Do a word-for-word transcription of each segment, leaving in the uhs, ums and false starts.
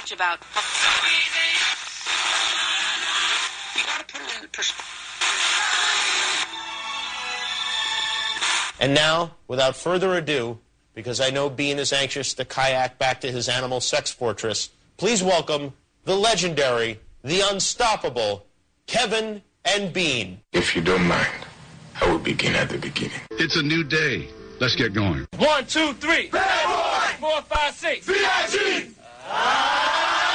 much about... You gotta put it in perspective. And now, without further ado, because I know Bean is anxious to kayak back to his animal sex fortress, please welcome the legendary, the unstoppable, Kevin and Bean. If you don't mind, I will begin at the beginning. It's a new day. Let's get going. One, two, three. Bad boy. Four, five, six. B I G. Ah!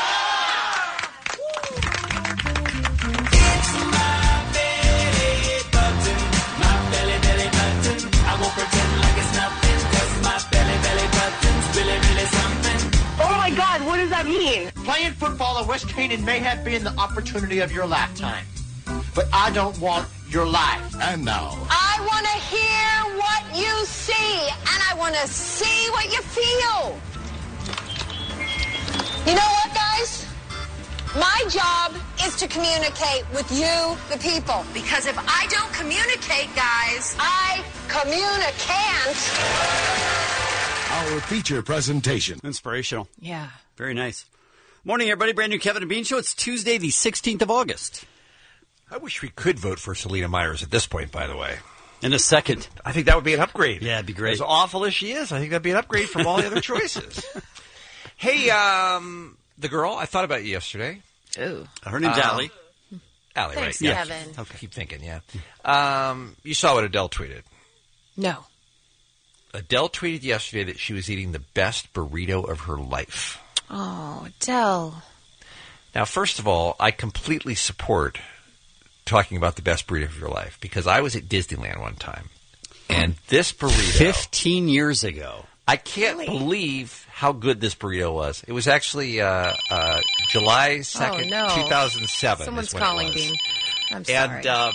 It's my belly button, my belly, belly button. I won't pretend like it's nothing, cause my belly, belly button's really, really something. Oh my God, what does that mean? Playing football at West Canaan may have been the opportunity of your lifetime, but I don't want your life. And now, I want to hear what you see, and I want to see what you feel. You know what, guys? My job is to communicate with you, the people. Because if I don't communicate, guys, I communicate. our feature presentation. Inspirational. Yeah. Very nice. Morning, everybody. Brand new Kevin and Bean Show. It's Tuesday, the sixteenth of August. I wish we could vote for Selena Myers at this point, by the way. In a second. I think that would be an upgrade. Yeah, it'd be great. As awful as she is, I think that'd be an upgrade from all the other choices. Hey, um, the girl, I thought about you yesterday. Ooh. Her name's um, Allie. Allie, Thanks, right? Kevin. Yeah. Okay. Keep thinking, yeah. Um, you saw what Adele tweeted. No. Adele tweeted yesterday that she was eating the best burrito of her life. Oh, Adele. Now, first of all, I completely support talking about the best burrito of your life because I was at Disneyland one time, and this burrito... Fifteen years ago. I can't Really? believe how good this burrito was. It was actually uh, uh, July second, Oh, no. two thousand seven. Someone's is when calling, it was. Bean. I'm sorry. And um,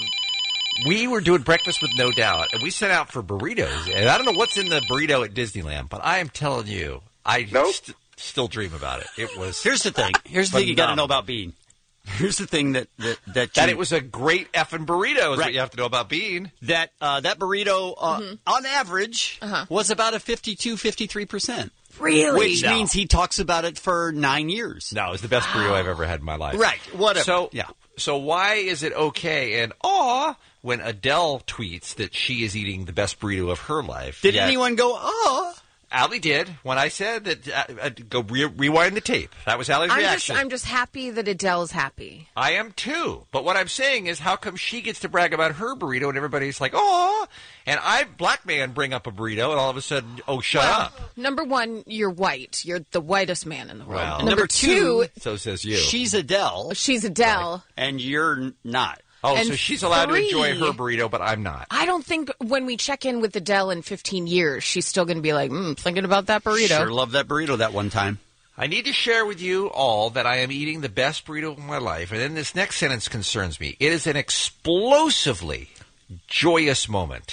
we were doing breakfast with No Doubt, and we sent out for burritos. And I don't know what's in the burrito at Disneyland, but I am telling you, I Nope. st- still dream about it. It was Here's the thing. Here's the thing you got to know about Bean. Here's the thing that that that, that you, it was a great effing burrito is Right. what you have to know about Bean. that uh, that burrito uh, Mm-hmm. on average Uh-huh. was about a fifty-two, fifty-three percent. Really? Which No. means he talks about it for nine years. No, it was the best burrito I've ever had in my life. Right. Whatever. So, yeah. So why is it okay and aw when Adele tweets that she is eating the best burrito of her life? Did yet- anyone go, oh? Allie did when I said that. Uh, uh, go re- rewind the tape. That was Allie's I'm just, reaction. I'm just happy that Adele's happy. I am too. But what I'm saying is, how come she gets to brag about her burrito and everybody's like, oh, and I, black man, bring up a burrito and all of a sudden, oh, shut Well, up. Number one, you're white. You're the whitest man in the world. Well, And number, number two, So says you. she's Adele, she's Adele. and you're n- not. oh, and so she's allowed three- to enjoy her burrito, but I'm not. I don't think when we check in with Adele in fifteen years, she's still going to be like, mm, thinking about that burrito. Sure loved that burrito that one time. I need to share with you all that I am eating the best burrito of my life. And then this next sentence concerns me. It is an explosively joyous moment.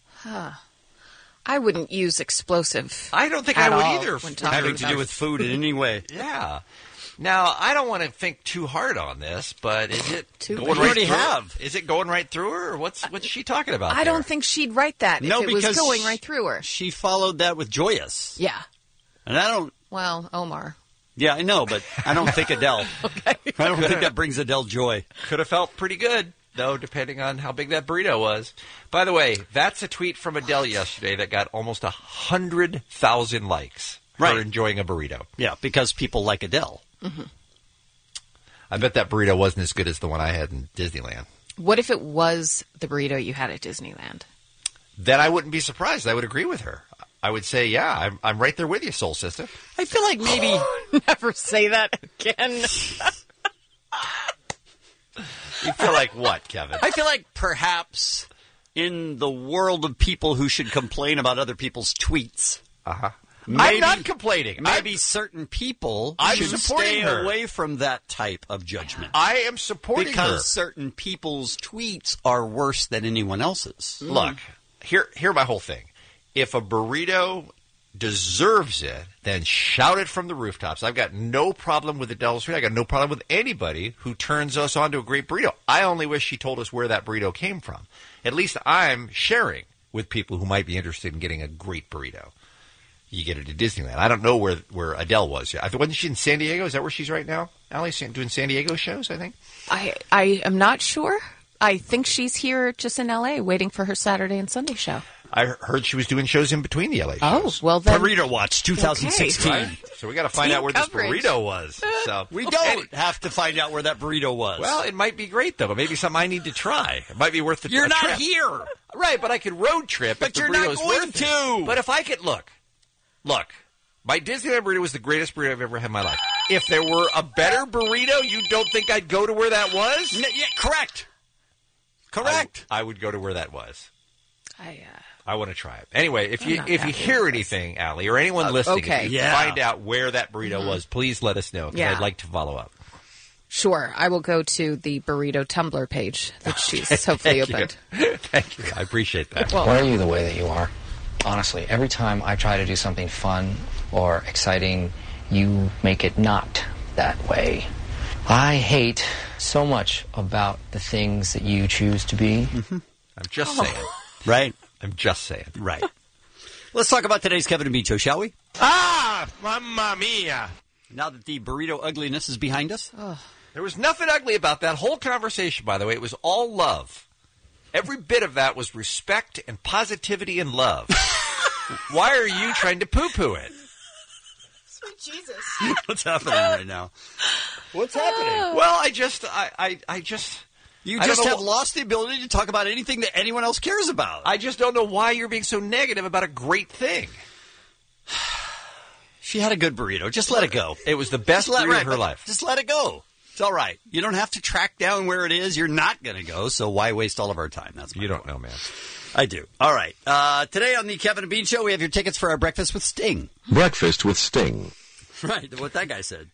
I wouldn't use explosive. I don't think at I would all either. when talking Having to about do with food in any way. Yeah. Now, I don't want to think too hard on this, but is it Too going bad. right You already through her? have. Is it going right through her, or what's what's she talking about? I there? don't think she'd write that No, if it was because going right through her. She followed that with joyous. Yeah. And I don't, Well, Omar. yeah, I know, but I don't think Adele. okay. I don't think that brings Adele joy. Could have felt pretty good, though, depending on how big that burrito was. By the way, that's a tweet from Adele yesterday that got almost a hundred thousand likes for Right. enjoying a burrito. Yeah, because people like Adele. I bet that burrito wasn't as good as the one I had in Disneyland. What if it was the burrito you had at Disneyland? Then I wouldn't be surprised. I would agree with her. I would say, yeah, I'm, I'm right there with you, Soul Sister. I feel like maybe Never say that again. You feel like what, Kevin? I feel like perhaps in the world of people who should complain about other people's tweets, Uh-huh. maybe, I'm not complaining. maybe I'm- certain people I'm should supporting stay her. away from that type of judgment. I am supporting Because her. certain people's tweets are worse than anyone else's. Look, here, here my whole thing. If a burrito deserves it, then shout it from the rooftops. I've got no problem with Adele's tweet. I got no problem with anybody who turns us on to a great burrito. I only wish she told us where that burrito came from. At least I'm sharing with people who might be interested in getting a great burrito. you get it at Disneyland. I don't know where, where Adele was. I Wasn't she in San Diego? Is that where she's right now? Allie, doing San Diego shows, I think? I I am not sure. I think she's here just in L A waiting for her Saturday and Sunday show. I heard she was doing shows in between the L A shows. Oh, well then. Burrito Watch twenty sixteen. Okay. Right? So we got to find Team out where coverage. this burrito was. So We don't have to find out where that burrito was. Well, it might be great, though. But maybe something I need to try. It might be worth the You're a not trip. here. Right, but I could road trip But if the you're not burrito's going worth to. it. But if I could, look, look, my Disneyland burrito was the greatest burrito I've ever had in my life. If there were a better burrito, you don't think I'd go to where that was? N- yeah, correct. Correct. I, I would go to where that was. I uh, I want to try it. Anyway, if I'm you not if you happy hear with this. anything, Allie, or anyone Uh, listening, okay. if you Yeah. find out where that burrito was, please let us know, because Yeah. I'd like to follow up. Sure, I will go to the burrito Tumblr page that she's hopefully Thank you. opened. Thank you. I appreciate that. Well, Why are you the way that you are? Honestly, every time I try to do something fun or exciting, you make it not that way. I hate so much about the things that you choose to be. I'm just Oh. saying. Right. I'm just saying. Right. Let's talk about today's Kevin and Bean Show, shall we? Ah, mamma mia. Now that the burrito ugliness is behind us. There was nothing ugly about that whole conversation, by the way. It was all love. Every bit of that was respect and positivity and love. Why are you trying to poo-poo it? Jesus. What's happening right now? What's happening? Well, I just, I, I, I just... You I don't just know have wh- lost the ability to talk about anything that anyone else cares about. I just don't know why you're being so negative about a great thing. She had a good burrito. Just let it go. It was the best Just let- burrito right, of her but life. Just let it go. It's all right. You don't have to track down where it is. You're not going to go, so why waste all of our time? That's my You don't point. know, man. I do. All right. Uh, today on the Kevin and Bean Show, we have your tickets for our Breakfast with Sting. Breakfast with Sting. Right, what that guy said.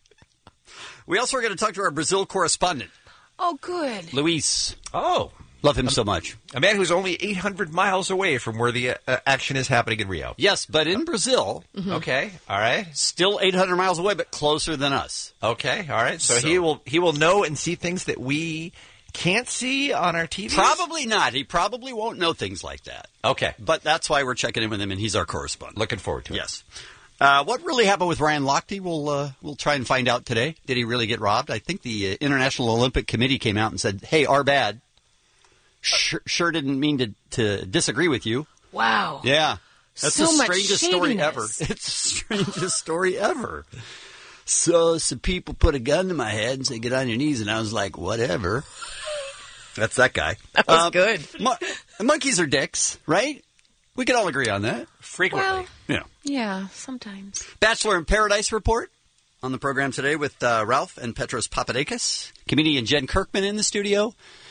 We also are going to talk to our Brazil correspondent, Oh, good. Luis. Oh. Love him so much. A man who's only eight hundred miles away from where the uh, action is happening in Rio. Yes, but in Brazil, Okay, all right. still eight hundred miles away, but closer than us. Okay, all right. So, So- he will he will know and see things that we can't see on our T Vs? Probably not. He probably won't know things like that. Okay. But that's why we're checking in with him, and he's our correspondent. Looking forward to it. Yes. Uh, what really happened with Ryan Lochte? We'll uh, we'll try and find out today. Did he really get robbed? I think the uh, International Olympic Committee came out and said, "Hey, our bad. Sure, sure didn't mean to to disagree with you." Wow. Yeah, that's So the much strangest story shadiness. ever. It's the strangest story ever. So some people put a gun to my head and said, "Get on your knees," and I was like, "Whatever." That's that guy. That was Um, good. Mon- monkeys are dicks, right? We can all agree on that. Frequently. Well, Yeah. yeah, sometimes. Bachelor in Paradise report on the program today with uh, Ralph and Petros Papadakis, comedian Jen Kirkman in the studio,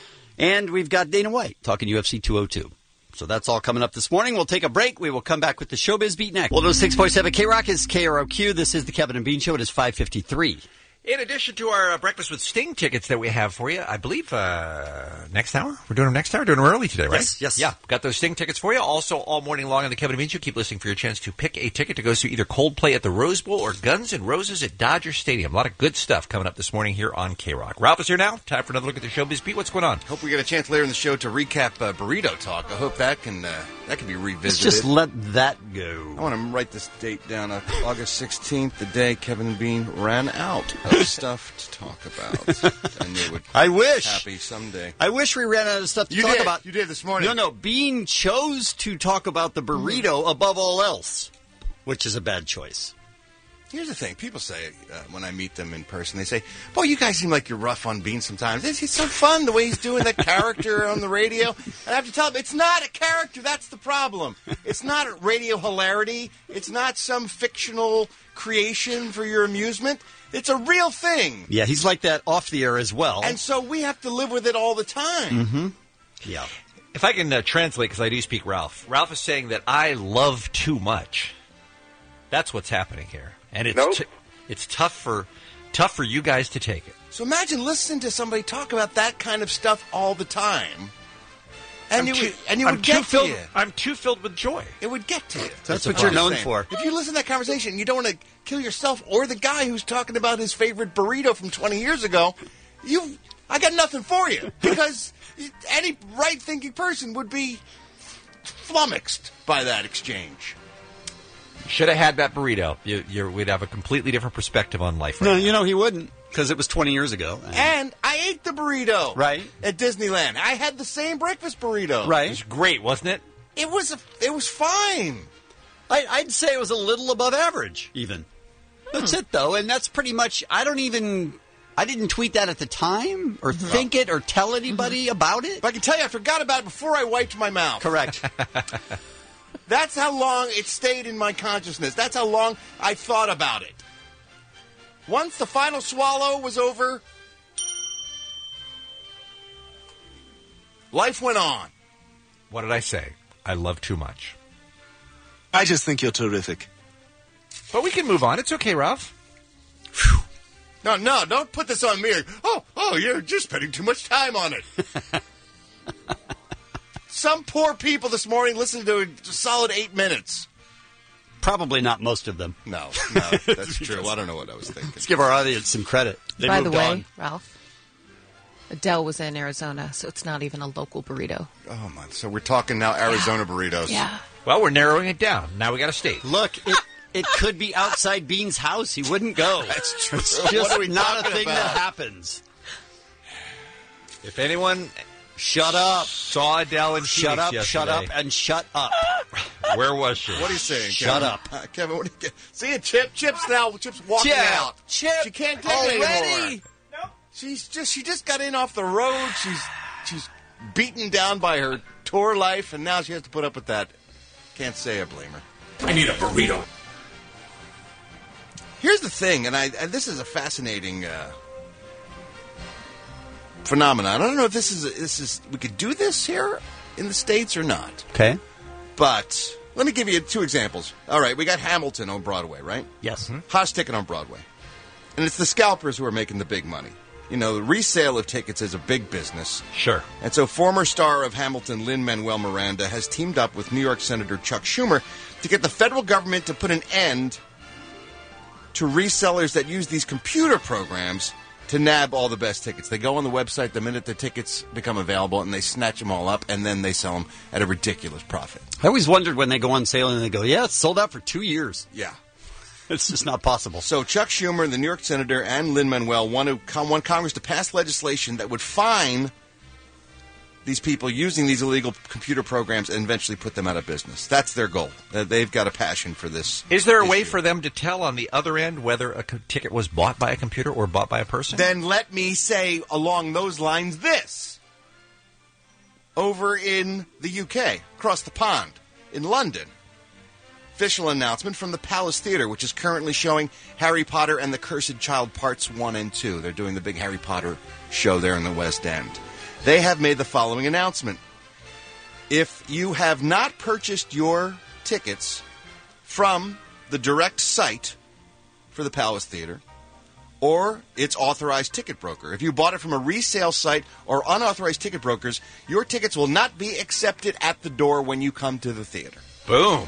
and we've got Dana White talking U F C two oh two. So that's all coming up this morning. We'll take a break. We will come back with the Showbiz Beat next. one oh six point seven K-Rock is K R O Q. This is the Kevin and Bean Show. It is five fifty-three. In addition to our uh, Breakfast with Sting tickets that we have for you, I believe uh, next hour? We're doing them next hour? Doing them early today, right? Yes, yes. Yeah, got those Sting tickets for you. Also, all morning long on the Kevin and Bean Show, keep listening for your chance to pick a ticket to go see either Coldplay at the Rose Bowl or Guns N' Roses at Dodger Stadium. A lot of good stuff coming up this morning here on K-Rock. Ralph is here now. Time for another look at the Showbiz Beat. What's going on? Hope we get a chance later in the show to recap uh, Burrito Talk. I hope that can uh, that can be Let's revisited. just let that go. I want to write this date down. Uh, August sixteenth, the day Kevin and Bean ran out of stuff to talk about. And they would I wish. happy someday. I wish we ran out of stuff to You talk did. about. You did this morning. No, no. Bean chose to talk about the burrito above all else, which is a bad choice. Here's the thing. People say, uh, when I meet them in person, they say, boy, you guys seem like you're rough on Bean sometimes. It's, it's so fun the way he's doing that character on the radio. And I have to tell them, it's not a character. That's the problem. It's not a radio hilarity. It's not some fictional creation for your amusement. It's a real thing. Yeah, he's like that off the air as well. And so we have to live with it all the time. Mm-hmm. Yeah. If I can uh, translate, because I do speak Ralph. Ralph is saying that I love too much. That's what's happening here. And it's Nope. t- it's tough for tough for you guys to take it. So imagine listening to somebody talk about that kind of stuff all the time. And I'm you too- would, and you I'm would too get to filled, you. I'm too filled with joy. It would get to you. That's what what you're I'm known saying. for. If you listen to that conversation and you don't want to kill yourself or the guy who's talking about his favorite burrito from twenty years ago, you, I got nothing for you. Because any right-thinking person would be flummoxed by that exchange. Should have had that burrito. You, you, we'd have a completely different perspective on life. Right No, now. you know he wouldn't, because it was twenty years ago. And I ate the burrito. Right. At Disneyland. I had the same breakfast burrito. Right. It was great, wasn't it? It was a, it was fine. I, I'd say it was a little above average, even. That's it, though, and that's pretty much. I don't even. I didn't tweet that at the time, or think it, or tell anybody about it. But I can tell you, I forgot about it before I wiped my mouth. Correct. That's how long it stayed in my consciousness. That's how long I thought about it. Once the final swallow was over, life went on. What did I say? I love too much. I just think you're terrific. But we can move on. It's okay, Ralph. No, no, don't put this on me. Oh, oh, you're just spending too much time on it. Some poor people this morning listened to a solid eight minutes. Probably not most of them. No, no, that's true. I don't know what I was thinking. Let's give our audience some credit. They By the moved way, on. Ralph, Adele was in Arizona, so it's not even a local burrito. Oh, my. So we're talking now Arizona burritos. Yeah. Well, we're narrowing it down. Now we got a state. Look, it, it could be outside Bean's house. He wouldn't go. That's true. It's What just are we not a talking thing about? that happens. If anyone Shut up. saw Adele in Shut up, Phoenix shut up, yesterday, and shut up. where was she? What are you saying, Shut Kevin? up. Uh, Kevin, what are you, see a Chip? Chip's now, Chip's walking Chip. out. Chip. She can't take it Already? anymore. Nope. She's just, she just got in off the road. She's, she's beaten down by her tour life, and now she has to put up with that. Can't say I blame her. I need a burrito. Here's the thing, and I, and this is a fascinating uh, phenomenon. I don't know if this is, this is, we could do this here in the States or not. Okay. But let me give you two examples. All right, we got Hamilton on Broadway, right? Yes. Hottest ticket on Broadway. And it's the scalpers who are making the big money. You know, the resale of tickets is a big business. Sure. And so former star of Hamilton, Lin-Manuel Miranda, has teamed up with New York Senator Chuck Schumer to get the federal government to put an end to resellers that use these computer programs to nab all the best tickets. They go on the website the minute the tickets become available, and they snatch them all up, and then they sell them at a ridiculous profit. I always wondered when they go on sale and they go, yeah, it's sold out for two years. Yeah. It's just not possible. So Chuck Schumer, the New York Senator, and Lin-Manuel want, to, want Congress to pass legislation that would fine these people using these illegal computer programs and eventually put them out of business. That's their goal. Uh, They've got a passion for this. Is there a way issue. for them to tell on the other end whether a co- ticket was bought by a computer or bought by a person? Then let me say along those lines this. Over in the U K, across the pond, in London, official announcement from the Palace Theatre, which is currently showing Harry Potter and the Cursed Child Parts one and two. They're doing the big Harry Potter show there in the West End. They have made the following announcement. If you have not purchased your tickets from the direct site for the Palace Theatre or its authorized ticket broker, if you bought it from a resale site or unauthorized ticket brokers, your tickets will not be accepted at the door when you come to the theater. Boom.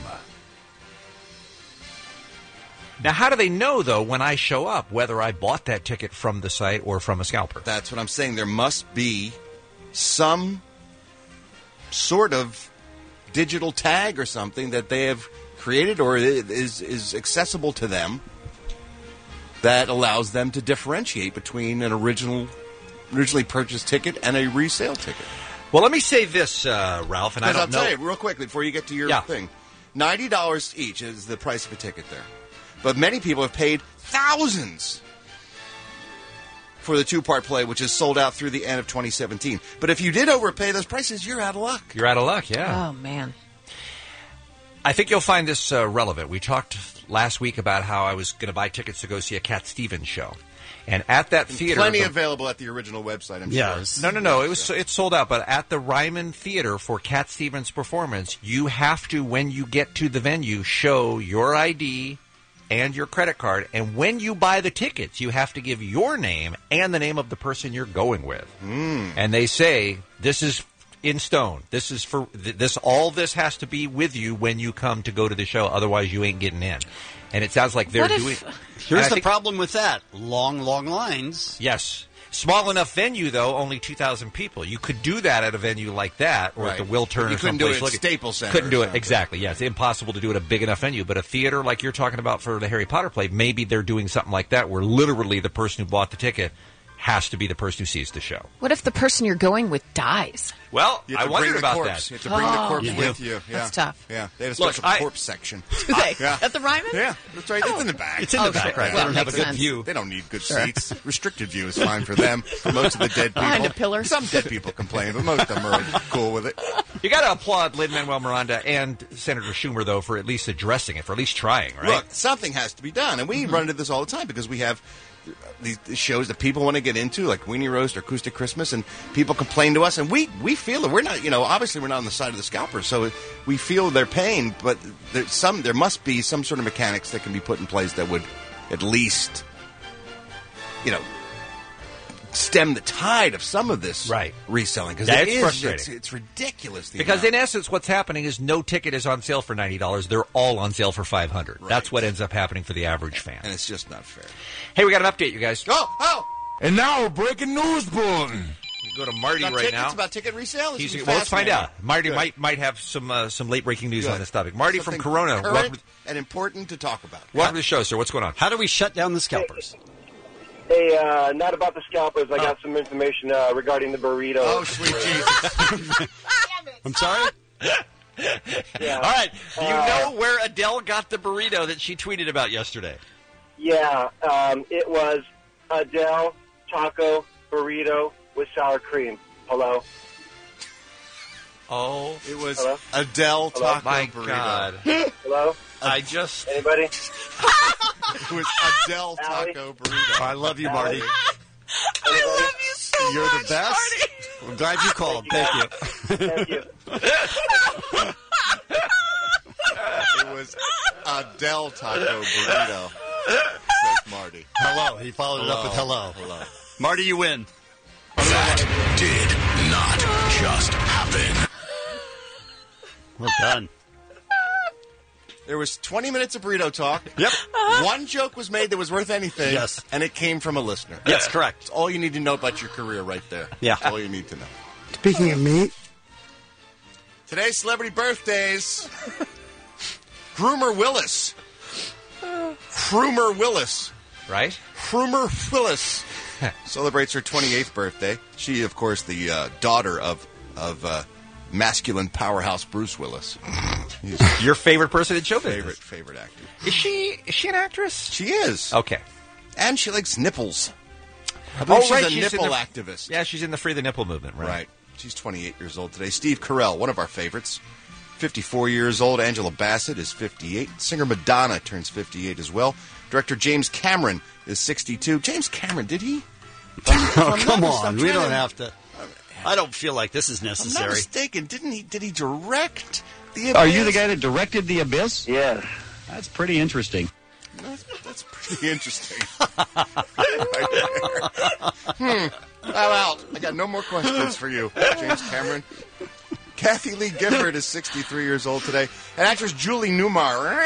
Now, how do they know, though, when I show up, whether I bought that ticket from the site or from a scalper? That's what I'm saying. There must be some sort of digital tag or something that they have created or is is accessible to them that allows them to differentiate between an original, originally purchased ticket and a resale ticket. Well, let me say this, uh, Ralph, and I Because don't I'll know. tell you real quickly before you get to your Yeah. thing, ninety dollars each is the price of a ticket there. But many people have paid thousands for the two-part play, which is sold out through the end of twenty seventeen. But if you did overpay those prices, you're out of luck. You're out of luck, yeah. Oh, man. I think you'll find this uh, relevant. We talked last week about how I was going to buy tickets to go see a Cat Stevens show. And at that theater... Plenty the- available at the original website, I'm Yes. sure. No, no, no. It was it's sold out. But at the Ryman Theater for Cat Stevens' performance, you have to, when you get to the venue, show your I D and your credit card. And when you buy the tickets, you have to give your name and the name of the person you're going with. Mm. And they say this is in stone. This is for th- this. All this has to be with you when you come to go to the show. Otherwise, you ain't getting in. And it sounds like they're What if- doing. Here's and I the think- problem with that. Long, long lines. Yes. Small enough venue, though, only two thousand people. You could do that at a venue like that, or Right. at the Will Turner. But you couldn't do someplace it at like Staples Center Couldn't or do it something. exactly. Yeah, it's impossible to do it at a big enough venue. But a theater like you're talking about for the Harry Potter play, maybe they're doing something like that, where literally the person who bought the ticket has to be the person who sees the show. What if the person you're going with dies? Well, You have I to wondered bring the about corpse. that. You have to bring the Oh. corpse You with do. you. Yeah. That's tough. Yeah, they have a Look, special I- corpse section. Do they? Yeah. At the Ryman? Yeah, that's right. It's in the back. It's in the Oh, back, sure. right? Well, They don't have a makes good sense. view. They don't need good Sure. seats. Restricted view is fine for them. For most of the dead people. Behind a pillar. Some dead people complain, but most of them are cool with it. You got to applaud Lin-Manuel Miranda and Senator Schumer, though, for at least addressing it, for at least trying, right? Look, something has to be done, and we run into this all the time because we have these shows that people want to get into, like Weenie Roast or Acoustic Christmas, and people complain to us, and we we feel it. We're not, you know, obviously we're not on the side of the scalpers, so we feel their pain. But there's some, there must be some sort of mechanics that can be put in place that would at least, you know, stem the tide of some of this Right. reselling, because That's it is frustrating. It's, it's ridiculous. the Because amount. in essence, what's happening is no ticket is on sale for ninety dollars. They're all on sale for five hundred dollars. That's what ends up happening for the average fan. and it's just not fair. Hey, we got an update, you guys. Oh, oh! And now, breaking news bulletin. We go to Marty About right tickets, now. about ticket resale. This He's, is well, let's find fascinating. out. Marty Good. might might have some uh, some late breaking news Good. on this topic. Marty Something from Corona, current welcome, and important to talk about. welcome to the show, sir. What's going on? How do we shut down the scalpers? Hey, uh, not about the scalpers. I got some information uh, regarding the burrito. Oh, sweet Jesus! I'm sorry? Yeah. All right. Do you Uh, know where Adele got the burrito that she tweeted about yesterday? Yeah, um, it was Adele taco burrito with sour cream. Hello? Oh, It was Hello? Adele Hello? taco my burrito. God. Hello? I just... Anybody? It was Adele Allie? taco burrito. I love you, Marty. Anybody? you so You're the best. I'm glad you called. Thank you. Thank you. It was Adele taco burrito. Says Marty. Hello. He followed it up with hello. Hello. Marty, you win. That did not just happen. Well done. There was twenty minutes of burrito talk. Yep. One joke was made that was worth anything. Yes. And it came from a listener. Yes, correct. That's all you need to know about your career right there. Yeah. That's all you need to know. Speaking of meat, Today's celebrity birthdays. Frumer Willis. Frumer Willis. Right? Frumer Willis celebrates her twenty-eighth birthday. She, of course, the uh, daughter of of uh, masculine powerhouse Bruce Willis. He's Your favorite person in show business. favorite favorite actor. Is she is she an actress? She is. Okay. And she likes nipples. I believe Oh, she's right, a she's in nipple the- activist. Yeah, she's in the Free the Nipple movement, right? Right. She's twenty-eight years old today. Steve Carell, one of our favorites, fifty-four years old. Angela Bassett is fifty-eight. Singer Madonna turns fifty-eight as well. Director James Cameron is sixty-two. James Cameron, did he? Oh, come not- on. I'm We trying don't to- have to. I don't feel like this is I'm not necessary. mistaken. Didn't he? Did he direct the? Are you the Abyss? guy that directed The Abyss? Yes. That's pretty interesting. That's, that's pretty interesting. hmm. I'm out. I got no more questions for you, James Cameron. Kathy Lee Gifford is sixty-three years old today. And actress Julie Newmar,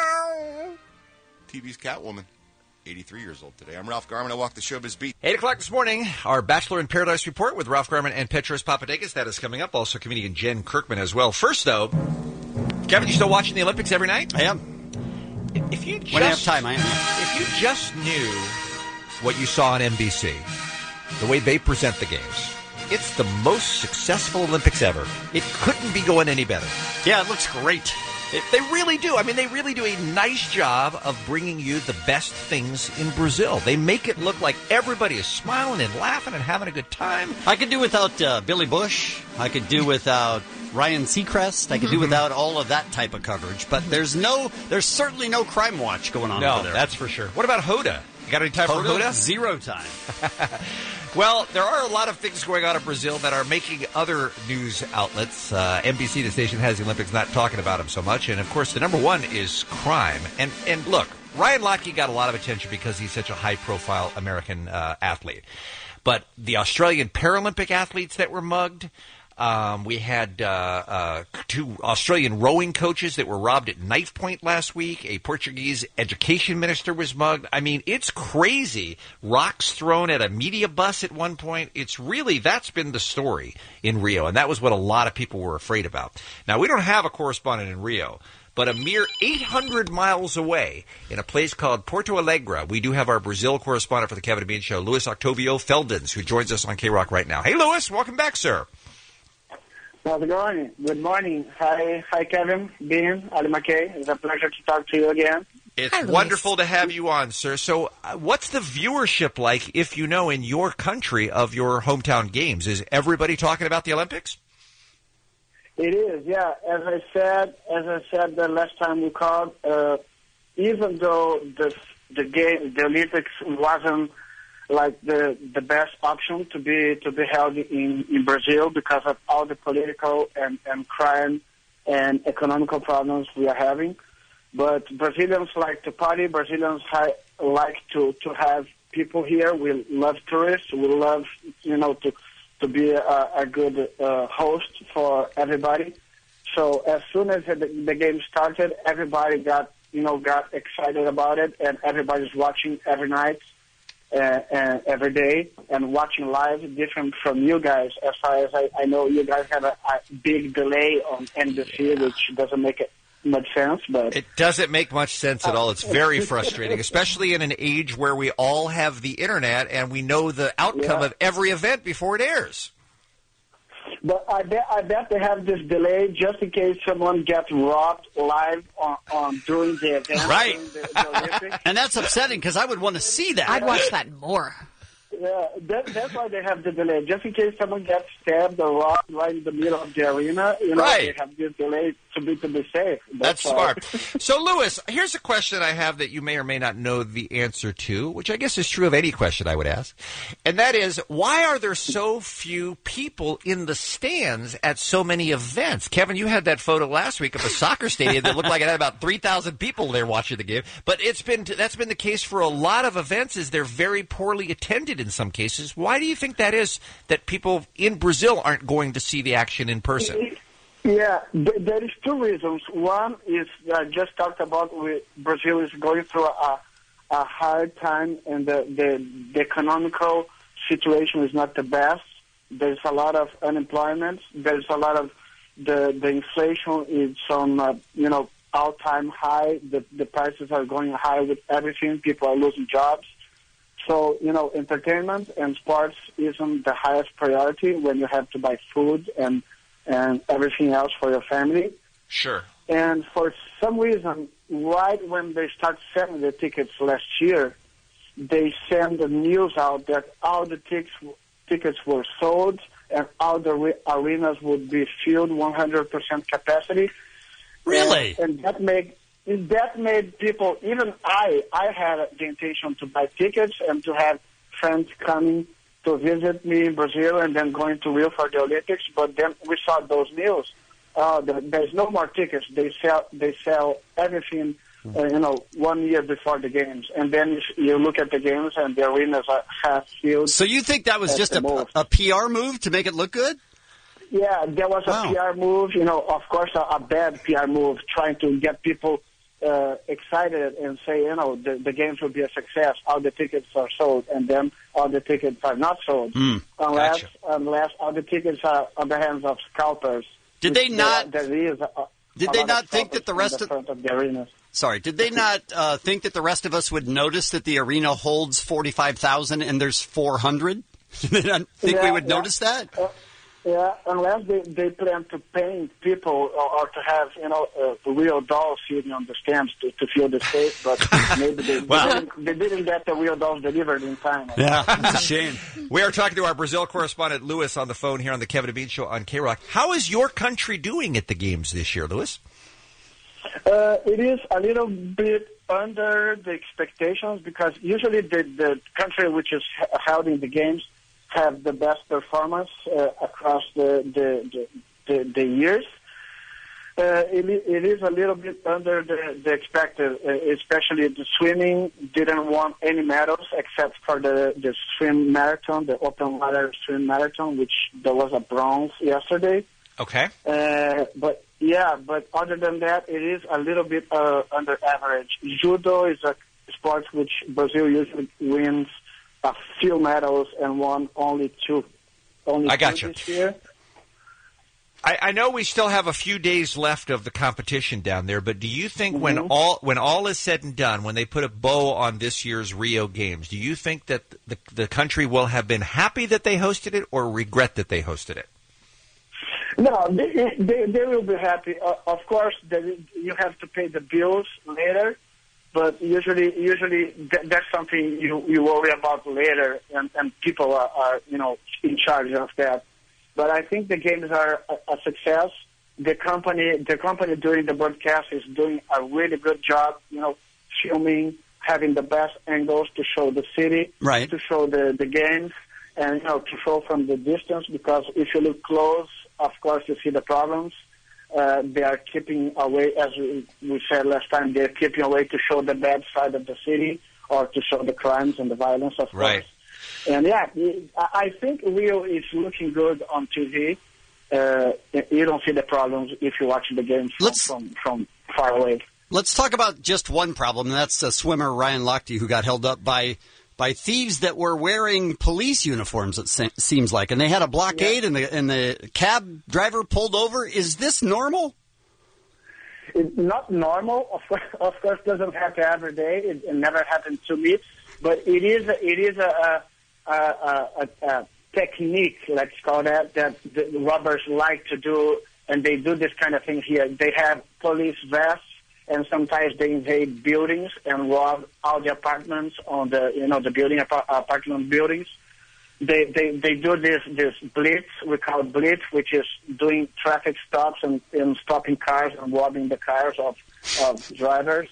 T V's Catwoman, eighty-three years old today. I'm Ralph Garman. I walk the showbiz beat. Eight o'clock this morning, our Bachelor in Paradise report with Ralph Garman and Petros Papadakis. That is coming up. Also, comedian Jen Kirkman as well. First, though, Kevin, you still watching the Olympics every night? I am. If you just, When I have time, I am. If you just knew what you saw on N B C, the way they present the games, it's the most successful Olympics ever. It couldn't be going any better. Yeah, it looks great. It, they really do. I mean, they really do a nice job of bringing you the best things in Brazil. They make it look like everybody is smiling and laughing and having a good time. I could do without uh, Billy Bush. I could do without Ryan Seacrest. I could do without all of that type of coverage. But there's no, there's certainly no crime watch going on No, over there. that's for sure. What about Hoda? You got any time for Hoda? Hoda? Zero time. Well, there are a lot of things going on in Brazil that are making other news outlets, uh, N B C, the station that has the Olympics, not talking about them so much. And, of course, the number one is crime. And, and look, Ryan Lochte got a lot of attention because he's such a high-profile American uh, athlete. But the Australian Paralympic athletes that were mugged, Um, we had uh, uh, two Australian rowing coaches that were robbed at knife point last week. A Portuguese education minister was mugged. I mean, it's crazy. Rocks thrown at a media bus at one point. It's really, that's been the story in Rio, and that was what a lot of people were afraid about. Now, we don't have a correspondent in Rio, but a mere eight hundred miles away in a place called Porto Alegre, we do have our Brazil correspondent for the Kevin and Bean Show, Luis Octavio Feldens, who joins us on K-Rock right now. Hey, Luis, welcome back, sir. How's it going? Good morning. Hi, hi, Kevin, Bean, Ali McKay. It's a pleasure to talk to you again. It's Hi, wonderful to have you on, sir. So uh, what's the viewership like, if you know, in your country of your hometown games? Is everybody talking about the Olympics? It is, yeah. As I said, as I said the last time we called, uh, even though the the game, the Olympics wasn't like the the best option to be to be held in, in Brazil because of all the political and, and crime and economical problems we are having. But Brazilians like to party. Brazilians hi- like to, to have people here. We love tourists. We love, you know, to to be a, a good uh, host for everybody. So as soon as the, the game started, everybody got, you know, got excited about it, and everybody's watching every night. Uh, uh, every day and watching live, different from you guys. As far as I, I know, you guys have a, a big delay on N B C, which doesn't make it much sense. But it doesn't make much sense at all. It's very frustrating, especially in an age where we all have the internet and we know the outcome Yeah. of every event before it airs. But I bet I bet they have this delay just in case someone gets robbed live on, on during the event. Right. During the, the Olympics. And that's upsetting because I would want to see that. I'd watch that more. Yeah, that, that's why they have the delay. Just in case someone gets stabbed or robbed right in the middle of the arena, you know, Right. they have this delay to be to be safe. That's why. smart. So, Lewis, here's a question I have that you may or may not know the answer to, which I guess is true of any question I would ask. And that is, why are there so few people in the stands at so many events? Kevin, you had that photo last week of a soccer stadium that looked like it had about three thousand people there watching the game. But it's been that's been the case for a lot of events, is they're very poorly attended in some cases. Why do you think that is, that people in Brazil aren't going to see the action in person? Yeah, th- there is two reasons. One is I just talked about we, Brazil is going through a, a hard time, and the, the the economical situation is not the best. There's a lot of unemployment. There's a lot of the the inflation is on uh, you know all time high. The the prices are going high with everything. People are losing jobs. So, you know, entertainment and sports isn't the highest priority when you have to buy food and and everything else for your family. Sure. And for some reason, right when they start selling the tickets last year, they sent the news out that all the tickets tickets were sold and all the re- arenas would be filled one hundred percent capacity. Really? And, and that made that made people, even I, I had the intention to buy tickets and to have friends coming to visit me in Brazil and then going to Rio for the Olympics. But then we saw those news. Uh, the, there's no more tickets. They sell they sell everything, uh, you know, one year before the games. And then you, you look at the games and the arenas are half filled. So you think that was just a, a P R move to make it look good? Yeah, there was a Wow. P R move, you know, of course, a, a bad P R move, trying to get people uh, excited and say, you know, the, the games will be a success. All the tickets are sold, and then all the tickets are not sold, Mm, unless gotcha. unless all the tickets are on the hands of scalpers. Did they Which not- There, there is a, Did a they lot not of think that the scalpers rest in of- the front of the arenas? Sorry, did they not uh, think that the rest of us would notice that the arena holds forty-five thousand and there's four hundred? Did they not think we Yeah, would yeah. notice that? Uh, yeah, unless they, they plan to paint people or, or to have, you know, uh, real dolls sitting on the stands to, to fill the space, but maybe they, Wow. they, didn't, they didn't get the real dolls delivered in time. Yeah, it's a shame. We are talking to our Brazil correspondent, Lewis, on the phone here on the Kevin and Bean Show on K-Rock. How is your country doing at the games this year, Lewis? Uh, it is a little bit under the expectations because usually the, the country which is h- held in the games have the best performance uh, across the the, the, the the years. Uh, it, it is a little bit under the, the expected, uh, especially the swimming didn't want any medals except for the, the swim marathon, the open water swim marathon, which there was a bronze yesterday. Okay. Uh, but yeah, but other than that, it is a little bit uh, under average. Judo is a sport which Brazil usually wins a few medals and won only two. Only I got two you. This year. I, I know we still have a few days left of the competition down there, but do you think Mm-hmm. when all when all is said and done, when they put a bow on this year's Rio Games, do you think that the, the country will have been happy that they hosted it or regret that they hosted it? No, they, they, they will be happy. Uh, of course, they, you have to pay the bills later, but usually, usually th- that's something you, you worry about later, and, and people are, are, you know, in charge of that. But I think the games are a, a success. The company, the company doing the broadcast is doing a really good job. You know, filming, having the best angles to show the city, right? To show the, the games, and you know, to show from the distance. Because if you look close, of course, you see the problems. Uh, they are keeping away, as we, we said last time. They're keeping away to show the bad side of the city or to show the crimes and the violence, of right. course. And yeah, I think Rio is looking good on T V. Uh, you don't see the problems if you watch the game from, from, from far away. Let's talk about just one problem, and that's uh, swimmer Ryan Lochte, who got held up by by thieves that were wearing police uniforms, it se- seems like. And they had a blockade, yeah. and, the, and the cab driver pulled over. Is this normal? It's not normal. Of course, of course, doesn't happen every day. It, it never happened to me. But it is a, it is a, a, a, a, a technique, let's call that, that the robbers like to do, and they do this kind of thing here. They have police vests, and sometimes they invade buildings and rob all the apartments on the, you know, the building apartment buildings. They they they do this this blitz, we call it blitz, which is doing traffic stops and, and stopping cars and robbing the cars of of drivers.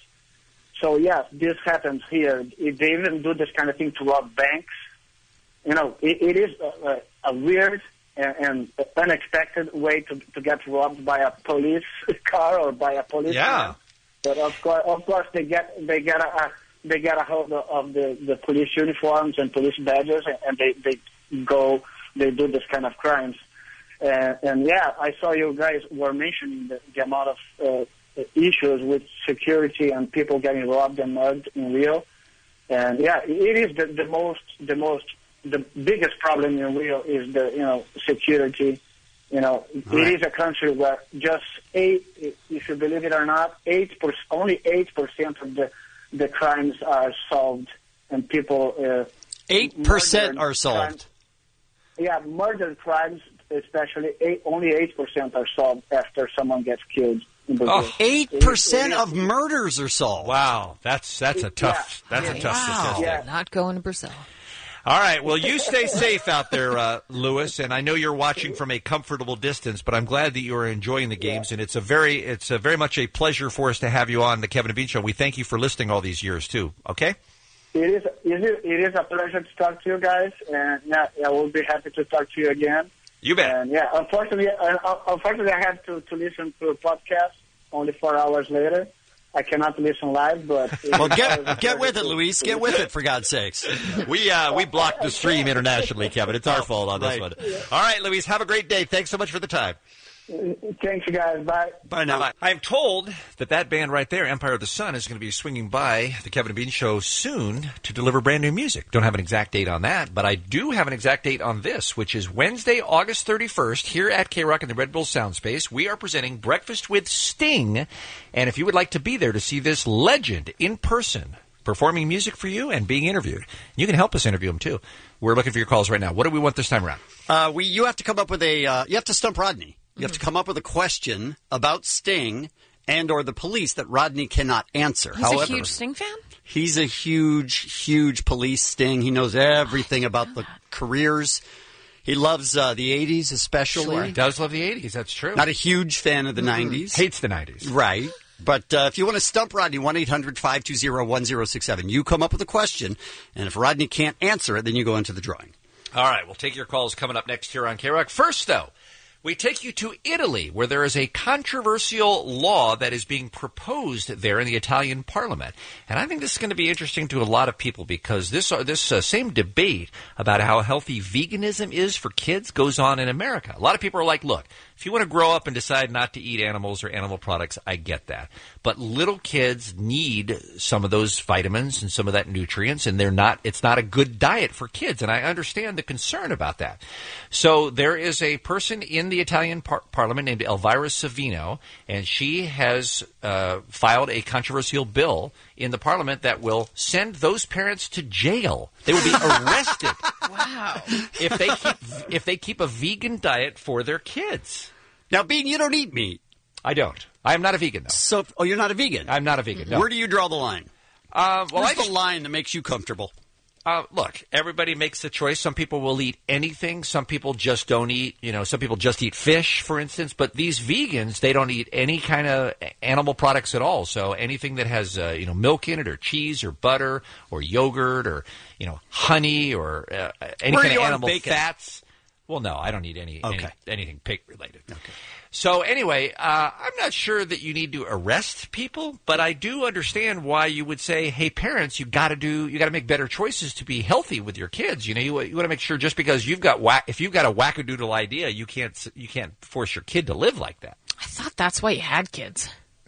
So yes, this happens here. They even do this kind of thing to rob banks. You know, it, it is a, a weird and, and unexpected way to to get robbed by a police car or by a police. Yeah. But of course, of course, they get they get a, a they get a hold of the, the police uniforms and police badges, and, and they they go they do this kind of crimes. Uh, and yeah, I saw you guys were mentioning the, the amount of uh, issues with security and people getting robbed and mugged in Rio. And yeah, it is the, the most the most the biggest problem in Rio is the you know security. You know, right. It is a country where just eight, if you believe it or not, eight per, only eight percent of the the crimes are solved, and people uh, eight percent are solved. Crimes, yeah, murder crimes, especially eight, only eight percent are solved after someone gets killed. In Brazil. Oh, eight percent of murders are solved. Wow, that's that's a tough yeah. that's yeah. a tough Wow. statistic. Yeah. Not going to Brazil. All right. Well, you stay safe out there, uh, Lewis. And I know you're watching from a comfortable distance, but I'm glad that you are enjoying the games. And it's a very, it's a very much a pleasure for us to have you on the Kevin and Bean Show. We thank you for listening all these years too. Okay. It is, it is, it is a pleasure to talk to you guys, and yeah, I will be happy to talk to you again. You bet. And yeah, unfortunately, uh, unfortunately, I have to, to listen to a podcast only four hours later. I cannot listen live, but well, get get with it, Luis. Get with it, for God's sakes. We uh, we blocked the stream internationally, Kevin. It's our fault on this right. one. All right, Luis. Have a great day. Thanks so much for the time. Thanks, you guys. Bye. Bye now. Bye. I'm told that that band right there, Empire of the Sun, is going to be swinging by the Kevin and Bean Show soon to deliver brand new music. Don't have an exact date on that, but I do have an exact date on this, which is Wednesday, August thirty-first, here at K-Rock in the Red Bull Sound Space. We are presenting Breakfast with Sting, and if you would like to be there to see this legend in person, performing music for you and being interviewed, you can help us interview him too. We're looking for your calls right now. What do we want this time around? Uh, we you have to come up with a uh, you have to stump Rodney. You have to come up with a question about Sting and or the police that Rodney cannot answer. He's However, a huge Sting fan? He's a huge, huge police Sting. He knows everything about the careers. He loves uh, the eighties especially. Sure. He does love the eighties, that's true. Not a huge fan of the mm-hmm. nineties. Hates the nineties. Right. But uh, if you want to stump Rodney, one eight hundred five two zero one zero six seven. You come up with a question, and if Rodney can't answer it, then you go into the drawing. All right, we'll take your calls coming up next here on K-Rock. First, though, We take you to Italy, where there is a controversial law that is being proposed there in the Italian parliament. And I think this is going to be interesting to a lot of people because this uh, this uh, same debate about how healthy veganism is for kids goes on in America. A lot of people are like, look, if you want to grow up and decide not to eat animals or animal products, I get that. But little kids need some of those vitamins and some of that nutrients, and they're not. It's not a good diet for kids, and I understand the concern about that. So there is a person in the Italian par- parliament named Elvira Savino, and she has uh, filed a controversial bill in the parliament that will send those parents to jail. They will be arrested. Wow. If they keep if they keep a vegan diet for their kids. Now, Bean, you don't eat meat. I don't. I am not a vegan, though. So, oh, you're not a vegan? I'm not a vegan, no. Where do you draw the line? Uh, well, Where's I just, the line that makes you comfortable? Uh, look, everybody makes a choice. Some people will eat anything. Some people just don't eat, you know, some people just eat fish, for instance. But these vegans, they don't eat any kind of animal products at all. So anything that has, uh, you know, milk in it or cheese or butter or yogurt or, you know, honey or uh, any Where kind are you of on animal bacon? fats. Well, no, I don't eat any, Okay. any anything pig related. Okay. So anyway, uh, I'm not sure that you need to arrest people, but I do understand why you would say, "Hey, parents, you got to do, you got to make better choices to be healthy with your kids." You know, you, you want to make sure just because you've got whack, if you've got a wackadoodle idea, you can't you can't force your kid to live like that. I thought that's why you had kids.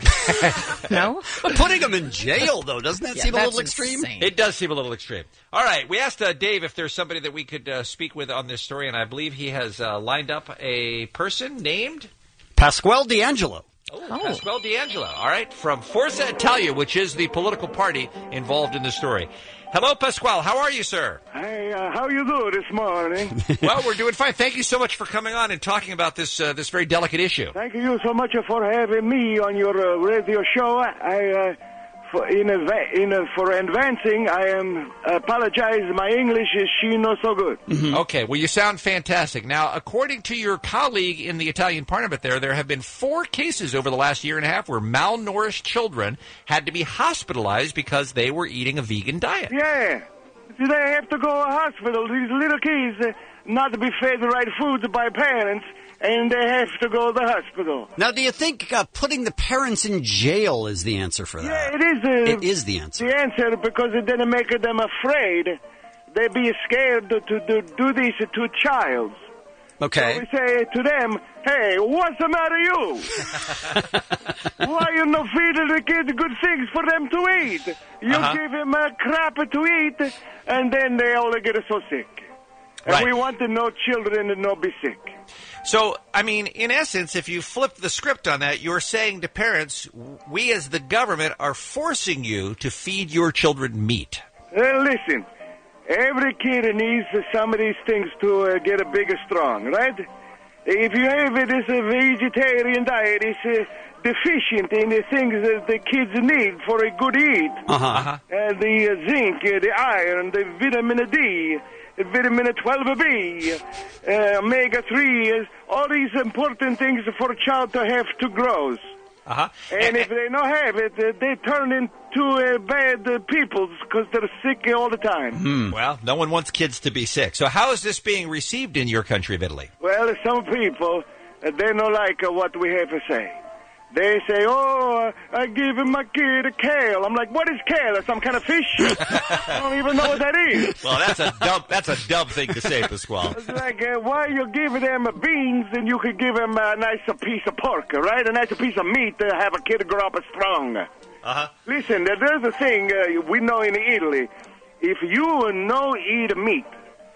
No? But putting them in jail, though, doesn't that Yeah, seem a that's little extreme? insane. It does seem a little extreme. All right, we asked uh, Dave if there's somebody that we could uh, speak with on this story, and I believe he has uh, lined up a person named Pasquale D'Angelo. Oh, Pasquale D'Angelo. All right, from Forza Italia, which is the political party involved in the story. Hello, Pasquale. How are you, sir? Hey, uh, how you do this morning? Well, we're doing fine. Thank you so much for coming on and talking about this uh, this very delicate issue. Thank you so much for having me on your uh, radio show. I, uh, for, in, adva- in uh, for advancing, I am apologize. My English is she not so good. Mm-hmm. Okay, well, you sound fantastic. Now, according to your colleague in the Italian parliament there, there have been four cases over the last year and a half where malnourished children had to be hospitalized because they were eating a vegan diet. Yeah. They have to go to hospital. These little kids uh, not to be fed the right foods by parents, and they have to go to the hospital. Now, do you think uh, putting the parents in jail is the answer for that? Yeah, it is. Uh, It is the answer. The answer, because it didn't make them afraid. They be scared to, to, to do this to a child. Okay. So we say to them, hey, what's the matter you? Why you not feeding the kids good things for them to eat? You Uh-huh. give them uh, crap to eat, and then they all get so sick. And Right. we want to know children to not be sick. So, I mean, in essence, if you flip the script on that, you're saying to parents, we as the government are forcing you to feed your children meat. Uh, listen, every kid needs some of these things to uh, get a bigger strong, right? If you have uh, this uh, vegetarian diet, it's uh, deficient in the things that the kids need for a good eat. Uh-huh. Uh-huh. Uh, the uh, zinc, uh, the iron, the vitamin D, the vitamin twelve B, uh, omega three, uh, all these important things for a child to have to grow. Uh-huh. And if they don't have it, uh, they turn into uh, bad uh, people because they're sick all the time. Hmm. Well, no one wants kids to be sick. So how is this being received in your country of Italy? Well, some people, uh, they don't like uh, what we have to say. They say, oh, uh, I give my kid a kale. I'm like, what is kale? Some kind of fish? I don't even know what that is. Well, that's a dumb that's a dumb thing to say, Pasquale. It's like, uh, why you give them beans and you could give them a nice piece of pork, right? A nice piece of meat to have a kid grow up strong. Uh-huh. Listen, there's a thing uh, we know in Italy. If you no eat meat,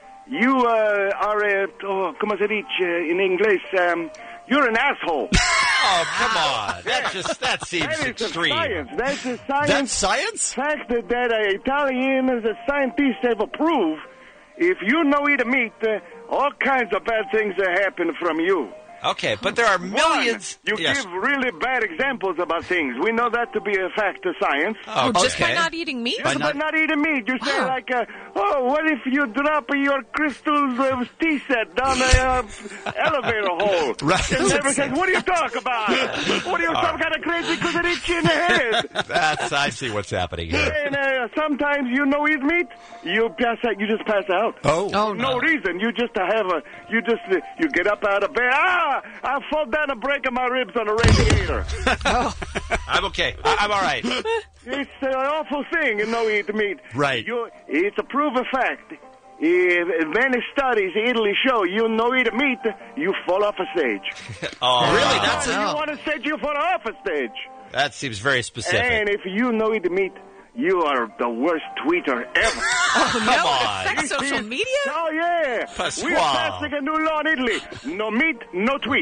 you uh, are a, oh, come si dice in English, um, you're an asshole. Oh, come on. That just that seems That is extreme. A science. That's a science. That's science? Fact that, that uh, Italians, uh, scientists have approved. If you no eat meat, uh, all kinds of bad things uh, happen from you. Okay, but there are millions. One, you Yes. give really bad examples about things. We know that to be a fact of science. Oh, Just by okay. not eating meat? Just by not eating meat. You say like, uh, oh, what if you drop your crystal uh, tea set down the uh, elevator hole? Right. And never says, what are you talking about? What are you, some kind of crazy because it itch in the head? That's I see what's happening here. And uh, sometimes you no eat meat, you pass out. You just pass out. Oh. Oh, No no. reason. You just have a. You just uh, you get up out of bed. Ah, I, I fall down and break my ribs on a radiator. I'm okay. I, I'm all right. It's an awful thing, you know, eat meat. Right. You, it's a proven fact. If many studies in Italy show you no eat meat, you fall off a stage. Oh, really? That's That's you a, want to say you fall off a stage. that seems very specific. And if you no eat meat, you are the worst tweeter ever. Oh, Come no, on. it affects social media? Oh, yeah. Pasquale. We're passing a new law in Italy. No meat, no tweet.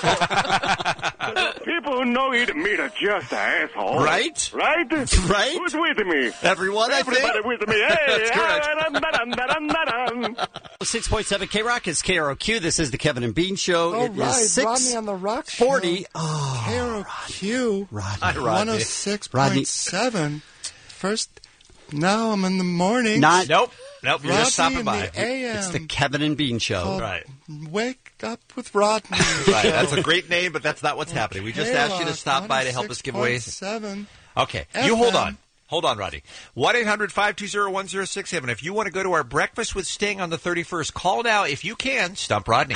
People who know eat meat are just assholes. Right? Right? Right? Who's with me? Everyone, I think. Everybody with me. Hey, That's correct. da-dum-da-dum-da-dum. six point seven K Rock is K R O Q. This is the Kevin and Bean Show. All it right, is six Rodney on the Rock Show. forty. Oh, K R O Q. Rodney. Hi, Rodney. one oh six point seven. First, now I'm in the morning. Not Nope. Nope. You're just Rodney stopping in by. the A M. It's the Kevin and Bean Show. Called Right. Wake up with Rodney. Right. That's a great name, but that's not what's happening. We just asked you to stop by to help us give away. Seven. Okay. F You hold M. on. Hold on, Roddy. one eight hundred five two zero one zero six seven. If you want to go to our Breakfast with Sting on the thirty-first, call now if you can. Stump Rodney.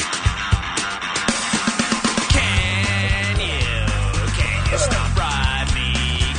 Can you? Can you stump Rodney?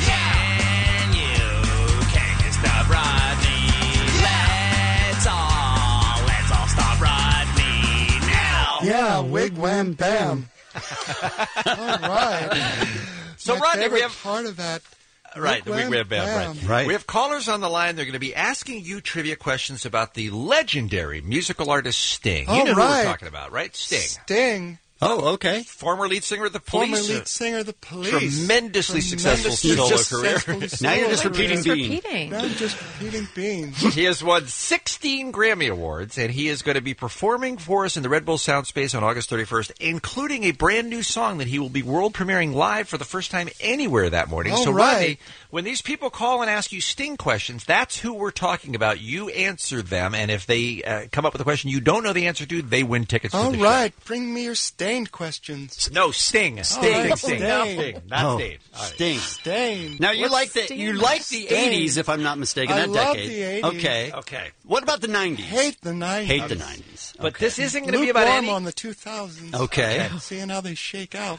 Can you? Can you stump Rodney? Let's all, let's all stump Rodney now. Yeah, wig wham bam. All right. So, My Rodney, we favorite have part of that. Right, the Wig Wig Wham Wham Bam, Bam. right. We have callers on the line. They're going to be asking you trivia questions about the legendary musical artist Sting. You All know who right. we're talking about, right? Sting. Sting. Oh, okay. Former lead singer of the Former Police. lead singer of the Police. Tremendously successful Tremendously solo career. successful Now you're just solo repeating career. Bean. Repeating. Now I'm just repeating Bean. He has won sixteen Grammy Awards, and he is going to be performing for us in the Red Bull Sound Space on August thirty-first, including a brand new song that he will be world premiering live for the first time anywhere that morning. All so, right. Rodney, when these people call and ask you Sting questions, that's who we're talking about. You answer them, and if they uh, come up with a question you don't know the answer to, they win tickets All for the right, bring me your stained questions. show. No, Sting. Sting. right, Sting. Sting. Sting. Not Oh, Sting. All right. Sting. Stain. Now you What's like the Stain? you like the Stain. eighties, if I'm not mistaken. I that love decade. the eighties. Okay. Okay. What about the nineties? Hate the nineties. Hate the nineties. But this isn't going to be about Lukewarm any... on the two thousands. Okay. Seeing how they shake out.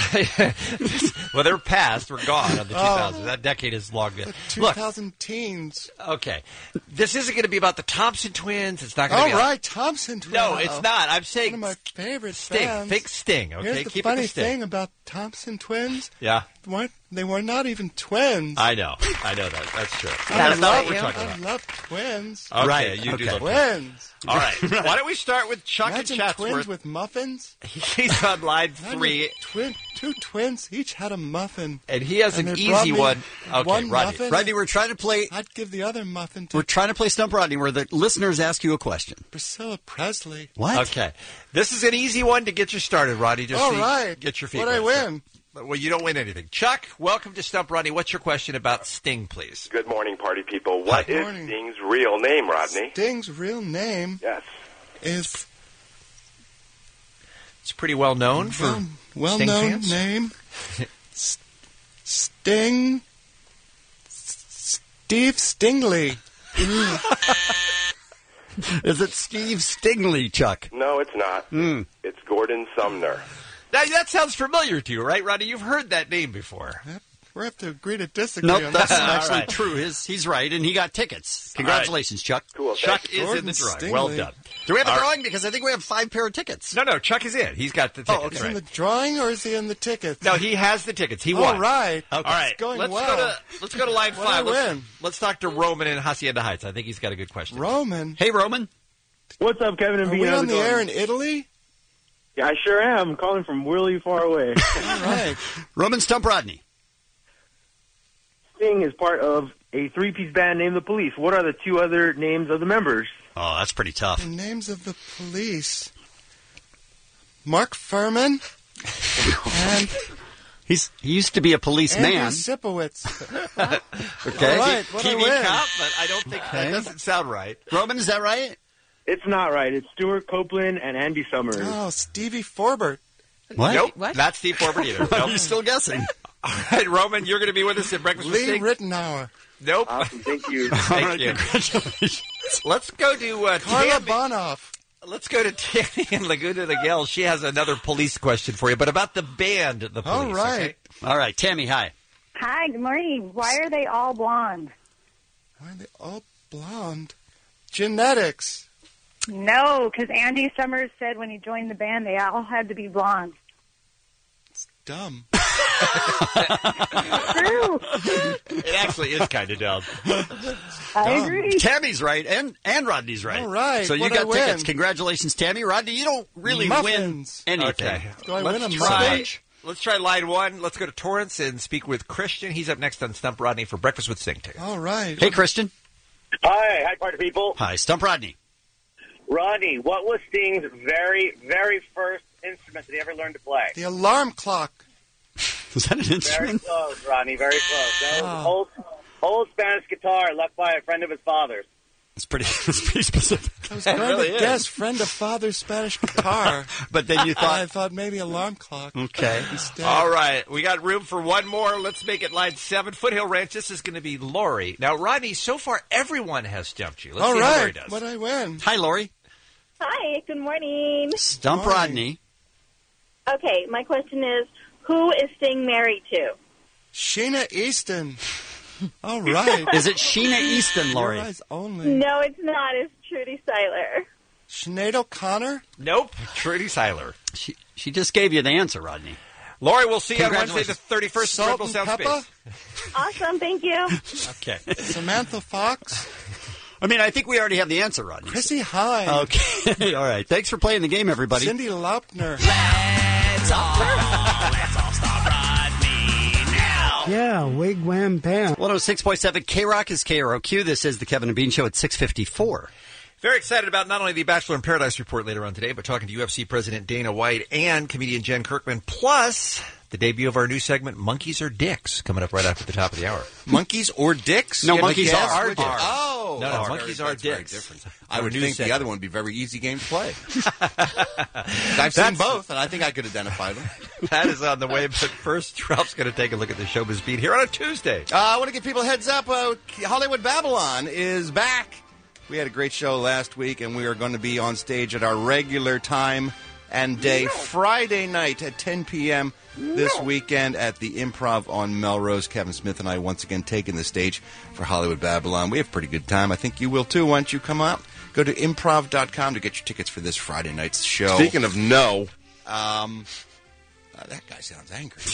Well, they're past. We're gone on the two Oh. thousands. That decade is long gone. The Look, two thousand teens. okay. This isn't going to be about the Thompson twins. It's not going to All be... right, Thompson twins. No, it's not. I'm One saying of my favorite Sting. bands. Think Sting, okay? Here's the Keep funny it to Sting. thing about Thompson twins. Yeah. Weren't, they were not even twins. I know. I know that. That's true. I That's not love, what we're talking I about. love twins. Okay, Right, you do okay. love Twins. All right. Why don't we start with Chuck Imagine and twins Chatsworth? with muffins. He's on line Imagine three, Twin, two twins each had a muffin. and he has And an they brought easy me one. Okay, one Rodney. muffin. Rodney, we're trying to play. I'd give the other muffin to We're trying to play Stump Rodney, where the listeners ask you a question. Priscilla Presley. What? Okay. This is an easy one to get you started, Rodney. Just All so you right. get your feet What'd I wet. win? Well, you don't win anything. Chuck, welcome to Stump Rodney. What's your question about Sting, please? Good morning, party people. What Good is morning. Sting's real name, Rodney? Sting's real name Yes. is It's pretty well known for well, well Sting known fans. name. S- Sting. S- Steve Stingley. Is it Steve Stingley, Chuck? No, it's not. Mm. It's Gordon Sumner. Now, that sounds familiar to you, right, Rodney? You've heard that name before. We have to agree to disagree. Nope, on that's that. actually right. true. His, he's right, and he got tickets. Congratulations, Chuck. Cool. Chuck Thank you. is in Gordon the drawing. Stingley. Well done. Do we have a All right. drawing? Because I think we have five pair of tickets. No, no, Chuck is in. He's got the tickets. Oh, okay. Is right. he in the drawing or is he in the tickets? No, he has the tickets. He All won. right. All right. It's going let's well. go to let's go to line What'd five. I Let's, win? let's talk to Roman in Hacienda Heights. I think he's got a good question. Roman. Hey, Roman. What's up, Kevin and Are Bean? we How's on it the going? air in Italy? Yeah, I sure am. I'm calling from really far away. All right. Roman Stump Rodney. Sting is part of a three-piece band named The Police. What are the two other names of the members? Oh, that's pretty tough. The names of the police. Mark Furman. and He's he used to be a policeman. Andrew Sipowicz. Okay. All right. What T I V win? cop, but I don't think Okay. that doesn't sound right. Roman, is that right? It's not right. It's Stuart Copeland and Andy Summers. Oh, Stevie Forbert. What? Nope, What? not Steve Forbert either. Are Nope. you still guessing? All right, Roman, you're going to be with us at Breakfast with Lee Sting. Rittenauer. Nope. Awesome. Thank you. Thank All right, you. congratulations. Let's go to uh, Carla Tammy. Bonoff. Let's go to Tammy in Laguna Niguel. She has another police question for you, but about the band, the police. All right. Okay? All right, Tammy, hi. Hi, good morning. Why are they all blonde? Why are they all blonde? Genetics. No, because Andy Summers said when he joined the band they all had to be blonde. It's dumb. True. It actually is kind of dumb. I agree. Tammy's right, and, and Rodney's right. All right, So you what'd I got tickets. win? Congratulations, Tammy. Rodney, you don't really Muffins. win anything. Okay. Do I Let's win a try, muffin? Let's try line one. Let's go to Torrance and speak with Christian. He's up next on Stump Rodney for Breakfast with Sting tickets. All right. Hey, Christian. Hi, hi, party people. Hi, Stump Rodney. Rodney, what was Sting's very, very first instrument that he ever learned to play? The alarm clock. Was that an Very instrument? close, Rodney, very close. That was Oh. an old, old Spanish guitar left by a friend of his father's. It's pretty, it's pretty specific. I was going really to is. guess friend of father's Spanish guitar. But then you thought... I thought maybe alarm clock. Okay. Instead. All right. We got room for one more. Let's make it line seven. Foothill Ranch. This is going to be Lori. Now, Rodney, so far everyone has jumped you. Let's All see how Lori right. does. What I win? Hi, Lori. Hi, good morning. Stump Morning. Rodney. Okay, my question is, who is Sting married to? Sheena Easton. All right. Is it Sheena Easton, Lori? Your eyes only. No, it's not. It's Trudy Seiler. Sinead O'Connor? Nope. Trudy Seiler. She, she just gave you the answer, Rodney. Lori, we'll see you on Wednesday the Congratulations. thirty-first. Salt Triple and Sound pepper? Space. Awesome, thank you. Okay. Samantha Fox? I mean, I think we already have the answer, Rodney. Chrissy Hine? Okay. All right. Thanks for playing the game, everybody. Cindy Laupner? Let's all, let's all stop Rodney now. Yeah, wigwam bam. one oh six point seven K-Rock is K R O Q. This is the Kevin and Bean Show at six fifty-four. Very excited about not only the Bachelor in Paradise report later on today, but talking to U F C President Dana White and comedian Jen Kirkman, plus the debut of our new segment, Monkeys or Dicks, coming up right after the top of the hour. Monkeys or dicks? No, You have monkeys to guess are which- dicks. Oh. No, no, Oh, monkeys very- are that's very dicks. different. Our I would new think the segment. other one would be a very easy game to play. I've seen both, and I think I could identify them. That is on the way, but first, Ralph's going to take a look at the showbiz beat here on a Tuesday. Uh, I want to give people a heads up. Uh, Hollywood Babylon is back. We had a great show last week, and we are going to be on stage at our regular time and day Friday night at ten p.m. this weekend at the Improv on Melrose. Kevin Smith and I once again taking the stage for Hollywood Babylon. We have a pretty good time. I think you will too. Why don't you come out? Go to improv dot com to get your tickets for this Friday night's show. Speaking of no, Um, uh, that guy sounds angry.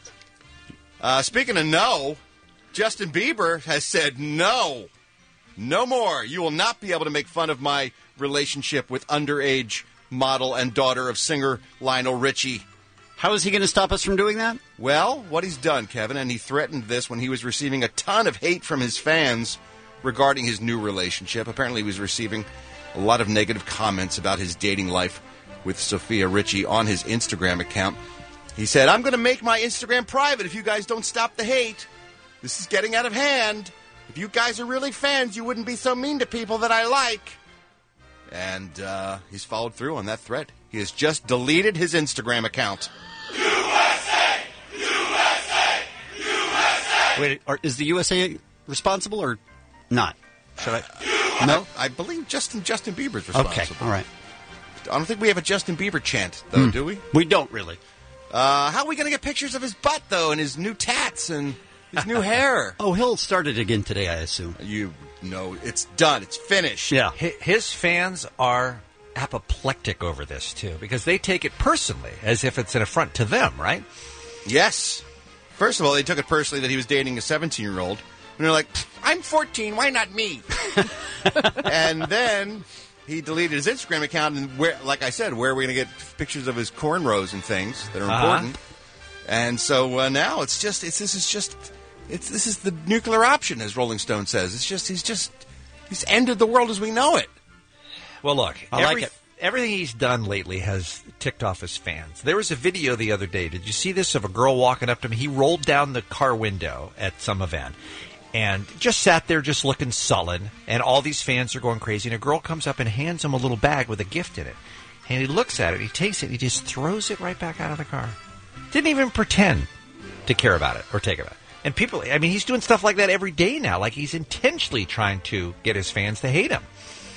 uh, speaking of no, Justin Bieber has said no. No more. You will not be able to make fun of my relationship with underage model and daughter of singer Lionel Richie. How is he going to stop us from doing that? Well, what he's done, Kevin, and he threatened this when he was receiving a ton of hate from his fans regarding his new relationship. Apparently, he was receiving a lot of negative comments about his dating life with Sophia Richie on his Instagram account. He said, I'm going to make my Instagram private if you guys don't stop the hate. This is getting out of hand. If you guys are really fans, you wouldn't be so mean to people that I like. And uh, he's followed through on that threat. He has just deleted his Instagram account. Wait, are, is the U S A responsible or not? Should I? No? I, I believe Justin Justin Bieber's responsible. Okay, all right. I don't think we have a Justin Bieber chant, though, Hmm. do we? We don't really. Uh, how are we going to get pictures of his butt, though, and his new tats and his new hair? Oh, he'll start it again today, I assume. You know, it's done. It's finished. Yeah. Hi- His fans are apoplectic over this, too, because they take it personally, as if it's an affront to them, right? Yes. First of all, they took it personally that he was dating a seventeen-year-old. And they're like, I'm fourteen, why not me? And then he deleted his Instagram account, and where, like I said, where are we going to get pictures of his cornrows and things that are Uh-huh. important? And so uh, now it's just, it's this is just, it's this is the nuclear option, as Rolling Stone says. It's just, he's just, he's ended the world as we know it. Well, look, I like every- it. everything he's done lately has ticked off his fans. There was a video the other day. Did you see this of a girl walking up to him? He rolled down the car window at some event and just sat there just looking sullen, and all these fans are going crazy, and a girl comes up and hands him a little bag with a gift in it. And he looks at it, he takes it, and he just throws it right back out of the car. Didn't even pretend to care about it or take it. And people, I mean, he's doing stuff like that every day now. Like he's intentionally trying to get his fans to hate him.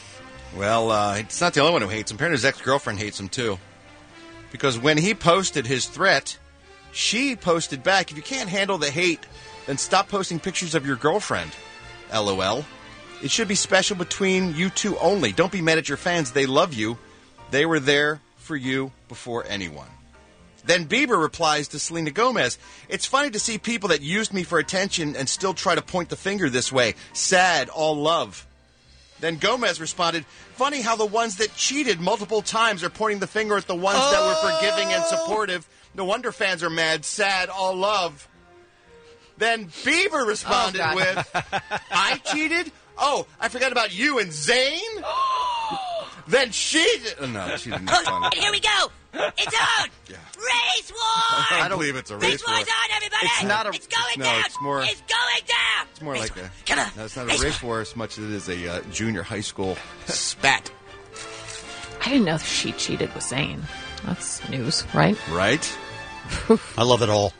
Well, uh, it's not the only one who hates him. Apparently his ex-girlfriend hates him, too. Because when he posted his threat, she posted back, if you can't handle the hate, then stop posting pictures of your girlfriend. LOL. It should be special between you two only. Don't be mad at your fans. They love you. They were there for you before anyone. Then Bieber replies to Selena Gomez, it's funny to see people that used me for attention and still try to point the finger this way. Sad, all love. Then Gomez responded, funny how the ones that cheated multiple times are pointing the finger at the ones oh. that were forgiving and supportive. No wonder fans are mad. Sad, all love. Then Bieber responded oh, with, I cheated? Oh, I forgot about you and Zayn? Then she did. Oh, no, she didn't respond. And here we go. It's on. Yeah. Race war. I don't believe it's a race, race war. Race war's on, everybody. It's not a. It's going no, down. It's more. It's going down. It's more race like a. Come on. No, it's not race a race war. war as much as it is a uh, junior high school spat. I didn't know she cheated with Zayn. That's news, right? Right. I love it all.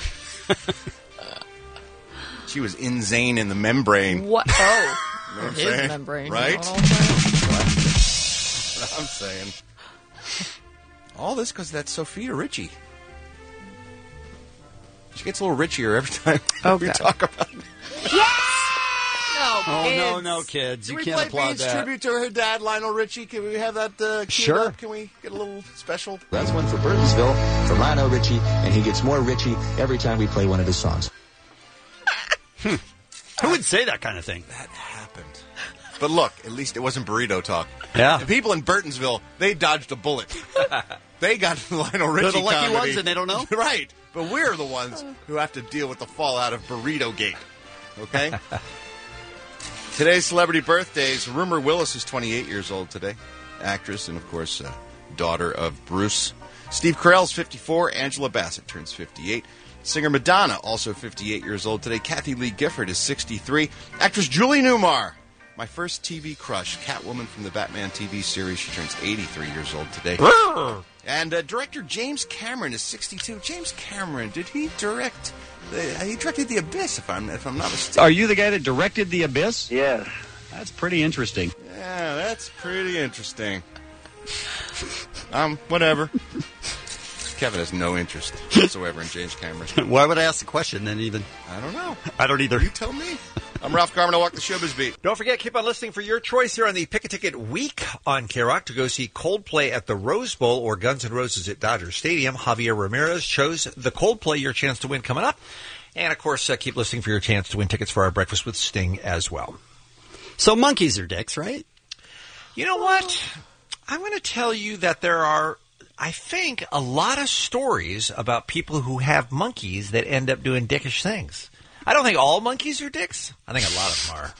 She was in Zayn in the membrane. What? Oh, you know what I'm his saying? membrane, right? What I'm saying. All this because that's Sophia Richie. She gets a little richier every time okay. we talk about it. Yes! No, oh, kids. no, no, kids. You Can can't we play applaud Bean's that. tribute to her dad, Lionel Richie? Can we have that uh, queued Sure. up? Can we get a little special? That's one for Burtonsville from Lionel Richie, and he gets more Richie every time we play one of his songs. hmm. Who would say that kind of thing? That happened. But look, at least it wasn't burrito talk. Yeah. The people in Burtonsville, they dodged a bullet. They got Lionel Richie They're the lucky comedy. ones and they don't know? Right. But we're the ones who have to deal with the fallout of Burrito Gate. Okay? Today's celebrity birthdays. Rumor Willis is twenty-eight years old today. Actress and, of course, uh, daughter of Bruce. Steve Carell's fifty-four. Angela Bassett turns fifty-eight. Singer Madonna, also fifty-eight years old today. Kathy Lee Gifford is sixty-three. Actress Julie Newmar, my first T V crush, Catwoman from the Batman T V series. She turns eighty-three years old today. And uh, director James Cameron is sixty-two. James Cameron, did he direct? The, he directed The Abyss, if I'm if I'm not mistaken. Are you the guy that directed The Abyss? Yes. That's pretty interesting. Yeah, that's pretty interesting. Um, whatever. Kevin has no interest whatsoever in James Cameron. Why would I ask the question then even? I don't know. I don't either. You tell me. I'm Ralph Garman. I walk the showbiz beat. Don't forget, keep on listening for your choice here on the Pick a Ticket Week on K-Rock to go see Coldplay at the Rose Bowl or Guns N' Roses at Dodger Stadium. Javier Ramirez chose the Coldplay, your chance to win coming up. And, of course, uh, keep listening for your chance to win tickets for our Breakfast with Sting as well. So monkeys are dicks, right? You know what? I'm going to tell you that there are, I think, a lot of stories about people who have monkeys that end up doing dickish things. I don't think all monkeys are dicks. I think a lot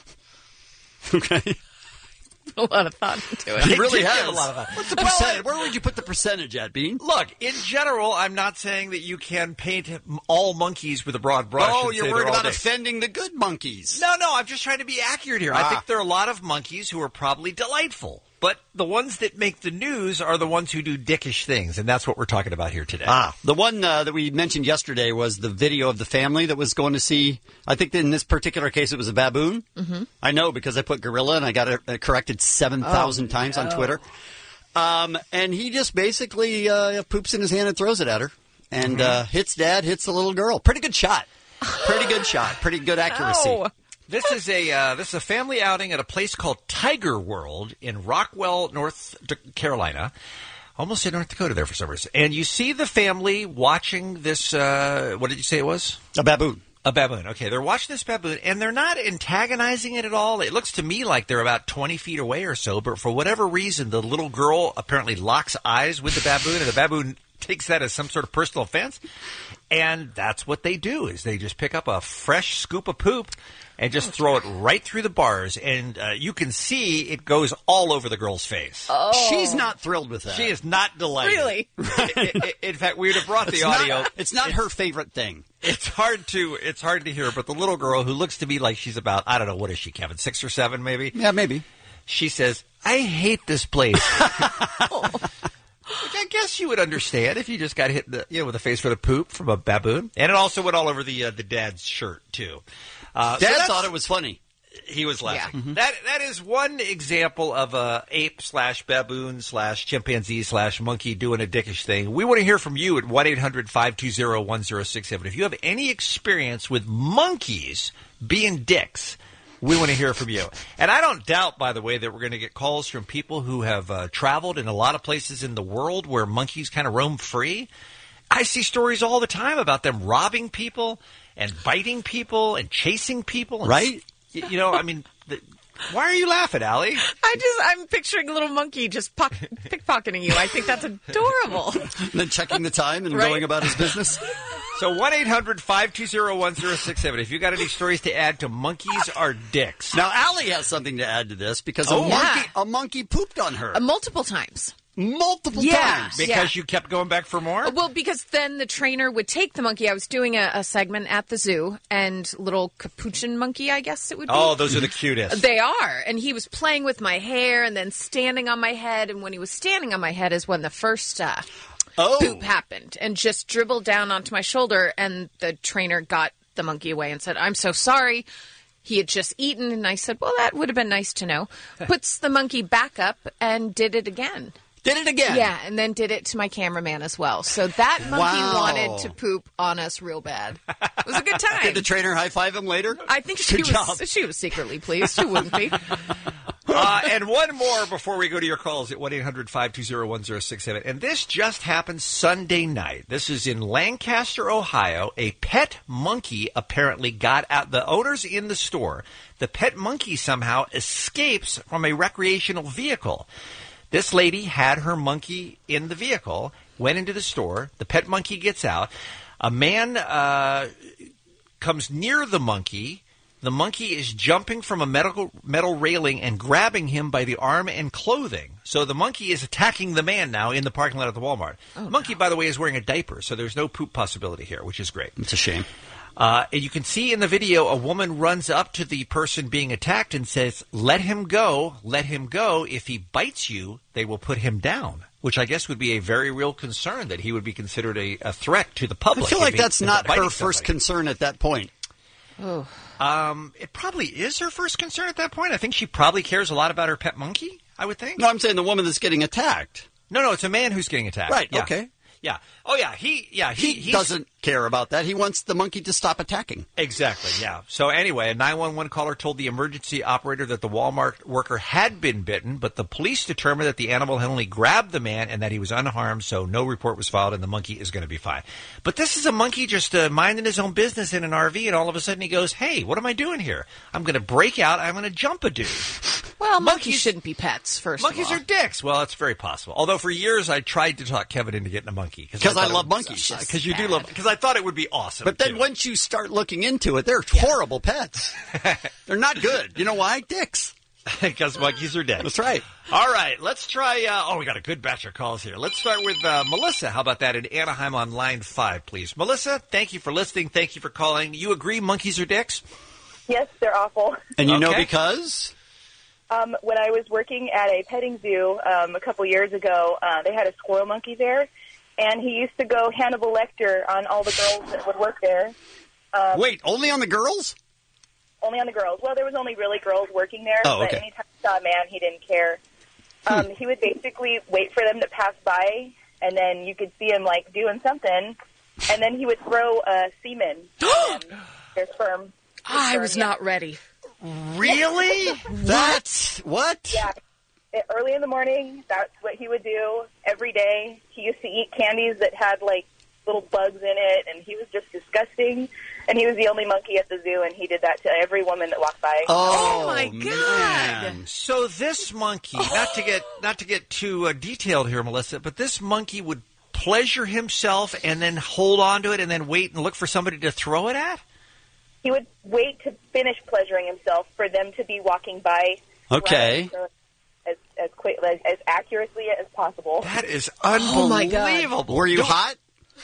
of them are. Okay. A lot of thought into it. He really Give has. a lot of thought. What's the Well, percentage? Where would you put the percentage at, Bean? Look, in general, I'm not saying that you can paint all monkeys with a broad brush. Oh, and you're say worried they're all about dicks. offending the good monkeys. No, no, I'm just trying to be accurate here. Ah. I think there are a lot of monkeys who are probably delightful. But the ones that make the news are the ones who do dickish things, and that's what we're talking about here today. Ah, the one uh, that we mentioned yesterday was the video of the family that was going to see, I think in this particular case it was a baboon. Mm-hmm. I know because I put gorilla and I got it uh, corrected seven thousand Oh, times no. on Twitter. Um, and he just basically uh, poops in his hand and throws it at her. And Mm-hmm. uh, hits dad, hits the little girl. Pretty good shot. Pretty good shot. Pretty good accuracy. Ow. This is a uh, this is a family outing at a place called Tiger World in Rockwell, North D- Carolina. Almost said North Dakota there for some reason. And you see the family watching this. Uh, what did you say it was? A baboon. A baboon. Okay, they're watching this baboon, and they're not antagonizing it at all. It looks to me like they're about twenty feet away or so. But for whatever reason, the little girl apparently locks eyes with the baboon, and the baboon takes that as some sort of personal offense. And that's what they do: is they just pick up a fresh scoop of poop and just throw it right through the bars, and uh, you can see it goes all over the girl's face. Oh. She's not thrilled with that. She is not delighted. Really? I- I- In fact, we would have brought the It's audio. Not, it's not her favorite thing. It's hard to it's hard to hear, but the little girl who looks to me like she's about, I don't know, what is she, Kevin, six or seven maybe? Yeah, maybe. She says, I hate this place. Which I guess you would understand if you just got hit in the, you know, with a face full of poop from a baboon. And it also went all over the uh, the dad's shirt, too. Uh, so Dad that's- thought it was funny. He was laughing. Mhm. That that is one example of a ape slash baboon slash chimpanzee slash monkey doing a dickish thing. We want to hear from you at one eight hundred five two zero one zero six seven. If you have any experience with monkeys being dicks, we want to hear from you. And I don't doubt, by the way, that we're going to get calls from people who have uh, traveled in a lot of places in the world where monkeys kind of roam free. I see stories all the time about them robbing people and biting people and chasing people. And Right? You, you know, I mean, the, why are you laughing, Allie? I just, I'm picturing a little monkey just pock, pickpocketing you. I think that's adorable. And then checking the time and Right. going about his business. So one eight hundred five two zero one zero six seven. If you got any stories to add to monkeys are dicks. Now, Allie has something to add to this because Oh. a monkey a monkey pooped on her. Uh, multiple times. Multiple Yeah, times. Because yeah. you kept going back for more? Well, because then the trainer would take the monkey. I was doing a, a segment at the zoo, and little capuchin monkey, I guess it would be. Oh, those are the cutest. They are. And he was playing with my hair and then standing on my head. And when he was standing on my head is when the first uh, oh. poop happened and just dribbled down onto my shoulder. And the trainer got the monkey away and said, "I'm so sorry." He had just eaten. And I said, "Well, that would have been nice to know." Puts the monkey back up and did it again. Did it again? Yeah, and then did it to my cameraman as well. So that monkey Wow. wanted to poop on us real bad. It was a good time. Did the trainer high five him later? I think she Good was job. she was secretly pleased. She wouldn't be. Uh, and one more before we go to your calls at one eight hundred five two zero one zero six seven. And this just happened Sunday night. This is in Lancaster, Ohio. A pet monkey apparently got out. The owner's in the store. The pet monkey somehow escapes from a recreational vehicle. This lady had her monkey in the vehicle, went into the store. The pet monkey gets out. A man uh, comes near the monkey. The monkey is jumping from a metal, metal railing and grabbing him by the arm and clothing. So the monkey is attacking the man now in the parking lot of the Walmart. Oh, the monkey, by the way, is wearing a diaper, so there's no poop possibility here, which is great. It's a shame. Uh, and you can see in the video a woman runs up to the person being attacked and says, "Let him go, let him go. If he bites you, they will put him down," which I guess would be a very real concern, that he would be considered a, a threat to the public. I feel if like he- that's if not biting her first somebody. concern at that point. Oh. Um, it probably is her first concern at that point. I think she probably cares a lot about her pet monkey, I would think. No, I'm saying the woman that's getting attacked. No, no, it's a man who's getting attacked. Right, Yeah. okay. Yeah. Oh, yeah. He, yeah, he, He he's- doesn't care about that. He wants the monkey to stop attacking. Exactly, yeah. So anyway, a nine one one caller told the emergency operator that the Walmart worker had been bitten, but the police determined that the animal had only grabbed the man and that he was unharmed, so no report was filed and the monkey is going to be fine. But this is a monkey just uh, minding his own business in an R V, and all of a sudden he goes, "Hey, what am I doing here? I'm going to break out. I'm going to jump a dude." Well, monkeys shouldn't be pets, first Monkeys of all. are dicks. Well, it's very possible. Although for years I tried to talk Kevin into getting a monkey. Because I thought it love was- monkeys. Because you do love. Because I thought it would be awesome. But then too. once you start looking into it, they're horrible pets. They're not good. You know why? Dicks. Because monkeys are dead. That's right. All right, let's try. Uh, oh, we got a good batch of calls here. Let's start with uh, Melissa. How about that in Anaheim on line five, please? Melissa, thank you for listening. Thank you for calling. You agree monkeys are dicks? Yes, they're awful. And you know Okay. because? Um, when I was working at a petting zoo um, a couple years ago, uh, they had a squirrel monkey there, and he used to go Hannibal Lecter on all the girls that would work there. Um, Wait, only on the girls? Only on the girls. Well, there was only really girls working there, Oh, but okay. anytime he saw a man, he didn't care. Um, he would basically wait for them to pass by, and then you could see him, like, doing something, and then he would throw uh, semen on them, their sperm. I Their was sperm, yeah. not ready. Really? That's what? Yeah. It- Early in the morning, that's what he would do every day. He used to eat candies that had, like, little bugs in it, and he was just disgusting. And he was the only monkey at the zoo, and he did that to every woman that walked by. Oh, my God. So this monkey, not to get not to get too uh, detailed here, Melissa, but this monkey would pleasure himself and then hold on to it and then wait and look for somebody to throw it at? He would wait to finish pleasuring himself for them to be walking by. Okay. So as as quick as, as accurately as possible. That is Oh, my God. unbelievable. Were you Don't- hot?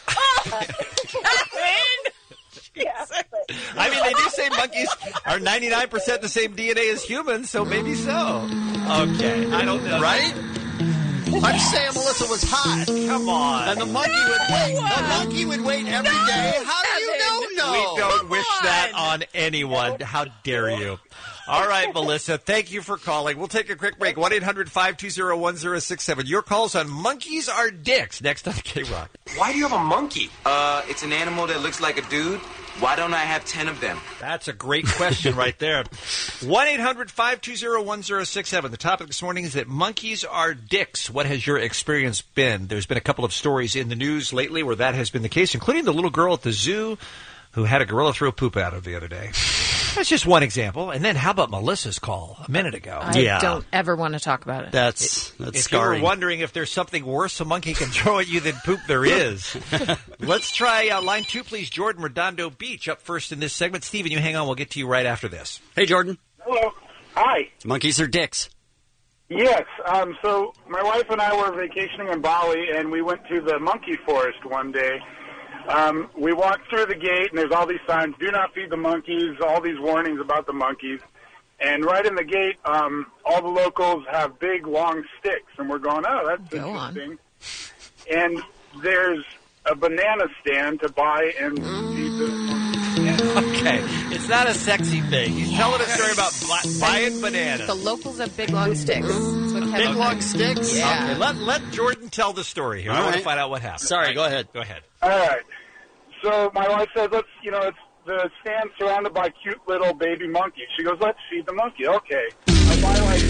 Yeah, but, I mean, they do say monkeys are ninety-nine percent the same D N A as humans, so maybe so. Okay, I don't know. Right? I'm saying Melissa was hot. Come on. And the monkey would wait. The monkey would wait every day. How do you know? No. We don't wish that on anyone. How dare you? All right, Melissa, thank you for calling. We'll take a quick break. one eight hundred five two zero one zero six seven. Your calls on monkeys are dicks. Next on K-Rock. Why do you have a monkey? Uh, it's an animal that looks like a dude. Why don't I have ten of them? That's a great question right there. one eight hundred five two zero one zero six seven. The topic this morning is that monkeys are dicks. What has your experience been? There's been a couple of stories in the news lately where that has been the case, including the little girl at the zoo who had a gorilla throw poop at her the other day. That's just one example. And then how about Melissa's call a minute ago? I yeah. don't ever want to talk about it. That's, that's if scarring. you were wondering if there's something worse a monkey can throw at you than poop, there is. Let's try uh, line two, please. Jordan, Redondo Beach, up first in this segment. Steven, you hang on. We'll get to you right after this. Hey, Jordan. Hello. Hi. Monkeys are dicks. Yes. Um, so my wife and I were vacationing in Bali, and we went to the monkey forest one day. Um, we walked through the gate, and there's all these signs, do not feed the monkeys, all these warnings about the monkeys. And right in the gate, um, all the locals have big, long sticks, and we're going, oh, that's Go interesting. On. And there's a banana stand to buy and feed the monkeys. Okay, it's not a sexy thing. He's yes. telling a story about bu- buying bananas. The locals have big, long sticks. That's what big, Kevin long sticks? Yeah. Okay, let, let Jordan tell the story here. All I want right. to find out what happened. Sorry, right. go ahead. Go ahead. All right. So my wife says, let's, you know, it's the stand surrounded by cute little baby monkeys. She goes, let's feed the monkey. Okay. I buy like...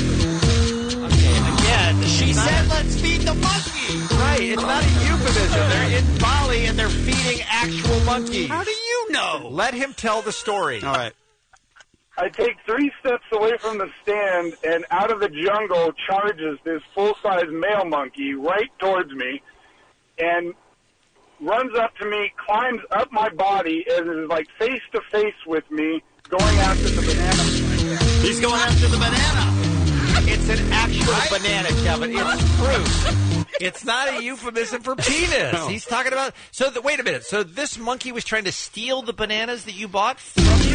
Okay, again, she said, let's feed the monkey. Right, it's not a euphemism. They're in Bali and they're feeding actual monkeys. How do you know? Let him tell the story. All right. I take three steps away from the stand, and out of the jungle charges this full-size male monkey right towards me, and runs up to me, climbs up my body, and is like face-to-face with me, going after the banana. He's going after the banana. It's an actual right? banana, Kevin. It's fruit. It's not a euphemism for penis. No. He's talking about... So, the, wait a minute. So this monkey was trying to steal the bananas that you bought from you?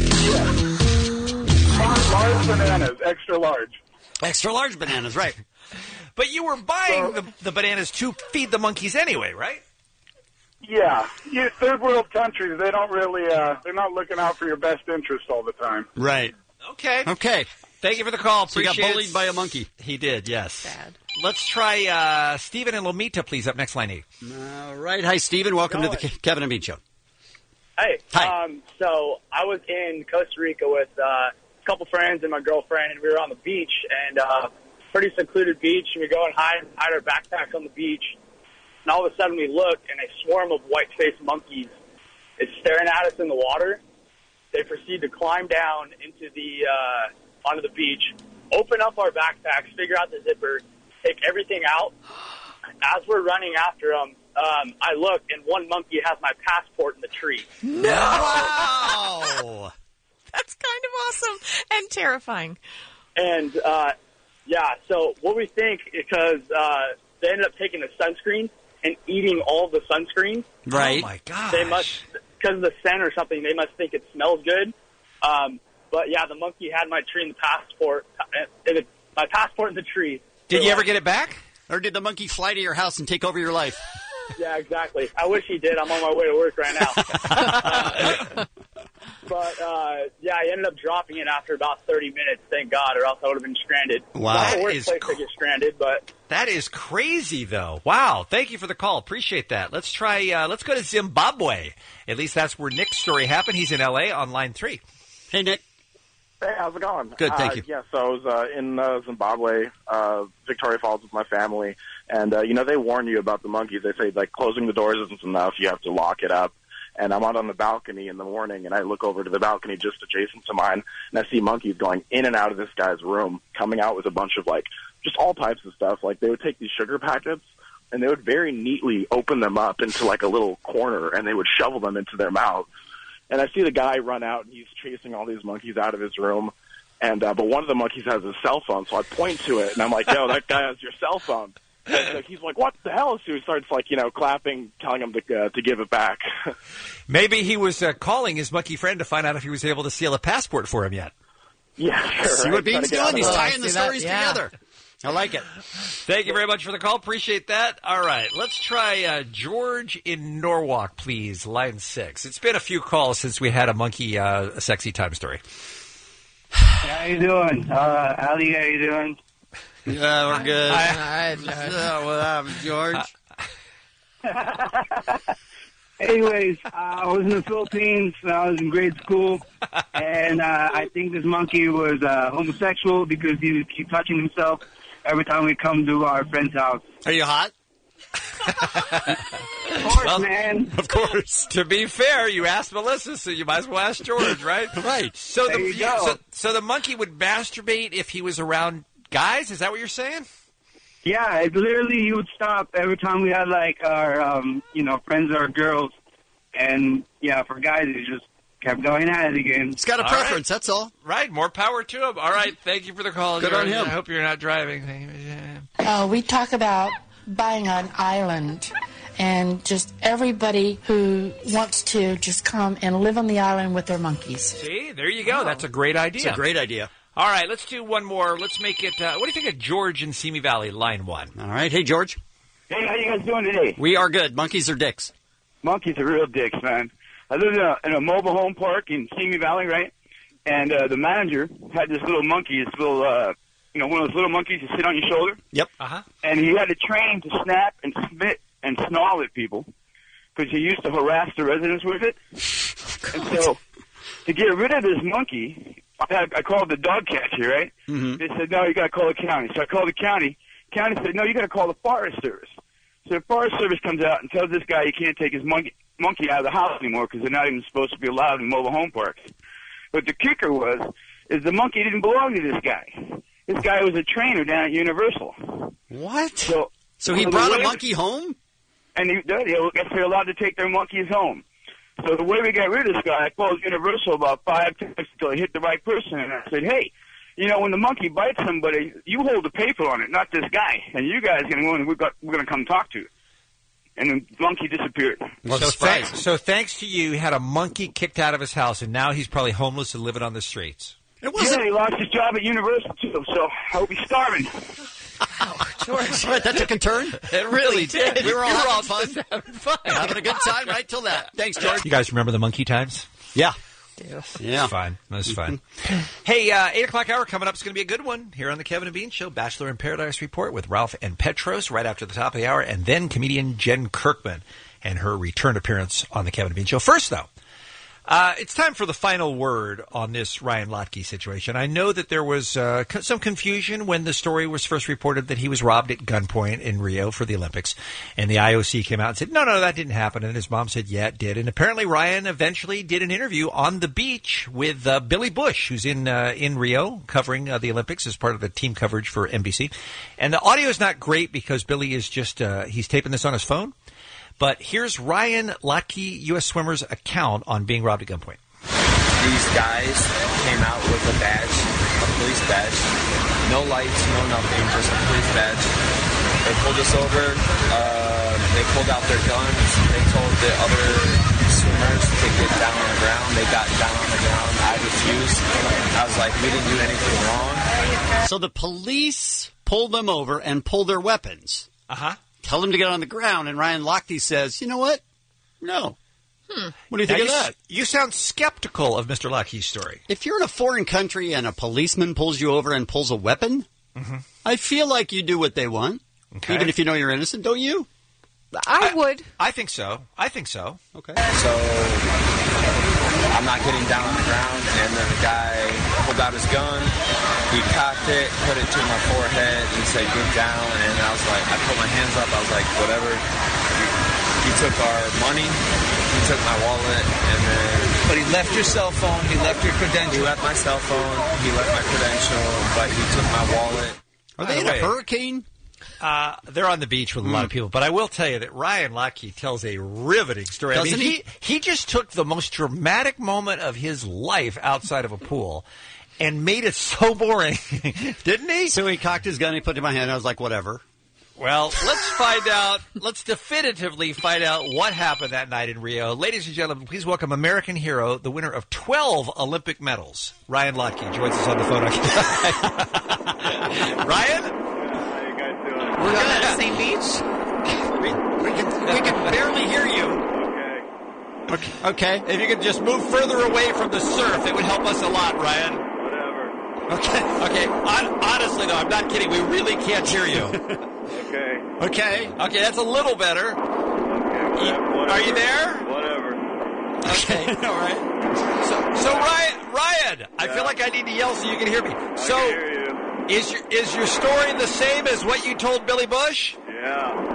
Yeah. Large bananas, extra large. Extra large bananas, right. But you were buying so, the, the bananas to feed the monkeys anyway, right? Yeah. yeah. Third world countries, they don't really... Uh, they're not looking out for your best interest all the time. Right. Okay. Okay. Thank you for the call. So he got bullied it. by a monkey. He did, yes. Sad. Let's try uh, Stephen and Lomita, please, up next, line eight. All right. Hi, Stephen. Welcome to the Ke- Kevin and Bean Show. Hey. Hi. Um, so I was in Costa Rica with uh, a couple friends and my girlfriend, and we were on the beach, and uh, pretty secluded beach, and we go and hide, hide our backpacks on the beach, and all of a sudden we look, and a swarm of white-faced monkeys is staring at us in the water. They proceed to climb down into the uh, onto the beach, open up our backpacks, figure out the zipper, take everything out. As we're running after them, um, I look, and one monkey has my passport in the tree. No! Wow! That's kind of awesome and terrifying. And, uh, yeah, so what we think, because uh, they ended up taking the sunscreen and eating all the sunscreen. Right. Oh, my gosh. They must, because of the scent or something, they must think it smells good. Um, but, yeah, the monkey had my tree in the passport, uh, my passport in the tree. Did so, you ever get it back? Or did the monkey fly to your house and take over your life? Yeah, exactly. I wish he did. I'm on my way to work right now. uh, but, uh, yeah, I ended up dropping it after about thirty minutes, thank God, or else I would have been stranded. Wow. Not the That worst is place cr- to get stranded, but... That is crazy, though. Wow. Thank you for the call. Appreciate that. Let's try, uh, let's go to Zimbabwe. At least that's where Nick's story happened. He's in L A on line three. Hey, Nick. Hey, how's it going? Good, thank uh, you. Yeah, so I was uh, in uh, Zimbabwe, uh, Victoria Falls with my family, and, uh, you know, they warn you about the monkeys. They say, like, closing the doors isn't enough. You have to lock it up. And I'm out on the balcony in the morning, and I look over to the balcony just adjacent to mine, and I see monkeys going in and out of this guy's room, coming out with a bunch of, like, just all types of stuff. Like, they would take these sugar packets, and they would very neatly open them up into, like, a little corner, and they would shovel them into their mouths. And I see the guy run out, and he's chasing all these monkeys out of his room. And uh, but one of the monkeys has his cell phone, so I point to it, and I'm like, yo, that guy has your cell phone. And so he's like, what the hell? So he starts, like, you know, clapping, telling him to, uh, to give it back. Maybe he was uh, calling his monkey friend to find out if he was able to steal a passport for him yet. Yeah, sure. See right? what Bean's doing? He's tying the that, stories yeah. together. I like it. Thank you very much for the call. Appreciate that. All right, let's try uh, George in Norwalk, please, line six. It's been a few calls since we had a monkey uh, a sexy time story. How you doing? Uh, Ali, how you doing? Yeah, we're good. Hi, Yeah, what happened, George? Anyways, uh, I was in the Philippines when I was in grade school, and uh, I think this monkey was uh, homosexual because he would keep touching himself every time we come to our friend's house. Are you hot? Of course, Well, man. Of course. To be fair, you asked Melissa, so you might as well ask George, right? Right. So There the you go. so, so the monkey would masturbate if he was around guys? Is that what you're saying? Yeah, it literally he would stop every time we had like our um, you know friends or girls, and yeah, for guys it just kept going at it again. It's got a All preference, that's all. Right, more power to him. All right, thank you for the call. Good George. on him. I hope you're not driving. Uh, we talk about buying an island and just everybody who wants to just come and live on the island with their monkeys. See, there you go. That's a great idea. It's a great idea. All right, let's do one more. Let's make it, uh, what do you think of George in Simi Valley, line one? All right. Hey, George. Hey, how you guys doing today? We are good. Monkeys are dicks. Monkeys are real dicks, man. I live in a, in a mobile home park in Simi Valley, right? And uh, the manager had this little monkey, this little, uh, you know, one of those little monkeys that sit on your shoulder. Yep. Uh-huh. And he had to train to snap and spit and snarl at people because he used to harass the residents with it. And so to get rid of this monkey, I, had, I called the dog catcher, right? Mm-hmm. They said, no, you got to call the county. So I called the county. County said, no, you got to call the Forest Service. So the Forest Service comes out and tells this guy he can't take his monkey monkey out of the house anymore because they're not even supposed to be allowed in mobile home parks. But the kicker was, is the monkey didn't belong to this guy. This guy was a trainer down at Universal. What? So, So he the brought a way- monkey home? And he, they, I guess they're allowed to take their monkeys home. So the way we got rid of this guy, I called Universal about five times until I hit the right person, and I said, hey, you know, when the monkey bites somebody, you hold the paper on it, not this guy. And you guys are going to go and we're going to come talk to you. And the monkey disappeared. So, thanks, so thanks to you, he had a monkey kicked out of his house, and now he's probably homeless and living on the streets. It Yeah, he lost his job at Universal, too, so I hope he's starving. George. All right, that took a turn. It really did. We were all We were all having fun. having fun. Having a good time right till that. Thanks, George. You guys remember the monkey times? Yeah. Yeah. Fun. That was fun. Hey, uh, eight o'clock hour coming up is going to be a good one here on the Kevin and Bean Show. Bachelor in Paradise Report with Ralph and Petros right after the top of the hour, and then comedian Jen Kirkman and her return appearance on the Kevin and Bean Show. First, though, uh, it's time for the final word on this Ryan Lochte situation. I know that there was uh, co- some confusion when the story was first reported that he was robbed at gunpoint in Rio for the Olympics, and the I O C came out and said, no, no, that didn't happen, and his mom said, yeah, it did. And apparently Ryan eventually did an interview on the beach with uh, Billy Bush, who's in uh, in Rio covering uh, the Olympics as part of the team coverage for N B C. And the audio is not great because Billy is just, uh, he's taping this on his phone. But here's Ryan Lochte, U S swimmer's account on being robbed at gunpoint. These guys came out with a badge, a police badge. No lights, no nothing, just a police badge. They pulled us over. Uh, they pulled out their guns. They told the other swimmers to get down on the ground. They got down on the ground. I refused. I was like, we didn't do anything wrong. So the police pulled them over and pulled their weapons. Uh-huh. Tell them to get on the ground, and Ryan Lochte says, you know what? No. Hmm. What do you think Now, of you that? s- You sound skeptical of Mister Lochte's story. If you're in a foreign country and a policeman pulls you over and pulls a weapon, mm-hmm. I feel like you do what they want, Okay. even if you know you're innocent, don't you? I would. I think so. I think so. Okay. So I'm not getting down on the ground, and then the guy pulled out his gun. He cocked it, put it to my forehead, and said, get down. And I was like, I put my hands up. I was like, whatever. He took our money. He took my wallet, and then... But he left your cell phone. He left your credentials. He left my cell phone. He left my credential, but he took my wallet. Are By they in the a way, hurricane? Uh, they're on the beach with a lot of people, but I will tell you that Ryan Lochte tells a riveting story. I Doesn't mean, he? he just took the most dramatic moment of his life outside of a pool and made it so boring, didn't he? So he cocked his gun, he put it in my hand, I was like, whatever. Well, let's find out. Let's definitively find out what happened that night in Rio. Ladies and gentlemen, please welcome American hero, the winner of twelve Olympic medals, Ryan Lochte, joins us on the phone. Ryan? How you guys doing? We're On good. that same beach? We, we, can, we can barely hear you. Okay. Okay. If you could just move further away from the surf, it would help us a lot, Ryan. Whatever. Okay. Okay. Hon- honestly, though, I'm not kidding. We really can't hear you. Okay. Okay. Okay, that's a little better. Okay. You- Whatever. are you there? Whatever. Okay. All right. So, so Ryan, Ryan, I feel like I need to yell so you can hear me. So, I can hear you. is your is your story the same as what you told Billy Bush? Yeah.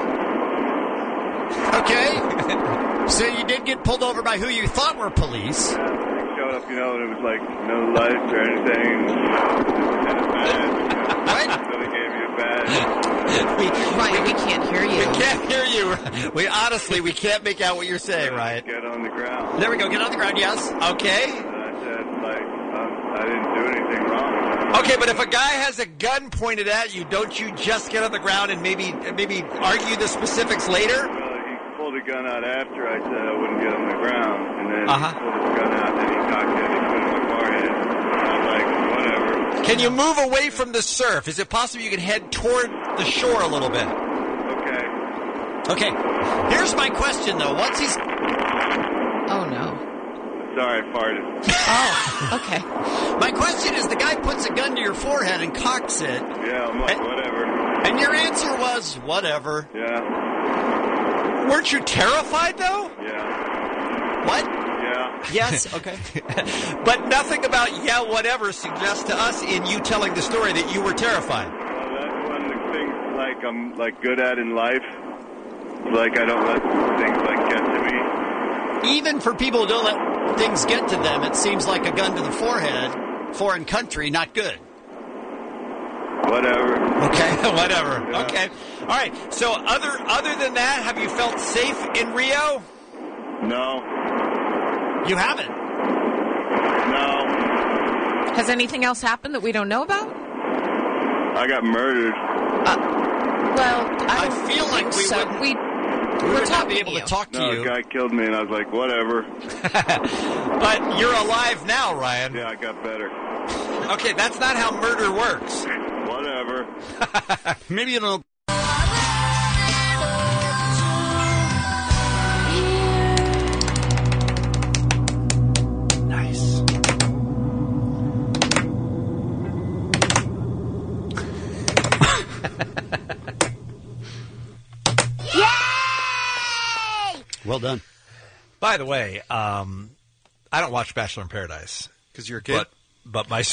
Okay. So you did get pulled over by who you thought were police. Yeah, they showed up, you know, and it was like no lights or anything. And a badge. Right? So they gave me a badge. we, Ryan, we can't hear you. we can't hear you. We honestly, we can't make out what you're saying, Ryan. Get on the ground. There we go. Get on the ground, yes. Okay. And I said, like, um, I didn't do anything wrong. Okay, but if a guy has a gun pointed at you, don't you just get on the ground and maybe maybe argue the specifics later? Well, he pulled a gun out after I said I wouldn't get on the ground. And then Uh-huh. he pulled his gun out, and he cocked it, and he put it in my forehead. And I was like, whatever. Can you move away from the surf? Is it possible you can head toward the shore a little bit? Okay. Okay. Here's my question, though. Once he's... Oh, no. Sorry, I farted. Oh, okay. My question is, the guy puts a gun to your forehead and cocks it, Yeah, I'm like, And- whatever. and your answer was, whatever. Yeah. Weren't you terrified, though? Yeah. What? Yeah. Yes. Okay. But nothing about yeah, whatever suggests to us in you telling the story that you were terrified. Well, that's one of the things like I'm like good at in life. Like I don't let things like get to me. Even for people who don't let things get to them, it seems like a gun to the forehead, foreign country, not good. Whatever. Okay, whatever. Yeah. Okay. All right. So other other than that, have you felt safe in Rio? No. You haven't. No. Has anything else happened that we don't know about? I got murdered. Well, I, I don't feel think like we so. would- We, We we're would not talking be able to to you. talk to No, you. a guy killed me, and I was like, whatever. But you're alive now, Ryan. Yeah, I got better. Okay, that's not how murder works. Whatever. Maybe you don't. Nice. Well done. By the way, um, I don't watch Bachelor in Paradise. Because you're a kid? But, but my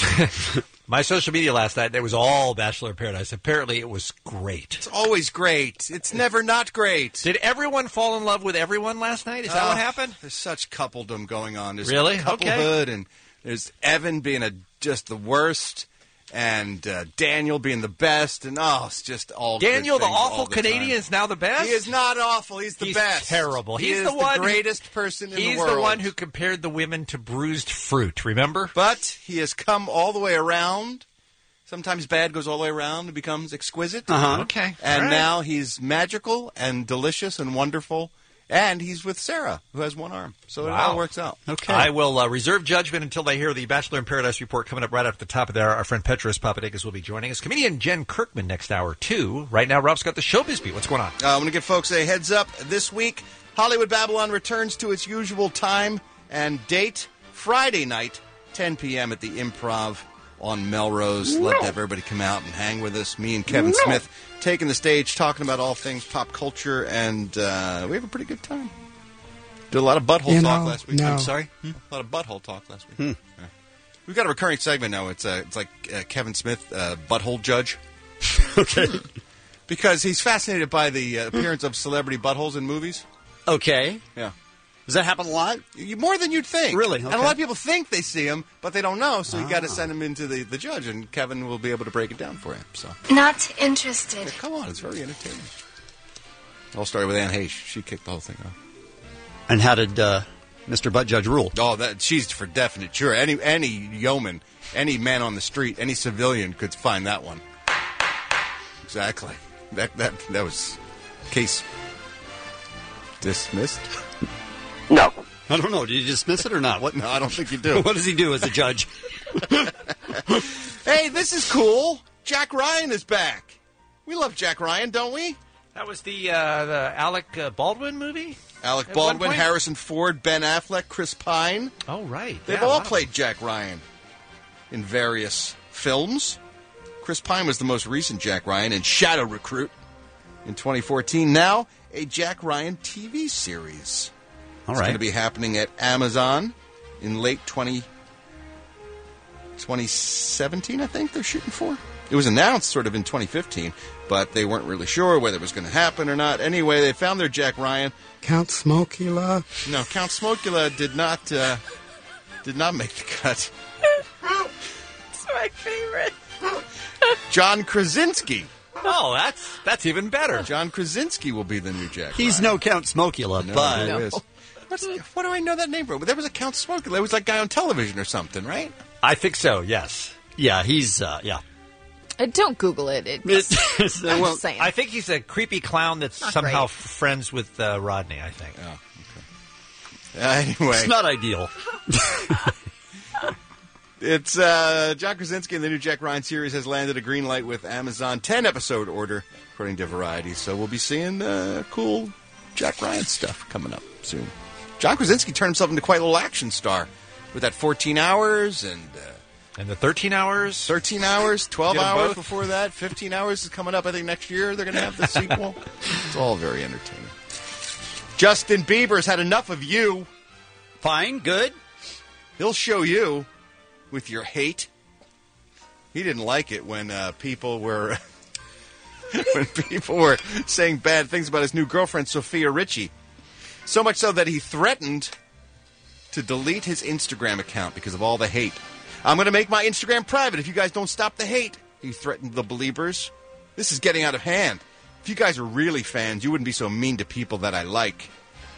my social media last night, it was all Bachelor in Paradise. Apparently, it was great. It's always great. It's never not great. Did everyone fall in love with everyone last night? Is that Oh, what happened? There's such coupledom going on. There's Really? couplehood, Okay. and there's Evan being a just the worst, and uh, Daniel being the best, and oh, it's just all good Daniel, the things awful all the Canadian, time. is now the best? He is not awful. He's the He's best. terrible. He He's is the one who- greatest person in He's the world. the one who compared the women to bruised fruit, remember? But he has come all the way around. Sometimes bad goes all the way around and becomes exquisite. Uh-huh. Okay. And All right. now he's magical and delicious and wonderful. And he's with Sarah, who has one arm. So it Wow. all works out. Okay. I will uh, reserve judgment until they hear the Bachelor in Paradise report coming up right after the top of the hour. Our friend Petros Papadakis will be joining us. Comedian Jen Kirkman next hour, too. Right now, Rob's got the Showbiz Beat. What's going on? Uh, I'm going to give folks a heads up. This week, Hollywood Babylon returns to its usual time and date, Friday night, ten p.m. at the Improv on Melrose. Love to have everybody come out and hang with us. Me and Kevin No. Smith taking the stage, talking about all things pop culture, and uh, we have a pretty good time. Did a lot of butthole You talk know, last week. no. I'm sorry? Hmm? A lot of butthole talk last week. Yeah. We've got a recurring segment now. It's uh, it's like uh, Kevin Smith, uh, butthole judge. Okay. Because he's fascinated by the uh, appearance of celebrity buttholes in movies. Okay. Yeah. Does that happen a lot? You, more than you'd think. Really? And a Okay. lot of people think they see him, but they don't know, so you got to Ah. send him into the, the judge, and Kevin will be able to break it down for you. So Not interested. yeah, come on, it's very entertaining. It all started with Anne Heche. She kicked the whole thing off. And how did uh, Mister Butt Judge rule? Oh, that she's for definite sure. Any any yeoman, any man on the street, any civilian could find that one. Exactly. That that that was case dismissed. No. I don't know. Did you dismiss it or not? What? No, I don't think you do. What does he do as a judge? Hey, this is cool. Jack Ryan is back. We love Jack Ryan, don't we? That was the uh, the Alec uh, Baldwin movie? Alec At one Baldwin, point? Harrison Ford, Ben Affleck, Chris Pine. Oh, right. They've Yeah, all wow. played Jack Ryan. in various films. Chris Pine was the most recent Jack Ryan in Shadow Recruit in twenty fourteen. Now, a Jack Ryan T V series. All it's right. going to be happening at Amazon in late twenty, twenty seventeen, I think they're shooting for. It was announced sort of in twenty fifteen, but they weren't really sure whether it was going to happen or not. Anyway, they found their Jack Ryan. Count Smokula. No, Count Smokula did not uh, did not make the cut. It's my favorite. John Krasinski. Oh, that's that's even better. John Krasinski will be the new Jack He's Ryan. no Count Smokula, No, but he is. What's, what do I know that name from? There was a Count Smokula. There was that guy on television or something, right? I think so, yes. Yeah, he's, uh, yeah. Uh, don't Google it. It's, I'm well, just saying. I think he's a creepy clown that's Not somehow great. friends with uh, Rodney, I think. Oh, okay. Uh, anyway. It's not ideal. It's uh, John Krasinski and the new Jack Ryan series has landed a green light with Amazon ten-episode order, according to Variety. So we'll be seeing uh, cool Jack Ryan stuff coming up soon. John Krasinski turned himself into quite a little action star with that fourteen hours and... Uh, and the thirteen hours? thirteen hours, twelve Get 'em hours both? before that, fifteen hours is coming up. I think next year they're going to have the sequel. It's all very entertaining. Justin Bieber's had enough of you. Fine, good. He'll show you with your hate. He didn't like it when uh, people were when people were saying bad things about his new girlfriend, Sophia Richie. So much so that he threatened to delete his Instagram account because of all the hate. I'm going to make my Instagram private if you guys don't stop the hate, he threatened the Beliebers. This is getting out of hand. If you guys are really fans, you wouldn't be so mean to people that I like.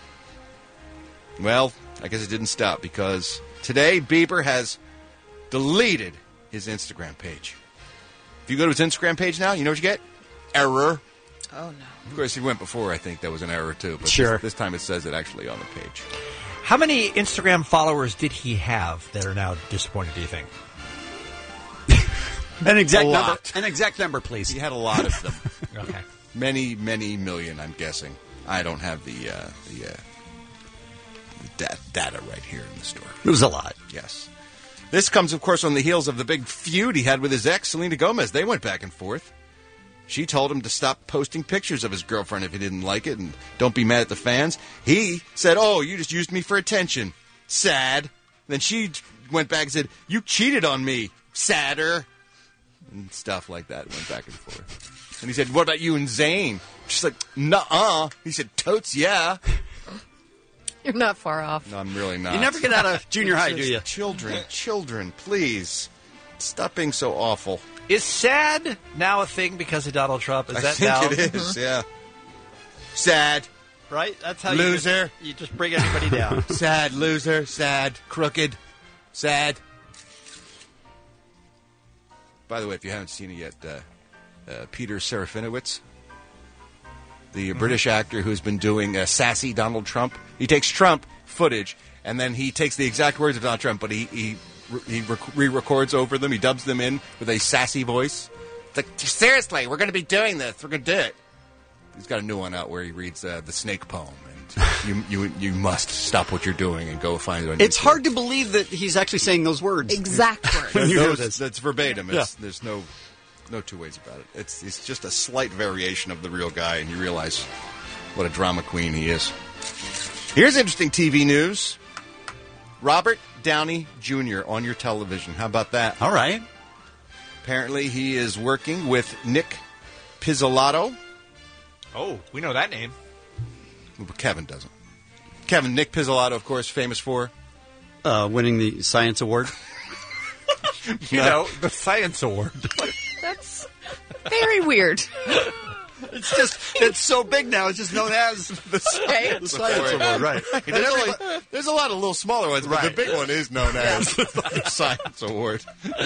Well, I guess it didn't stop because today Bieber has deleted his Instagram page. If you go to his Instagram page now, you know what you get? Error. Oh, no. Of course, he went before, I think that was an error too. But Sure. This, this time it says it actually on the page. How many Instagram followers did he have that are now disappointed, do you think? An exact A number. lot. An exact number, please. He had a lot of them. Okay. Many, many million, I'm guessing. I don't have the, uh, the, uh, the da- data right here in the store. It was a lot. Yes. This comes, of course, on the heels of the big feud he had with his ex, Selena Gomez. They went back and forth. She told him to stop posting pictures of his girlfriend if he didn't like it, and don't be mad at the fans. He said, oh, you just used me for attention. Sad. Then she went back and said, you cheated on me. Sadder. And stuff like that went back and forth. And he said, what about you and Zayn? She's like, nuh-uh. He said, totes, yeah. You're not far off. No, I'm really not. You never get out of junior high, do Just you? Children, children, please. Stop being so awful. Is sad now a thing because of Donald Trump? Is I that think now? it is, yeah. Sad. Right? That's how Loser. You just, you just bring everybody down. Sad, loser, sad, crooked, sad. By the way, if you haven't seen it yet, uh, uh, Peter Serafinowicz, the Mm-hmm. British actor who's been doing uh, sassy Donald Trump, he takes Trump footage, and then he takes the exact words of Donald Trump, but he he, he rec- re-records over them, he dubs them in with a sassy voice. It's like, seriously, we're going to be doing this, we're going to do it. He's got a new one out where he reads uh, the snake poem, and you, you you must stop what you're doing and go find it on It's YouTube. hard to believe that he's actually saying those words. Exact words. When you hear Those- this. That's verbatim. It's, Yeah. There's no no two ways about it. It's it's just a slight variation of the real guy, and you realize what a drama queen he is. Here's interesting T V news. Robert Downey Junior on your television. How about that? All right. Apparently, he is working with Nick Pizzolatto. Oh, we know that name. But Kevin doesn't. Kevin, Nick Pizzolatto, of course, famous for Uh, winning the science award. You No. know, the Science Award. That's very weird. It's just, it's so big now, it's just known as the Right. the science award, right. There's, only- there's a lot of little smaller ones, but the Right. big one is known as the Science Award.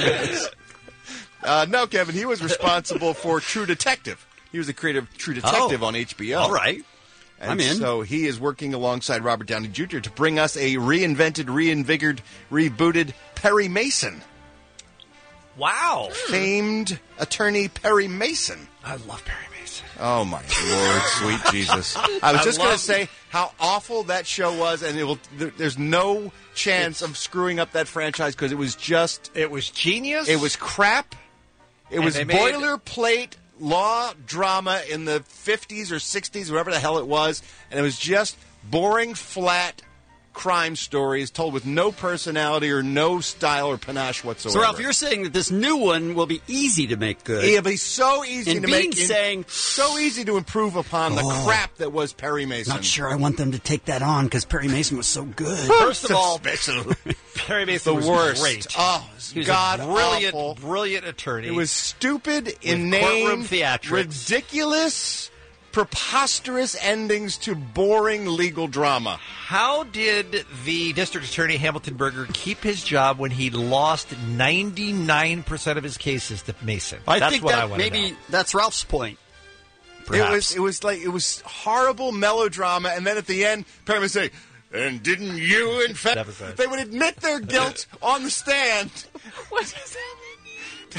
uh, no, Kevin, he was responsible for True Detective. He was the creator of True Detective Oh. on H B O. All right. And I'm in. so he is working alongside Robert Downey Junior to bring us a reinvented, reinvigorated, rebooted Perry Mason. Wow. Famed attorney Perry Mason. I love Perry Mason. Christ. Oh, my Lord, sweet Jesus. I was I just going to love- say how awful that show was, and it will. There, there's no chance of screwing up that franchise because it was just... It was genius. It was crap. It And was they made- boilerplate law drama in the fifties or sixties, whatever the hell it was, and it was just boring, flat crime stories told with no personality or no style or panache whatsoever. So, Ralph, you're saying that this new one will be easy to make good. It'll be so easy and to Bean's make. saying, so easy to improve upon the Oh. crap that was Perry Mason. not sure I want them to take that on because Perry Mason was so good. First of all, Special. Perry Mason The was worst. great. Oh, he was God a brilliant, awful. brilliant attorney. It was stupid, With inane, courtroom theatrics. ridiculous, preposterous endings to boring legal drama. How did the district attorney Hamilton Berger keep his job when he lost ninety-nine percent of his cases to Mason? I That's think what that I want to maybe know. that's Ralph's point. It Perhaps. was it was like it was horrible melodrama, and then at the end, Perry would say, "And didn't you, in fact?" Never said. They would admit their guilt on the stand. What does that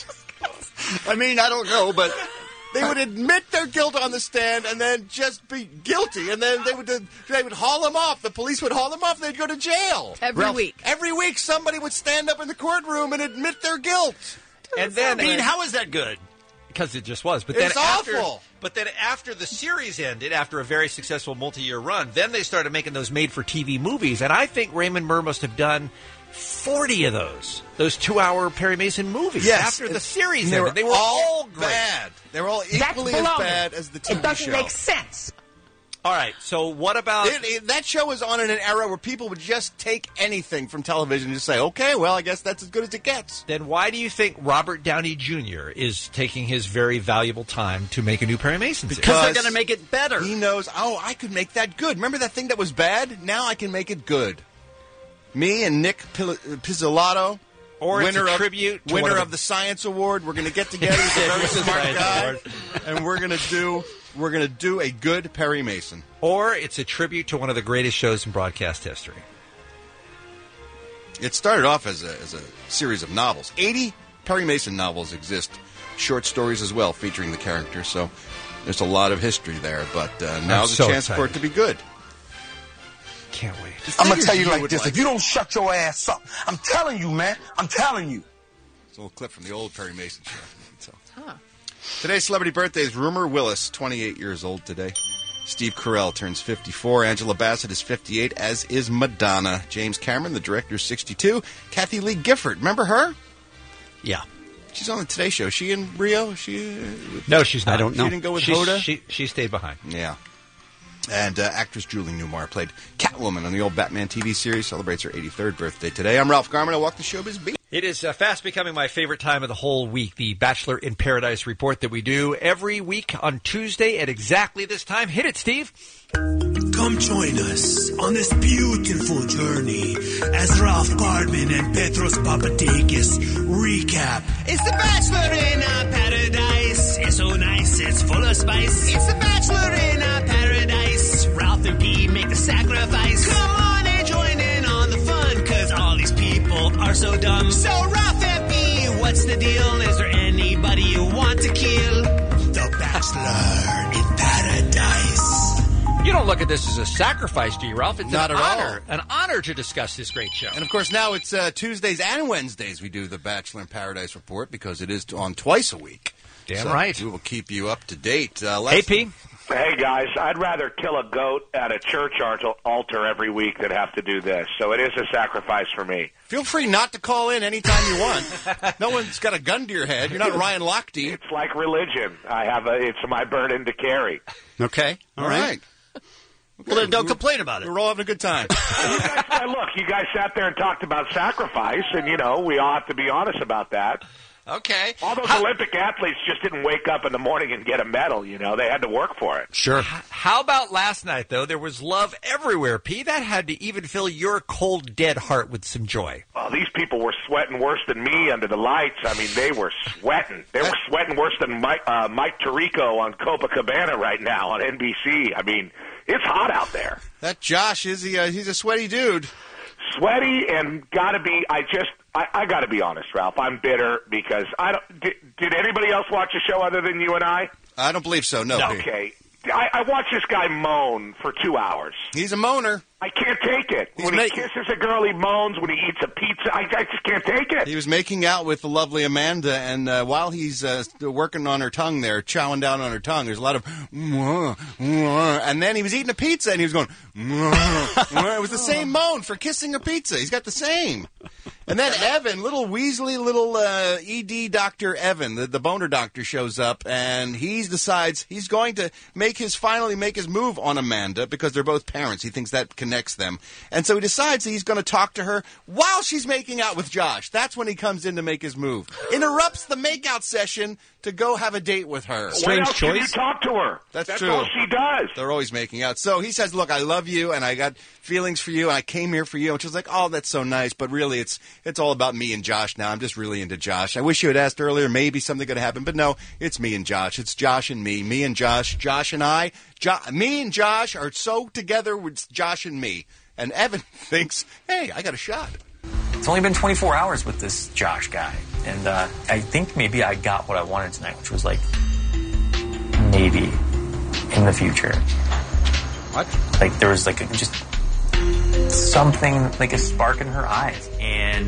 mean? I mean, I don't know, but They would admit their guilt on the stand and then just be guilty, and then they would they would haul them off. The police would haul them off. They'd go to jail Every Ralph, week. Every week, somebody would stand up in the courtroom and admit their guilt. And then, I mean, how is that good? because it just was. But It's then after, awful. But then after the series ended, after a very successful multi-year run, then they started making those made-for-T V movies, and I think Raymond Burr must have done forty of those, those two-hour Perry Mason movies. Yes, after the series they ended, were they were all all great. bad. They were all That's equally as baloney. bad as the T V It doesn't show. make sense. All right, so what about... It, it, that show was on in an era where people would just take anything from television and just say, okay, well, I guess that's as good as it gets. Then why do you think Robert Downey Junior is taking his very valuable time to make a new Perry Mason series? Because they're going to make it better. He knows, oh, I could make that good. Remember that thing that was bad? Now I can make it good. Me and Nick Pil- Pizzolatto, Or it's winner a of, tribute to winner one of of the- the Science Award. We're going to get together. He's a very smart Science guy, Award. and we're going to do we're going to do a good Perry Mason. Or it's a tribute to one of the greatest shows in broadcast history. It started off as a, as a series of novels. eighty Perry Mason novels exist, short stories as well, featuring the characters. So there's a lot of history there. But uh, now's a so chance for it excited. to be good. Can't wait. I'm gonna figured tell you you like would this: like if you don't shut your ass up, I'm telling you, man. I'm telling you. It's a little clip from the old Perry Mason show. So. Huh. Today's celebrity birthday is Rumor Willis, twenty-eight years old today. Steve Carell turns fifty-four. Angela Bassett is fifty-eight, as is Madonna. James Cameron, the director, is sixty-two. Kathy Lee Gifford, remember her? Yeah. She's on the Today Show. She in Rio? She uh, No, she's not. I don't know. She didn't go with She's- Hoda? She, she stayed behind. Yeah. And uh, actress Julie Newmar played Catwoman on the old Batman T V series. Celebrates her eighty-third birthday today. I'm Ralph Garman. I walk the showbiz beat. It is uh, fast becoming my favorite time of the whole week, the Bachelor in Paradise report that we do every week on Tuesday at exactly this time. Hit it, Steve. Come join us on this beautiful journey as Ralph Garman and Petros Papadakis recap. It's the Bachelor in a Paradise. It's so nice, it's full of spice. It's the Bachelor in a Paradise. Ralph and P make the sacrifice. Come on and join in on the fun, cause all these people are so dumb. So Ralph and P, what's the deal? Is there anybody you want to kill? The Bachelor in Paradise. You don't look at this as a sacrifice, do you, Ralph? It's Not an at all. honor, an honor to discuss this great show. And of course, now it's uh, Tuesdays and Wednesdays we do the Bachelor in Paradise report because it is on twice a week. Damn So right. We will keep you up to date. Uh, Hey, last- P. Hey, guys, I'd rather kill a goat at a church altar- altar every week than have to do this. So it is a sacrifice for me. Feel free not to call in anytime you want. No one's got a gun to your head. You're not Ryan Lochte. It's like religion. I have a, it's my burden to carry. Okay. All right. Well, then don't complain about it. We're all having a good time. you guys, uh, look, you guys sat there and talked about sacrifice, and, you know, we all have to be honest about that. Okay. All those Olympic athletes just didn't wake up in the morning and get a medal, you know. They had to work for it. Sure. How about last night, though? There was love everywhere, P. That had to even fill your cold, dead heart with some joy. Well, these people were sweating worse than me under the lights. I mean, they were sweating. They were sweating worse than Mike, uh, Mike Tirico on Copacabana right now on N B C. I mean, it's hot out there. That Josh, is he? Uh, he's a sweaty dude. Sweaty and gotta be. I just. I, I got to be honest, Ralph. I'm bitter because I don't. Did, did anybody else watch the show other than you and I? I don't believe so. No. Pete. Okay. I, I watch this guy moan for two hours. He's a moaner. I can't take it. He's when ma- he kisses a girl, he moans. When he eats a pizza, I, I just can't take it. He was making out with the lovely Amanda, and uh, while he's uh, working on her tongue there, chowing down on her tongue, there's a lot of, mwah, mwah, and then he was eating a pizza, and he was going, mwah, mwah. It was the same moan for kissing a pizza. He's got the same. And then Evan, little Weasley, little uh, E D Doctor Evan, the, the boner doctor, shows up, and he decides he's going to make his finally make his move on Amanda because they're both parents. He thinks that connects them, and so he decides he's going to talk to her while she's making out with Josh. That's when he comes in to make his move. Interrupts the makeout session to go have a date with her. When else can you talk to her? That's, That's true. all she does. They're always making out. So he says, look, I love you, and I got feelings for you, and I came here for you. And she's like, oh, that's so nice, but really it's it's all about me and Josh now. I'm just really into Josh. I wish you had asked earlier. Maybe something could happen, but no, it's me and Josh. It's Josh and me. Me and Josh. Josh and I. Jo- me and Josh are so together with Josh and me. And Evan thinks, hey, I got a shot. It's only been twenty-four hours with this Josh guy, and uh, I think maybe I got what I wanted tonight, which was like maybe in the future. What? Like there was like a, just something, like a spark in her eyes, and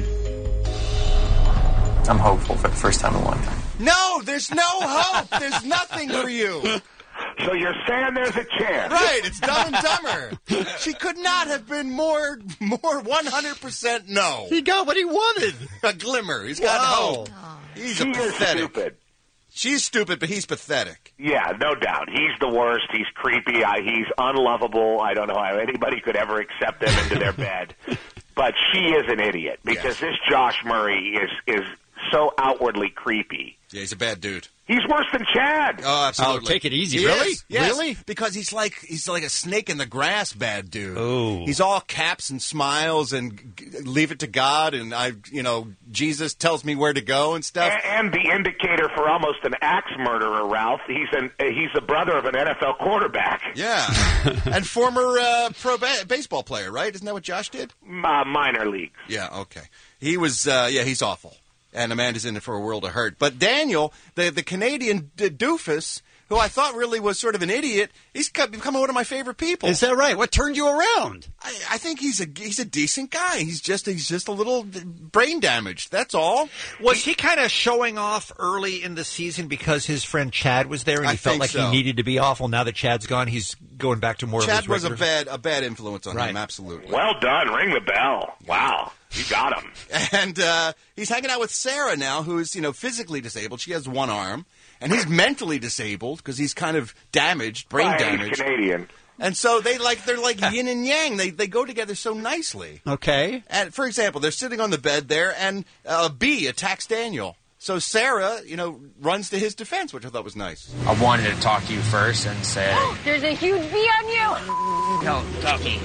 I'm hopeful for the first time in a long time. No, there's no hope. There's nothing for you. So you're saying there's a chance. Right, it's Dumb and Dumber. She could not have been more, more one hundred percent no. He got what he wanted. A glimmer. He's got Wow. hope. He's She a is pathetic. stupid. She's stupid, but he's pathetic. Yeah, no doubt. He's the worst. He's creepy. I, he's unlovable. I don't know how anybody could ever accept him into their bed. But she is an idiot because this Josh Murray is is so outwardly creepy. Yeah, he's a bad dude. He's worse than Chad. Oh, absolutely. Oh, take it easy. He Really? is, yes, Really? Because he's like he's like a snake in the grass, bad dude. Oh. He's all caps and smiles and g- leave it to God, and I, you know, Jesus tells me where to go and stuff. And, and the indicator for almost an axe murderer, Ralph. He's an he's the brother of an N F L quarterback. Yeah, and former uh, pro ba- baseball player, right? Isn't that what Josh did? Uh, minor league. Yeah. Okay. He was. Uh, yeah, he's awful. And Amanda's in it for a world of hurt. But Daniel, the the Canadian d- doofus, who I thought really was sort of an idiot, he's co- become one of my favorite people. Is that right? What turned you around? I, I think he's a he's a decent guy. He's just he's just a little brain damaged. That's all. Was he kind of showing off early in the season because his friend Chad was there and he I felt think like so. he needed to be awful? Now that Chad's gone, he's going back to more of Chad his was a regular- bad a bad influence on Right. him. Absolutely. Well done. Ring the bell. Wow. You got him. And uh, he's hanging out with Sarah now, who's you know physically disabled. She has one arm, and he's mentally disabled because he's kind of damaged, brain Right, he's damaged. Canadian. And so they like they're like yin and yang. They they go together so nicely. Okay. And for example, they're sitting on the bed there, and a bee attacks Daniel. So Sarah, you know, runs to his defense, which I thought was nice. I wanted to talk to you first and say, There's a huge bee on you. no, stop me.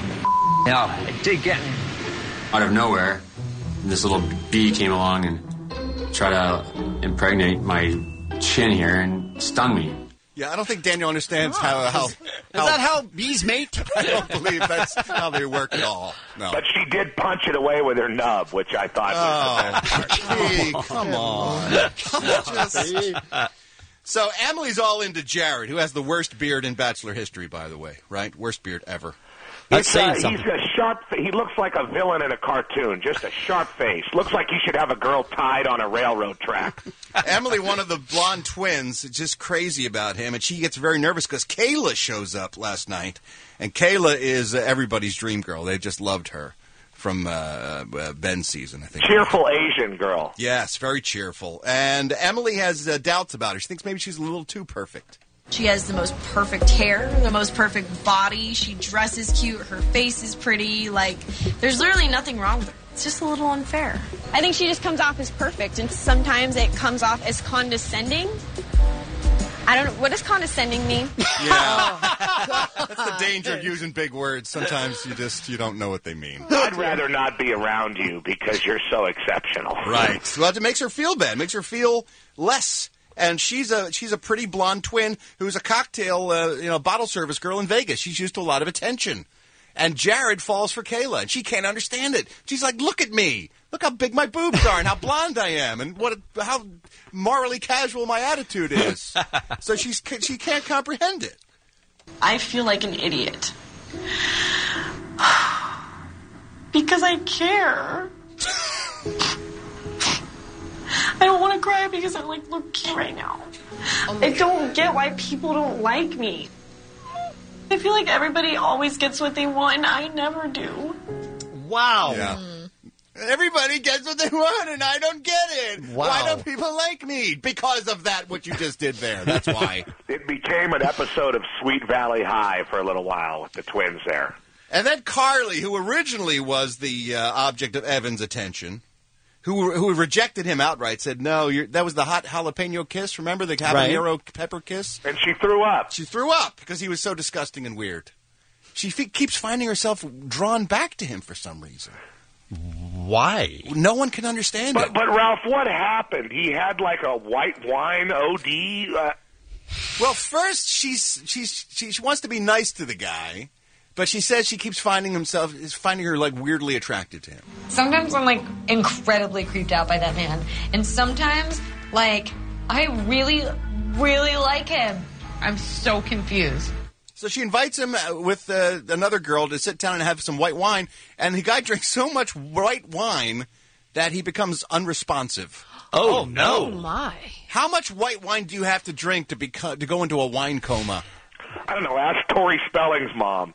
Yeah, I did get Out of nowhere, this little bee came along and tried to impregnate my chin here and stung me. Yeah, I don't think Daniel understands how how. Is that how bees mate? I don't believe that's how they work at all. No. But she did punch it away with her nub, which I thought was the best part. Hey, come on. Just- So Emily's all into Jared, who has the worst beard in Bachelor history, by the way, right? Worst beard ever. That's It's, uh, saying he's something. a sharp. He looks like a villain in a cartoon. Just a sharp face. Looks like he should have a girl tied on a railroad track. Emily, one of the blonde twins, is just crazy about him, and she gets very nervous because Kayla shows up last night, and Kayla is uh, everybody's dream girl. They just loved her from uh, uh, Ben's season, I think. Cheerful Asian girl. Yes, very cheerful. And Emily has uh, doubts about her. She thinks maybe she's a little too perfect. She has the most perfect hair, the most perfect body. She dresses cute. Her face is pretty. Like, there's literally nothing wrong with her. It's just a little unfair. I think she just comes off as perfect, and sometimes it comes off as condescending. I don't know. What does condescending mean? Yeah. That's the danger of using big words. Sometimes you just you don't know what they mean. I'd rather not be around you because you're so exceptional. Right. Well, it makes her feel bad. Makes her feel less. And she's a she's a pretty blonde twin who's a cocktail, uh, you know, bottle service girl in Vegas. She's used to a lot of attention. And Jared falls for Kayla, and she can't understand it. She's like, look at me. Look how big my boobs are and how blonde I am and what a, how morally casual my attitude is. So she's she can't comprehend it. I feel like an idiot. Because I care. I don't want to cry because I like look cute right now. Oh I don't get why people don't like me. I feel like everybody always gets what they want and I never do. Wow. Yeah. Everybody gets what they want, and I don't get it. Wow. Why don't people like me? Because of that, what you just did there. That's why. It became an episode of Sweet Valley High for a little while with the twins there. And then Carly, who originally was the uh, object of Evan's attention, who who rejected him outright, said, no, you're, that was the hot jalapeno kiss. Remember the habanero right. pepper kiss? And she threw up. She threw up because he was so disgusting and weird. She f- keeps finding herself drawn back to him for some reason. Why? No one can understand but, it. But, Ralph, what happened? He had like a white wine O D? Uh... Well, first, she's, she's, she, she wants to be nice to the guy, but she says she keeps finding himself, is finding her, like, weirdly attracted to him. Sometimes I'm, like, incredibly creeped out by that man. And sometimes, like, I really, really like him. I'm so confused. So she invites him with uh, another girl to sit down and have some white wine, and the guy drinks so much white wine that he becomes unresponsive. Oh, oh no. Oh, my. How much white wine do you have to drink to, beco- to go into a wine coma? I don't know. Ask Tori Spelling's mom.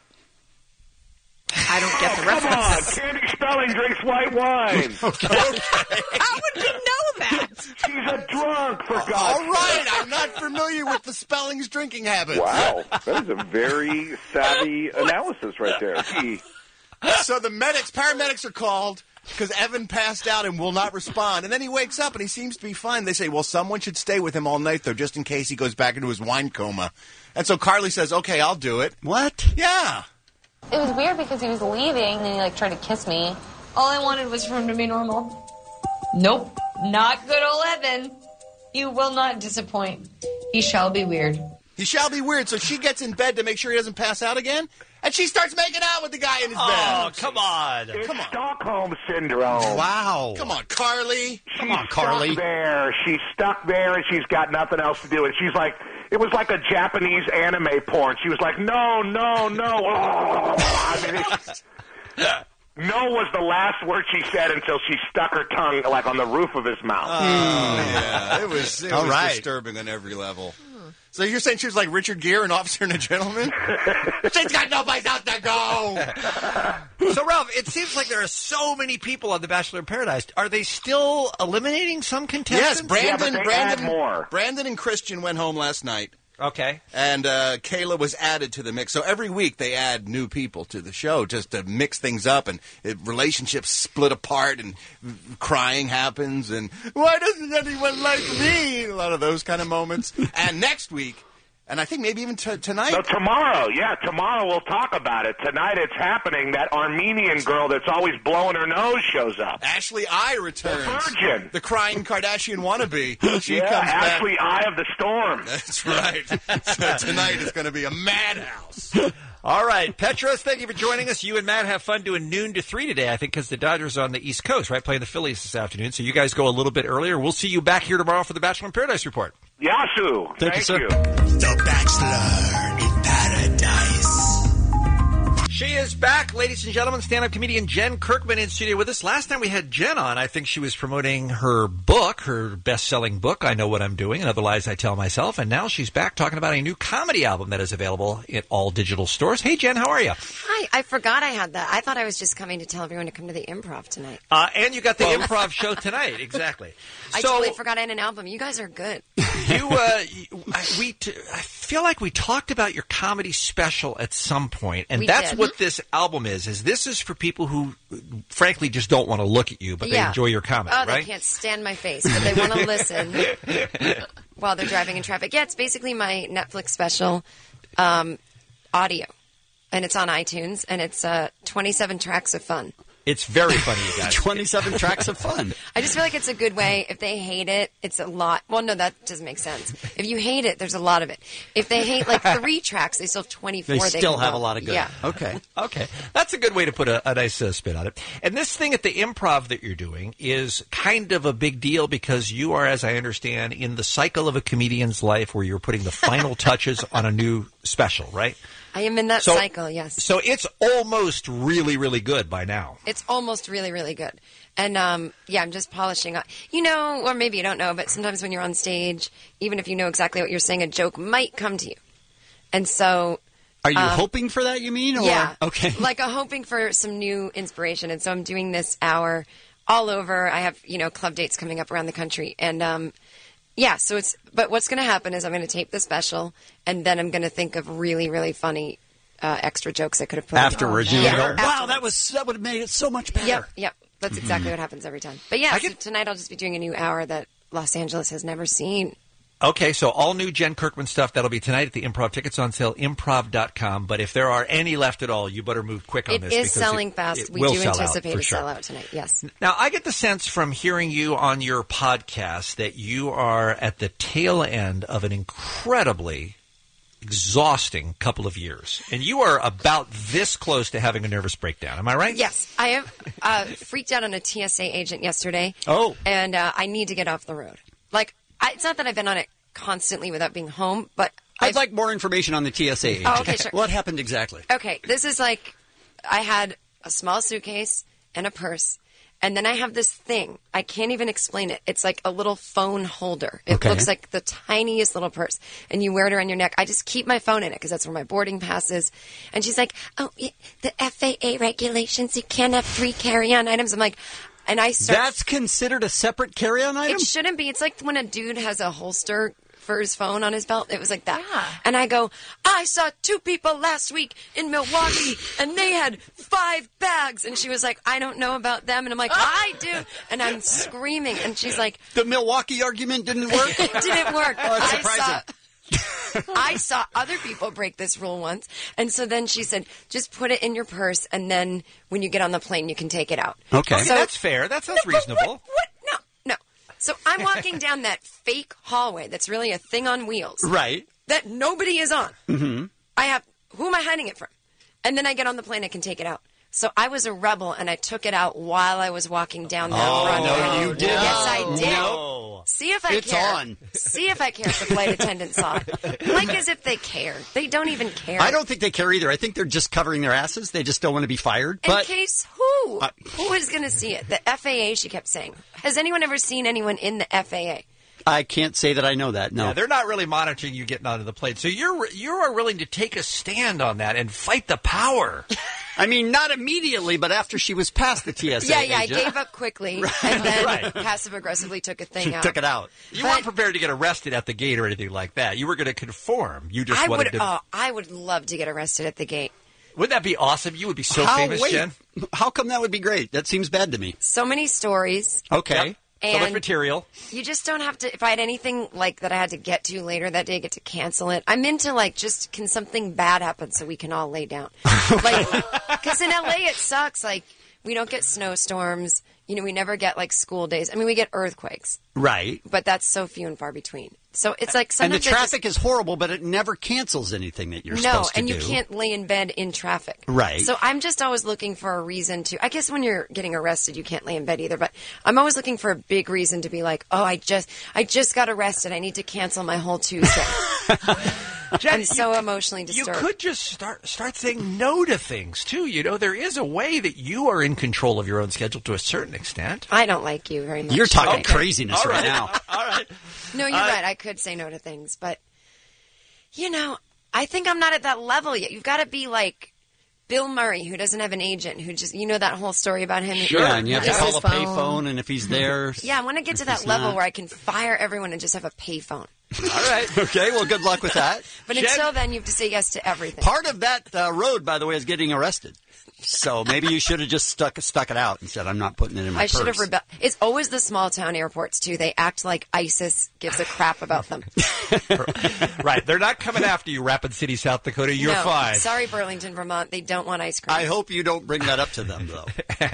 I don't get the oh, reference. Come on. Candy Spelling drinks white wine. Okay. How would you know that? She's a drunk, for God's All right. I'm not familiar with the Spelling's drinking habits. Wow. That is a very savvy analysis right there. Gee. So the medics, paramedics are called because Evan passed out and will not respond. And then he wakes up and he seems to be fine. They say, well, someone should stay with him all night, though, just in case he goes back into his wine coma. And so Carly says, okay, I'll do it. What? Yeah. It was weird because he was leaving and he like tried to kiss me. All I wanted was for him to be normal. Nope. Not good old Evan. You will not disappoint. He shall be weird. He shall be weird. So she gets in bed to make sure he doesn't pass out again. And she starts making out with the guy in his oh, bed. Oh, come on. It's come on. Stockholm Syndrome. Wow. Come on, Carly. She's come on, Carly. Stuck there. She's stuck there, and she's got nothing else to do. And she's like, it was like a Japanese anime porn. She was like, no, no, no. Oh. I mean, it's, no was the last word she said until she stuck her tongue like on the roof of his mouth. Oh, yeah. It was, it All was right. disturbing on every level. So you're saying she was like Richard Gere, an officer and a gentleman? She's got no place else to go. So, Ralph, it seems like there are so many people on The Bachelor in Paradise. Are they still eliminating some contestants? Yes, Brandon, yeah, Brandon, more. Brandon and Christian went home last night. Okay. And uh, Kayla was added to the mix. So every week they add new people to the show just to mix things up, and it, relationships split apart, and crying happens, and why doesn't anyone like me? A lot of those kind of moments. And next week, and I think maybe even t- tonight. No, tomorrow. Yeah, tomorrow we'll talk about it. Tonight it's happening. That Armenian girl that's always blowing her nose shows up. Ashley I returns. The virgin. The crying Kardashian wannabe. She yeah, comes Ashley back. Eye of the Storm. That's right. So tonight is going to be a madhouse. All right, Petros, thank you for joining us. You and Matt have fun doing noon to three today, I think, because the Dodgers are on the East Coast, right, playing the Phillies this afternoon. So you guys go a little bit earlier. We'll see you back here tomorrow for the Bachelor in Paradise Report. Yasu. Thank, Thank you, sir. you. The Bachelor in Paradise. She is back, ladies and gentlemen. Stand-up comedian Jen Kirkman in studio with us. Last time we had Jen on, I think she was promoting her book, her best-selling book, I Know What I'm Doing, and Other Lies I Tell Myself. And now she's back talking about a new comedy album that is available at all digital stores. Hey, Jen, how are you? Hi. I forgot I had that. I thought I was just coming to tell everyone to come to the Improv tonight. Uh, and you got the Improv show tonight. Exactly. I so, totally forgot I had an album. You guys are good. You, uh, you, I, we, t- I feel like we talked about your comedy special at some point, and We that's did. what this album is. Is this is for people who, frankly, just don't want to look at you, but Yeah. they enjoy your comedy, Oh, they right? can't stand my face, but they want to listen while they're driving in traffic. Yeah, it's basically my Netflix special, um, audio, and it's on iTunes, and it's uh, twenty-seven tracks of fun. It's very funny, you guys. twenty-seven tracks of fun. I just feel like it's a good way. If they hate it, it's a lot. Well, no, that doesn't make sense. If you hate it, there's a lot of it. If they hate like three tracks, they still have twenty-four. They still can have go. a lot of good. Yeah. Okay. Okay. That's a good way to put a, a nice uh, spin on it. And this thing at the Improv that you're doing is kind of a big deal because you are, as I understand, in the cycle of a comedian's life where you're putting the final touches on a new special, right? I am in that So- cycle, yes. So it's almost really, really good by now. It's almost really, really good. And, um, yeah, I'm just polishing up. You know, or maybe you don't know, but sometimes when you're on stage, even if you know exactly what you're saying, a joke might come to you. And so... Are you um, hoping for that, you mean? Or? Yeah. Okay. Like I'm hoping for some new inspiration. And so I'm doing this hour all over. I have, you know, club dates coming up around the country. And, um, yeah, so it's, but what's going to happen is I'm going to tape the special and then I'm going to think of really, really funny, uh, extra jokes I could have put in. Afterwards, you Yeah. go, wow, that was that would have made it so much better. Yep, yep. That's exactly Mm-hmm. what happens every time. But yeah, so tonight I'll just be doing a new hour that Los Angeles has never seen. Okay, so all new Jen Kirkman stuff, that'll be tonight at the Improv. Tickets on sale, improv dot com. But if there are any left at all, you better move quick on It this. is because selling it- fast. it We will do sell out, anticipate for a sure. sellout tonight, yes. Now, I get the sense from hearing you on your podcast that you are at the tail end of an incredibly exhausting couple of years. And you are about this close to having a nervous breakdown. Am I right? Yes, I have uh, freaked out on a T S A agent yesterday. Oh. And uh, I need to get off the road. Like, I, it's not that I've been on it constantly without being home, but I'd I've, like more information on the T S A agent. Oh, okay, sure. What happened exactly? Okay, this is like I had a small suitcase and a purse, and then I have this thing. I can't even explain it. It's like a little phone holder. It Okay. looks like the tiniest little purse, and you wear it around your neck. I just keep my phone in it because that's where my boarding pass is. And she's like, "Oh, y- the F A A regulations, you can't have three carry-on items." I'm like, and I start. That's considered a separate carry-on item? It shouldn't be. It's like when a dude has a holster for his phone on his belt. It was like that. And I go, I saw two people last week in Milwaukee and they had five bags. And she was like, I don't know about them. And I'm like, I do. And I'm screaming. And she's like, The Milwaukee argument didn't work? it didn't work. Oh, that's I surprising. saw, I saw other people break this rule once. And so then she said, just put it in your purse. And then when you get on the plane, you can take it out. Okay, So- that's fair. That sounds reasonable. So I'm walking down that fake hallway that's really a thing on wheels. Right. That nobody is on. Mm-hmm. I have, who am I hiding it from? And then I get on the plane, I can take it out. So I was a rebel, and I took it out while I was walking down that Oh, front no, road. you didn't. Yes, I did. No. See if I It's care. on. See if I care if the flight attendant saw it. Like as if they care. They don't even care. I don't think they care either. I think they're just covering their asses. They just don't want to be fired. In But case who? Uh, who is going to see it? The F A A, she kept saying. Has anyone ever seen anyone in the F A A? I can't say that I know that, no. Yeah, they're not really monitoring you getting onto the plane. So you're you are willing to take a stand on that and fight the power. I mean, not immediately, but after she was past the T S A Yeah, yeah, agent. I gave up quickly and then Right. passive aggressively took a thing She out. took it out. You weren't prepared to get arrested at the gate or anything like that. You were going to conform. You just I wanted would, to. oh, I would love to get arrested at the gate. Wouldn't that be awesome? You would be so How- famous, wait, Jen. How come that would be great? That seems bad to me. So many stories. Okay. So much And material. you just don't have to. If I had anything like that I had to get to later that day, get to cancel it. I'm into like just can something bad happen so we can all lay down. Like because in L A it sucks. Like we don't get snowstorms. You know, we never get like school days. I mean, we get earthquakes, Right. but that's so few and far between. So it's like And the sometimes I just- traffic is horrible, but it never cancels anything that you're no, supposed to and do. you can't lay in bed in traffic. Right. So I'm just always looking for a reason to. I guess when you're getting arrested, you can't lay in bed either. But I'm always looking for a big reason to be like, oh, I just, I just got arrested. I need to cancel my whole Tuesday. Jen, I'm so you- emotionally You disturbed. could just start start saying no to things too. You know, there is a way that you are in control of your own schedule to a certain extent. I don't like you very much. You're talking Okay. craziness All right right. now. All right. No, you're Uh, right. I could say no to things, but you know, I think I'm not at that level yet. You've got to be like Bill Murray, who doesn't have an agent, who just you know that whole story about him. Yeah, and you have to Just call his a payphone, and if he's there. Yeah, I want to get to if that he's level not. where I can fire everyone and just have a payphone. All right. Okay, well, good luck with that. But Jen, until then, you have to say yes to everything. part of that uh, road, by the way, is getting arrested. So maybe you should have just stuck stuck it out and said, I'm not putting it in my I purse. should have rebelled. It's always the small town airports, too. They act like ISIS gives a crap about them. Right. They're not coming after you, Rapid City, South Dakota. You're no, fine. Sorry, Burlington, Vermont. They don't want ice cream. I hope you don't bring that up to them, though.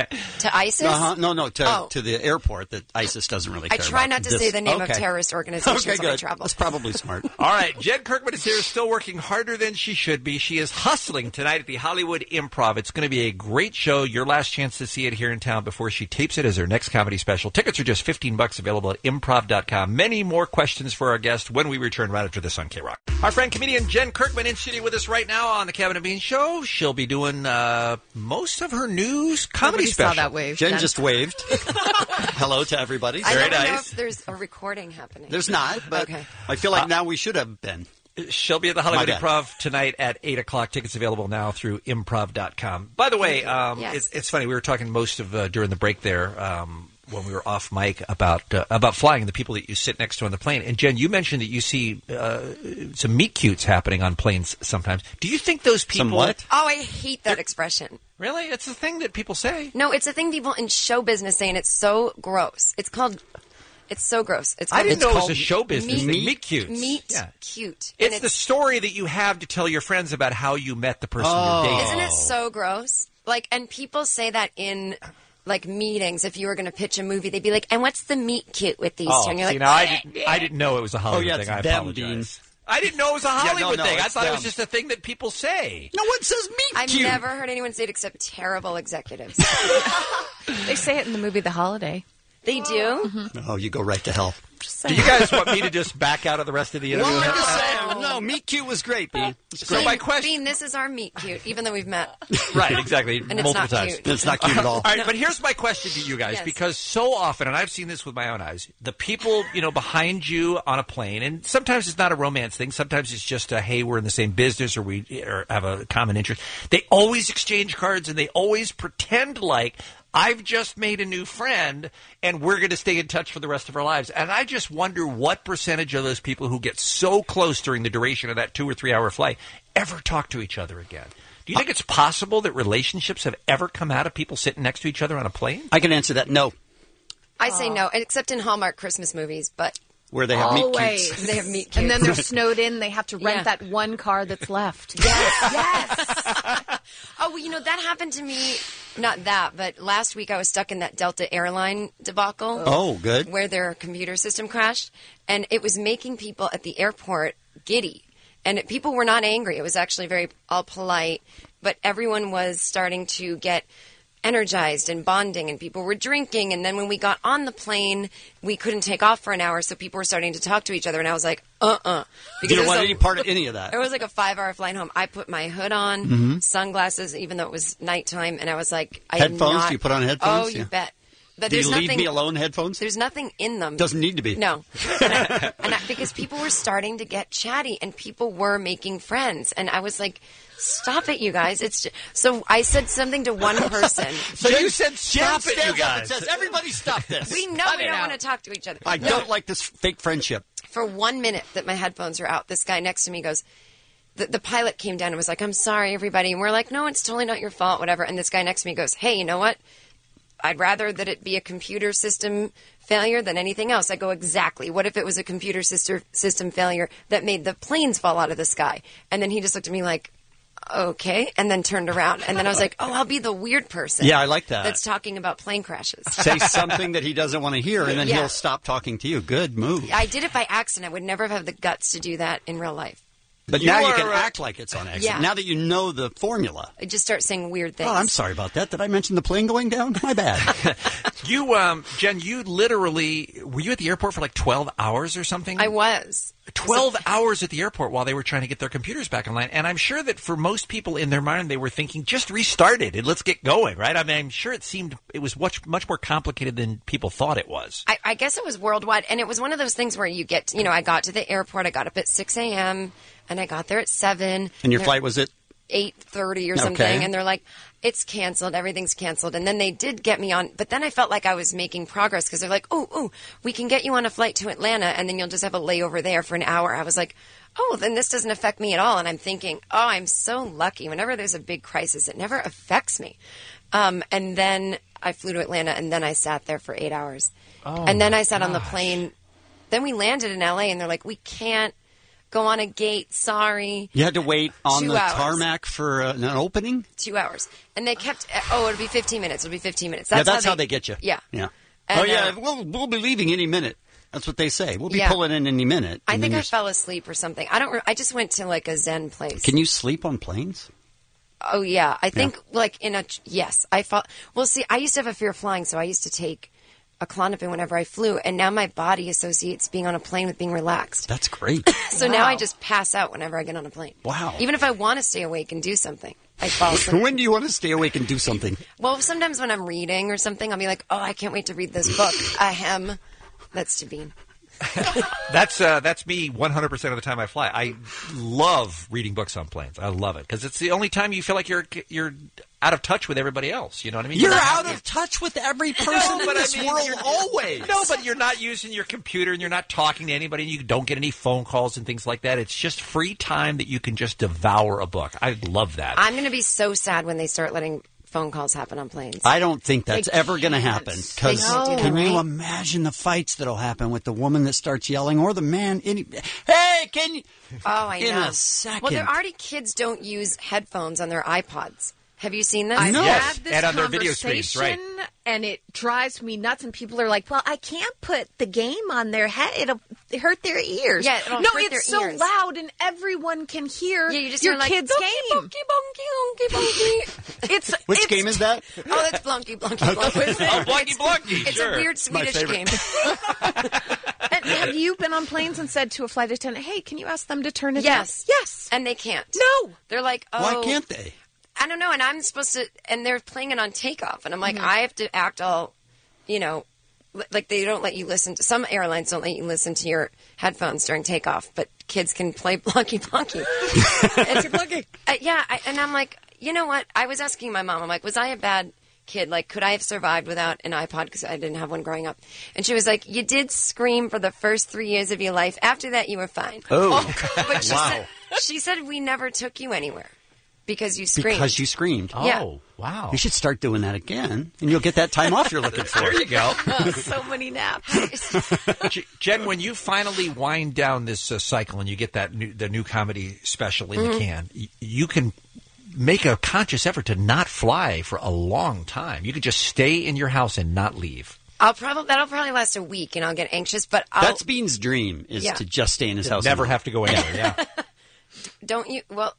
To ISIS? Uh-huh. No, no, to, Oh. to the airport that ISIS doesn't really I care try about. not to This- say the name okay. of terrorist organizations Okay, when I good. travel. That's probably smart. All right, Jen Kirkman is here, still working harder than she should be. She is hustling tonight at the Hollywood Improv. It's going to be a great show. Your last chance to see it here in town before she tapes it as her next comedy special. Tickets are just fifteen bucks, available at improv dot com. Many more questions for our guest when we return right after this on K-Rock. Our friend comedian Jen Kirkman in studio with us right now on the Kevin and Bean Show. She'll be doing uh, most of her news comedy Nobody saw special. that wave. Jen Jen. just waved. Hello to everybody. I Very never know nice. if there's a recording happening. There's not, but Okay. I feel like Uh, now we should have been. She'll be at the Hollywood My bad. Improv tonight at eight o'clock. Tickets available now through improv dot com. By the way, um, Yes. it's, it's funny. We were talking most of uh, during the break there um, when we were off mic about uh, about flying and the people that you sit next to on the plane. And Jen, you mentioned that you see uh, some meet cutes happening on planes sometimes. Do you think those people? Some what? Oh, I hate that expression. Really? It's a thing that people say. No, it's a thing people in show business say, and it's so gross. It's called... It's so gross. It's I called, didn't know it was called a show business thing. Meet cutes. Meet Yeah. cute. And It's the story that you have to tell your friends about how you met the person you're dating. Isn't it so gross? Like, and people say that in like meetings. If you were going to pitch a movie, they'd be like, "And what's the meet cute with these Oh, two?" And you're see, like, now I didn't, I didn't know it was a Hollywood Oh, yeah, thing. it's I them, apologize. I didn't know it was a Yeah, no, Hollywood no, thing. I it's thought it was them. just a thing that people say. No one says meet I've cute. never heard anyone say it except terrible executives. They say it in the movie The Holiday. They do? Oh, you go right to hell. Do you guys want me to just back out of the rest of the interview? Well, I'm just saying. No, meet cute was great, B. So Bean, my question, Bean, this is our meet cute, even though we've met. right? Exactly, And it's multiple not times. cute. It's not cute at all. All right, but here's my question to you guys, Yes. because so often, and I've seen this with my own eyes, the people, you know, behind you on a plane, and sometimes it's not a romance thing, sometimes it's just a, hey, we're in the same business or we or have a common interest. They always exchange cards and they always pretend like I've just made a new friend and we're going to stay in touch for the rest of our lives. And I just wonder what percentage of those people who get so close during the duration of that two or three hour flight ever talk to each other again. Do you think it's possible that relationships have ever come out of people sitting next to each other on a plane? I can answer that. No, I say no, except in Hallmark Christmas movies, but where they have meet Always. cutes. they have meet cute. And then they're snowed in. They have to rent Yeah. that one car that's left. Yes, yes. Oh, well, you know, that happened to me. Not that, but last week I was stuck in that Delta airline debacle. Oh, good. Where their computer system crashed. And it was making people at the airport giddy. And it, people were not angry. It was actually very all polite. But everyone was starting to get energized and bonding, and people were drinking. And then when we got on the plane, we couldn't take off for an hour, so people were starting to talk to each other. And I was like, uh-uh. You don't it was want a- any part of any of that. It was like a five-hour flight home. I put my hood on, Mhm. sunglasses, even though it was nighttime, and I was like, I am Headphones? not- Do you put on headphones? Oh, you Yeah. bet. But Do you there's leave nothing, me alone headphones? There's nothing in them. Doesn't need to be. No. And I, and I, because people were starting to get chatty, and people were making friends, and I was like, stop it, you guys. It's just, so I said something to one person. So you said stop Jen it, you stands up and guys. says, everybody stop this. We know Cut we it don't out. want to talk to each other. I No. don't like this fake friendship. For one minute that my headphones were out, this guy next to me goes, the, the pilot came down and was like, I'm sorry, everybody. And we're like, no, it's totally not your fault, whatever. And this guy next to me goes, hey, you know what? I'd rather that it be a computer system failure than anything else. I go, exactly. What if it was a computer sister, system failure that made the planes fall out of the sky? And then he just looked at me like, okay, and then turned around. And then I was like, oh, I'll be the weird person. Yeah, I like that. That's talking about plane crashes. Say something that he doesn't want to hear, and then Yeah. he'll stop talking to you. Good move. I did it by accident. I would never have the guts to do that in real life. But You now you are, can uh, act like it's on accident. Yeah. Now that you know the formula. I just start saying weird things. Oh, I'm sorry about that. Did I mention the plane going down? My bad. You, um, Jen, you literally, were you at the airport for like twelve hours or something? I was. twelve hours at the airport while they were trying to get their computers back online. And I'm sure that for most people in their mind, they were thinking, just restart it and let's get going, right? I mean, I'm sure it seemed, it was much, much more complicated than people thought it was. I, I guess it was worldwide, and it was one of those things where you get, you know, I got to the airport, I got up at six a.m., and I got there at seven. And your There- flight was at eight thirty or something, Okay. and they're like, it's canceled, everything's canceled. And then they did get me on, but then I felt like I was making progress because they're like, oh, oh, we can get you on a flight to Atlanta, and then you'll just have a layover there for an hour. I was like, oh, then this doesn't affect me at all. And I'm thinking, oh, I'm so lucky. Whenever there's a big crisis, it never affects me. Um, and then I flew to Atlanta, and then I sat there for eight hours. Oh, and then my I sat on the gosh. plane. Then we landed in L A, and they're like, we can't go on a gate. Sorry. You had to wait on Two the hours. tarmac for uh, an opening? Two hours. And they kept, oh, it'll be fifteen minutes. It'll be fifteen minutes. yeah, that's how they, get you. Yeah. Yeah. And, oh, yeah, uh, we'll, we'll be leaving any minute. That's what they say. We'll be Yeah. pulling in any minute. I And think then I you're- fell asleep or something. I don't. Re- I just went to like a Zen place. Can you sleep on planes? Oh yeah, I think like in a yes. I fall. Well, see, I used to have a fear of flying, so I used to take a Klonopin whenever I flew, and now my body associates being on a plane with being relaxed. That's great. So now I just pass out whenever I get on a plane. Wow. Even if I want to stay awake and do something, I fall asleep. When do you want to stay awake and do something? Well, sometimes when I'm reading or something, I'll be like, oh, I can't wait to read this book. Ahem. That's Tabine. That's uh, that's me one hundred percent of the time I fly. I love reading books on planes. I love it because it's the only time you feel like you're you're out of touch with everybody else. You know what I mean? You're not- out of touch with every person No, in but I this mean, world you're- always. No, but you're not using your computer and you're not talking to anybody. And you don't get any phone calls and things like that. It's just free time that you can just devour a book. I love that. I'm going to be so sad when they start letting phone calls happen on planes. I don't think that's They ever going to can't. happen. They Because can't do that, can you right? imagine the fights that'll happen with the woman that starts yelling or the man? Any, hey, can you? Oh, I in know. a second. Well, there already kids don't use headphones on their iPods. Have you seen this? I've No. had Yes, this and on their video screens, right. conversation, and it drives me nuts. And people are like, "Well, I can't put the game on their head; it'll hurt their ears." Yeah, it'll no, hurt it's their so ears. loud, and everyone can hear Yeah, you just your hear like, kid's "Bonky, game. bonky, bonky, bonky, bonky." It's Which it's, game is that? Oh, that's Blunky, Blunky, Blunky. Oh, Blunky, Blunky, It's sure. a weird my Swedish favorite. game. And have you been on planes and said to a flight attendant, "Hey, can you ask them to turn it Yes. down?" Yes. And they can't. No. They're like, oh. Why can't they? I don't know. And I'm supposed to, and they're playing it on takeoff. And I'm like, Mhm. I have to act all, you know, li- like they don't let you listen to, some airlines don't let you listen to your headphones during takeoff, but kids can play Blunky Blunky. It's Blunky. Uh, yeah. I, and I'm like, you know what? I was asking my mom, I'm like, was I a bad kid? Like, could I have survived without an iPod because I didn't have one growing up? And she was like, you did scream for the first three years of your life. After that, you were fine. Oh, But she, wow. said, she said we never took you anywhere because you screamed. Because you screamed. Yeah. Oh, wow. You should start doing that again, and you'll get that time off you're looking for. There you go. Oh, so many naps. J- Jen, when you finally wind down this uh, cycle and you get that new, the new comedy special in Mm-hmm. the can, y- you can make a conscious effort to not fly for a long time. You can just stay in your house and not leave. I'll probably that'll probably last a week, and I'll get anxious. But I'll, That's Bean's dream, is Yeah. to just stay in his house. Never and- have to go anywhere. Yeah, don't you? Well,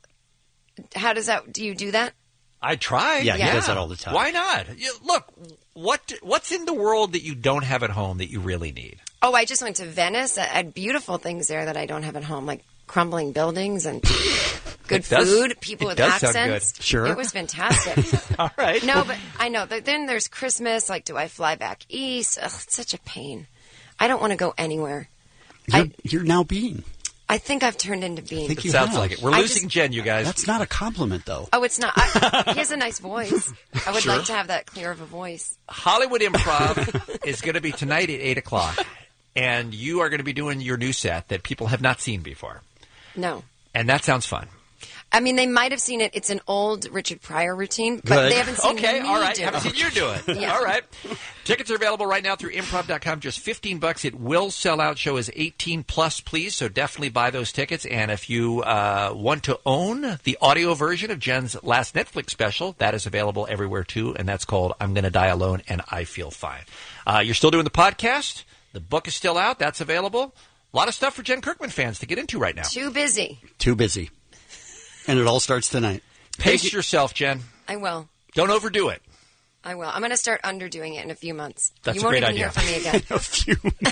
how does that? Do you do that? I try. Yeah, he does that all the time. Why not? You, look, what what's in the world that you don't have at home that you really need? Oh, I just went to Venice. I had beautiful things there that I don't have at home, like crumbling buildings and good It does- food, people it with does sound accents. good. Sure. It was fantastic. All right. No, but I know. But then there's Christmas. Like, do I fly back east? Ugh, it's such a pain. I don't want to go anywhere. You're, I- you're now Bean. I think I've turned into Bean. think It you sounds have. like it. We're I losing just- Jen, you guys. That's not a compliment, though. Oh, it's not. I, he has a nice voice. I would Sure. like to have that clear of a voice. Hollywood Improv is going to be tonight at eight o'clock, and you are going to be doing your new set that people have not seen before, No. and that sounds fun. I mean, they might have seen it. It's an old Richard Pryor routine, but Good. they haven't seen Okay, me all right. do Haven't it. seen you do it. Yeah. All right. Tickets are available right now through improv dot com. Just fifteen bucks. It will sell out. Show is eighteen plus, please. So definitely buy those tickets. And if you uh, want to own the audio version of Jen's last Netflix special, that is available everywhere too. And that's called "I'm Gonna Die Alone and I Feel Fine." Uh, you're still doing the podcast. The book is still out. That's available. A lot of stuff for Jen Kirkman fans to get into right now. Too busy. Too busy. And it all starts tonight. Pace yourself, Jen. I will. Don't overdo it. I will. I'm going to start underdoing it in a few months. That's you a won't great even idea. hear from me again. A few.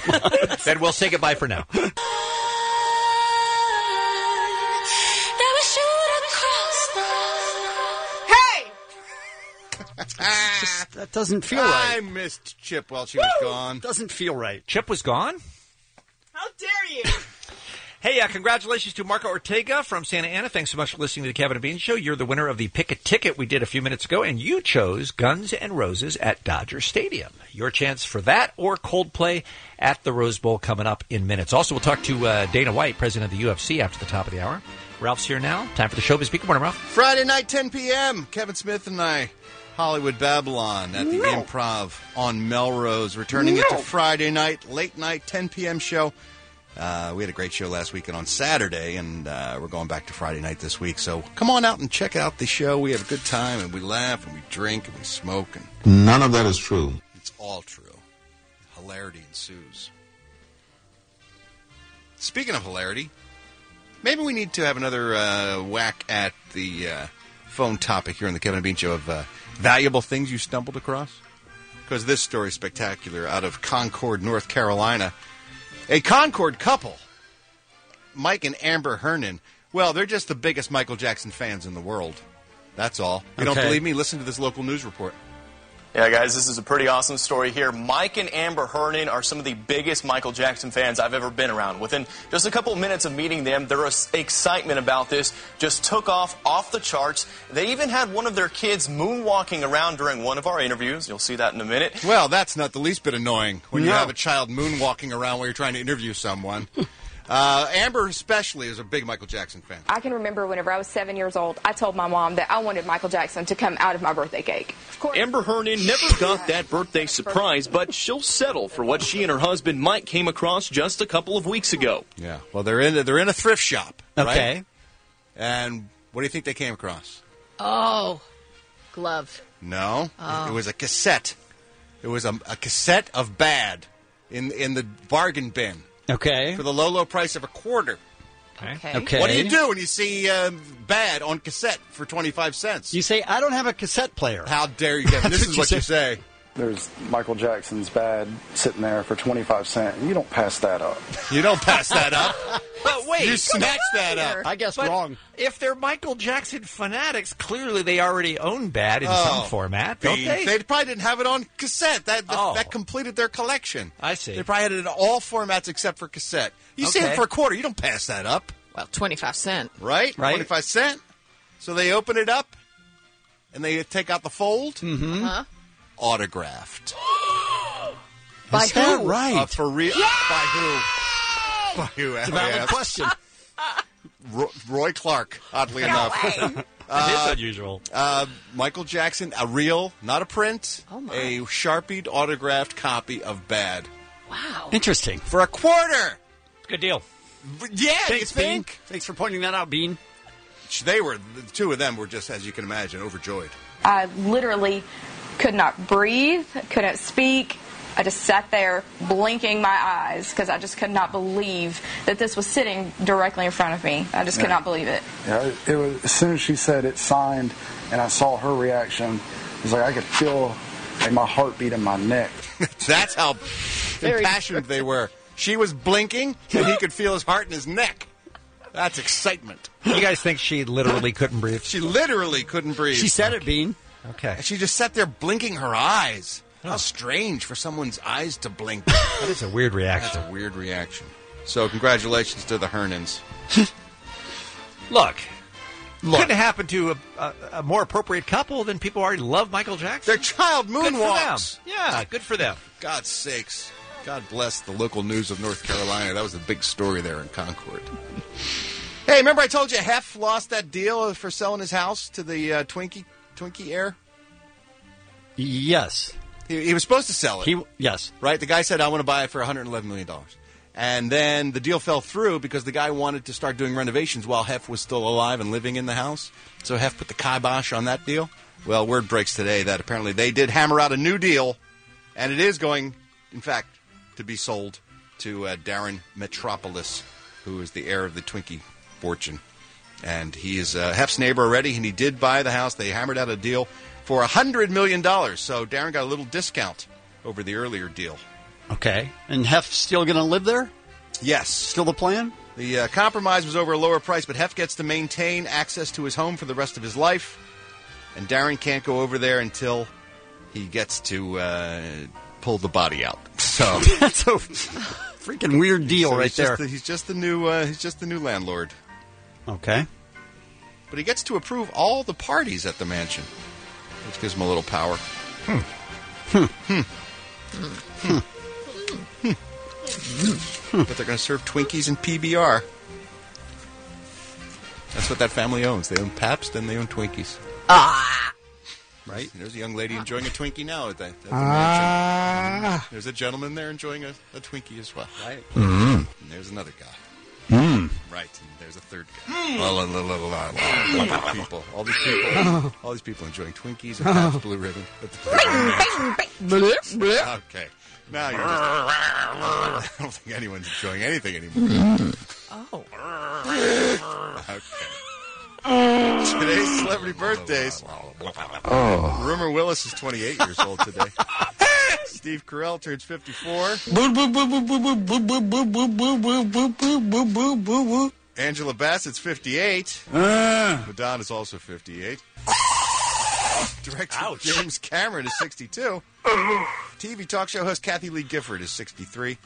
Then we'll say goodbye for now. Hey! Just- that doesn't feel I right. missed Chip while she was gone. Doesn't feel right. Chip was gone? How dare you? Hey, uh, congratulations to Marco Ortega from Santa Ana. Thanks so much for listening to the Kevin and Bean Show. You're the winner of the Pick a Ticket we did a few minutes ago, and you chose Guns N' Roses at Dodger Stadium. Your chance for that or Coldplay at the Rose Bowl coming up in minutes. Also, we'll talk to uh, Dana White, president of the U F C, after the top of the hour. Ralph's here now. Time for the Showbiz Beat. Good morning, Ralph. Friday night, ten p.m. Kevin Smith and I, Hollywood Babylon at the no. Improv on Melrose. Returning no. it to Friday night, late night, ten p.m. show. Uh, we had a great show last weekend on Saturday, and uh, we're going back to Friday night this week. So come on out and check out the show. We have a good time, and we laugh, and we drink, and we smoke. And none of that is true. It's all true. Hilarity ensues. Speaking of hilarity, maybe we need to have another uh, whack at the uh, phone topic here on the Kevin and Bean Show of uh, valuable things you stumbled across. Because this story is spectacular. Out of Concord, North Carolina. A Concord couple, Mike and Amber Hernan, well, they're just the biggest Michael Jackson fans in the world. That's all. You okay. don't believe me? Listen to this local news report. Yeah, guys, this is a pretty awesome story here. Mike and Amber Hernan are some of the biggest Michael Jackson fans I've ever been around. Within just a couple of minutes of meeting them, their excitement about this just took off off the charts. They even had one of their kids moonwalking around during one of our interviews. You'll see that in a minute. Well, that's not the least bit annoying when no. you have a child moonwalking around while you're trying to interview someone. Uh, Amber especially is a big Michael Jackson fan. I can remember whenever I was seven years old, I told my mom that I wanted Michael Jackson to come out of my birthday cake. Of course, Amber Hernan never got that birthday surprise, but she'll settle for what she and her husband Mike came across just a couple of weeks ago. Yeah, well, they're in a, they're in a thrift shop, right? Okay. And what do you think they came across? Oh, glove. No, Oh. it was a cassette. It was a, a cassette of Bad in in the bargain bin. Okay. For the low, low price of a quarter. Okay. Okay. What do you do when you see uh, Bad on cassette for twenty-five cents? You say, I don't have a cassette player. How dare you, Kevin? This is what you say. There's Michael Jackson's Bad sitting there for twenty-five cents. You don't pass that up. You don't pass that up. But wait, you snatch that here. up. I guess But wrong. If they're Michael Jackson fanatics, clearly they already own Bad in Oh, some format, don't Bean. they? They probably didn't have it on cassette. That Oh. that completed their collection. I see. They probably had it in all formats except for cassette. You see Okay. it for a quarter. You don't pass that up. Well, twenty-five cent. Right? Right. twenty-five cent. So they open it up, and they take out the fold. Mm-hmm. Huh? Autographed. By Is that who? right? Uh, for real? By who? By who? It's a valid Yes. question. Ro- Roy Clark, oddly No enough. way. It is unusual. Uh, Michael Jackson, a real, not a print, Oh, my. a Sharpied autographed copy of Bad. Wow. Interesting. For a quarter! Good deal. Yeah, Thanks, you think? Bean. Thanks for pointing that out, Bean. They were, the two of them were just, as you can imagine, overjoyed. I literally could not breathe, couldn't speak. I just sat there blinking my eyes because I just could not believe that this was sitting directly in front of me. I just could Yeah. not believe it. Yeah, it was as soon as she said it signed, and I saw her reaction. It was like I could feel like my heartbeat in my neck. That's how Very impassioned they were. She was blinking, and he could feel his heart in his neck. That's excitement. You guys think she literally couldn't breathe? She literally couldn't breathe. She said it, Bean. Okay. And she just sat there blinking her eyes. How strange for someone's eyes to blink. That is a weird reaction. That's a weird reaction. So congratulations to the Hernans. Look, Look. couldn't happen to a, a, a more appropriate couple than people who already love Michael Jackson. Their child Good for them. moonwalks. Yeah, good for them. God's sakes. God bless the local news of North Carolina. That was a big story there in Concord. Hey, remember I told you Hef lost that deal for selling his house to the uh, Twinkie Twinkie heir? Yes. He, he was supposed to sell it. He yes. Right? The guy said, I want to buy it for one hundred eleven million dollars. And then the deal fell through because the guy wanted to start doing renovations while Hef was still alive and living in the house. So Hef put the kibosh on that deal. Well, word breaks today that apparently they did hammer out a new deal, and it is going, in fact, to be sold to uh, Darren Metropolis, who is the heir of the Twinkie fortune. And he is uh, Hef's neighbor already, and he did buy the house. They hammered out a deal for one hundred million dollars. So Darren got a little discount over the earlier deal. Okay. And Hef still going to live there? Yes. Still the plan? The uh, compromise was over a lower price, but Hef gets to maintain access to his home for the rest of his life. And Darren can't go over there until he gets to uh, pull the body out. So so freaking weird deal So right he's just there. the- he's just the new. Uh, he's just the new landlord. Okay. But he gets to approve all the parties at the mansion, which gives him a little power. Hmm. Hmm. Hmm. Hmm. But they're going to serve Twinkies and P B R. That's what that family owns. They own Pabst and they own Twinkies. Ah. Right? There's a young lady enjoying a Twinkie now at the, at the Ah. mansion. There's a gentleman there enjoying a, a Twinkie as well. Right. Mm. And there's another guy. Mm. Right. And there's a third guy. La, la, la, la, la, la, la. All these people. All these people. All these people enjoying Twinkies and Pabst Blue Ribbon. At the okay. Now you're just... I don't think anyone's enjoying anything anymore. Oh. Okay. Today's celebrity birthdays. Oh. Rumor Willis is twenty-eight years old today. Steve Carell turns fifty-four. Angela Bassett's fifty-eight. Madonna is also fifty-eight. Director Ouch. James Cameron is sixty-two. T V talk show host Kathy Lee Gifford is sixty-three.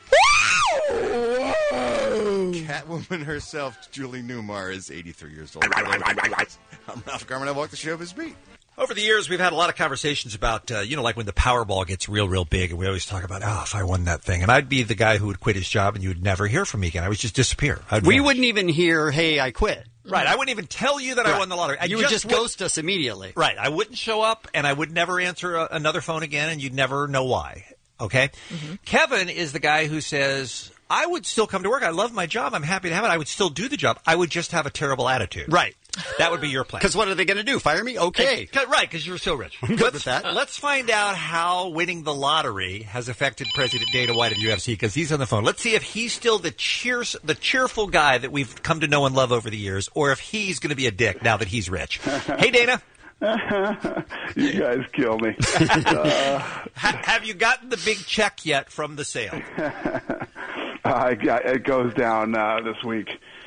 Catwoman herself, Julie Newmar, is eighty-three years old. I'm Ralph Garman. I walk the showbiz beat. Over the years, we've had a lot of conversations about, uh, you know, like when the Powerball gets real, real big, and we always talk about, oh, if I won that thing. And I'd be the guy who would quit his job, and you would never hear from me again. I would just disappear. I'd We vanish. wouldn't even hear, hey, I quit. Right. I wouldn't even tell you that I Right. won the lottery. I You would just ghost us immediately. Right. I wouldn't show up, and I would never answer a, another phone again, and you'd never know why. Okay? Mm-hmm. Kevin is the guy who says, I would still come to work. I love my job. I'm happy to have it. I would still do the job. I would just have a terrible attitude. Right. That would be your plan. Because what are they going to do? Fire me? Okay. Hey, right, because you're so rich. I'm good let's, with that. Let's find out how winning the lottery has affected President Dana White of U F C, because he's on the phone. Let's see if he's still the cheers, the cheerful guy that we've come to know and love over the years, or if he's going to be a dick now that he's rich. Hey, Dana. You guys kill me. Uh, ha- have you gotten the big check yet from the sale? I got, it goes down uh, this week.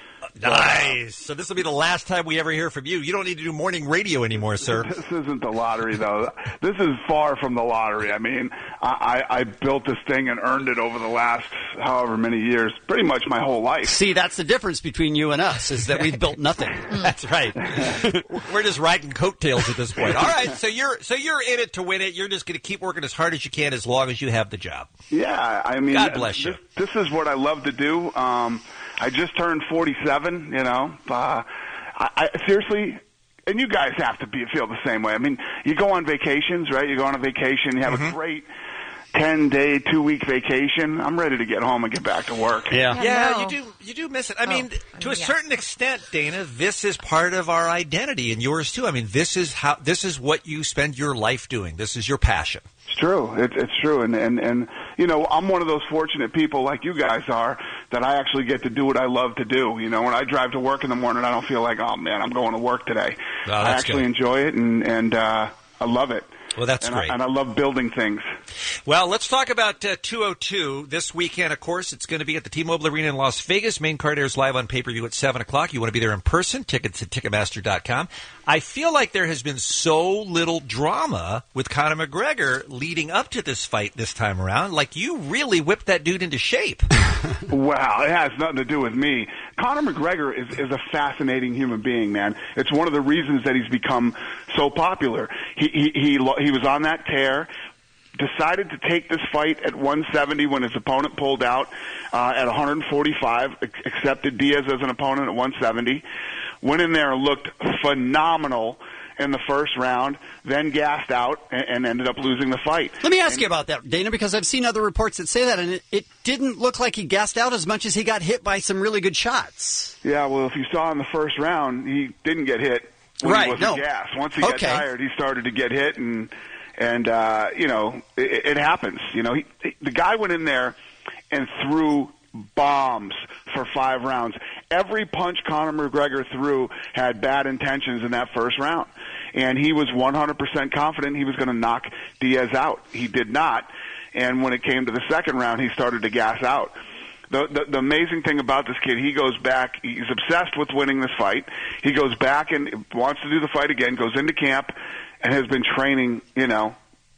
Nice. So this will be the last time we ever hear from you. You don't need to do morning radio anymore, sir. This isn't the lottery, though. This is far from the lottery. I mean, I, I, I built this thing and earned it over the last however many years, pretty much my whole life. See, that's the difference between you and us, is that we've built nothing. That's right. We're just riding coattails at this point. All right, so you're so you're in it to win it. You're just going to keep working as hard as you can as long as you have the job. Yeah, I mean, God bless you. This, this is what I love to do. Um, I just turned forty-seven, you know. Uh, I, I seriously, and you guys have to be feel the same way. I mean, you go on vacations, right? You go on a vacation, you have Mm-hmm. a great ten-day, two-week vacation. I'm ready to get home and get back to work. Yeah, Yeah, no. you do you do miss it. I Oh, mean, I to mean, a yeah. certain extent, Dana, this is part of our identity and yours too. I mean, this is how this is what you spend your life doing. This is your passion. It's true. It, it's true. And, and, and, you know, I'm one of those fortunate people like you guys are that I actually get to do what I love to do. You know, when I drive to work in the morning, I don't feel like, oh, man, I'm going to work today. Oh, I that's actually good. enjoy it, and, and uh, I love it. Well, that's and great. I, and I love building things. Well, let's talk about uh, two oh two this weekend. Of course, it's going to be at the T-Mobile Arena in Las Vegas. Main card airs live on pay-per-view at seven o'clock. You want to be there in person? Tickets at Ticketmaster dot com. I feel like there has been so little drama with Conor McGregor leading up to this fight this time around. Like, you really whipped that dude into shape. Wow, it has nothing to do with me. Conor McGregor is, is a fascinating human being, man. It's one of the reasons that he's become so popular. He he he, lo- he was on that tear, decided to take this fight at one seventy when his opponent pulled out uh, at one forty-five, ac- accepted Diaz as an opponent at one seventy, went in there and looked phenomenal in the first round, then gassed out and, and ended up losing the fight. Let me ask you about that, Dana, because I've seen other reports that say that, and it, it didn't look like he gassed out as much as he got hit by some really good shots. Yeah, well, if you saw in the first round, he didn't get hit when Right, he wasn't no. gassed. Once he got Okay. tired, he started to get hit, and and uh, you know it, it happens. You know, he, the guy went in there and threw bombs for five rounds. Every punch Conor McGregor threw had bad intentions in that first round, and he was one hundred percent confident he was going to knock Diaz out. He did not, and when it came to the second round, he started to gas out. The, the, the amazing thing about this kid, he goes back, he's obsessed with winning this fight. He goes back and wants to do the fight again, goes into camp, and has been training, you know,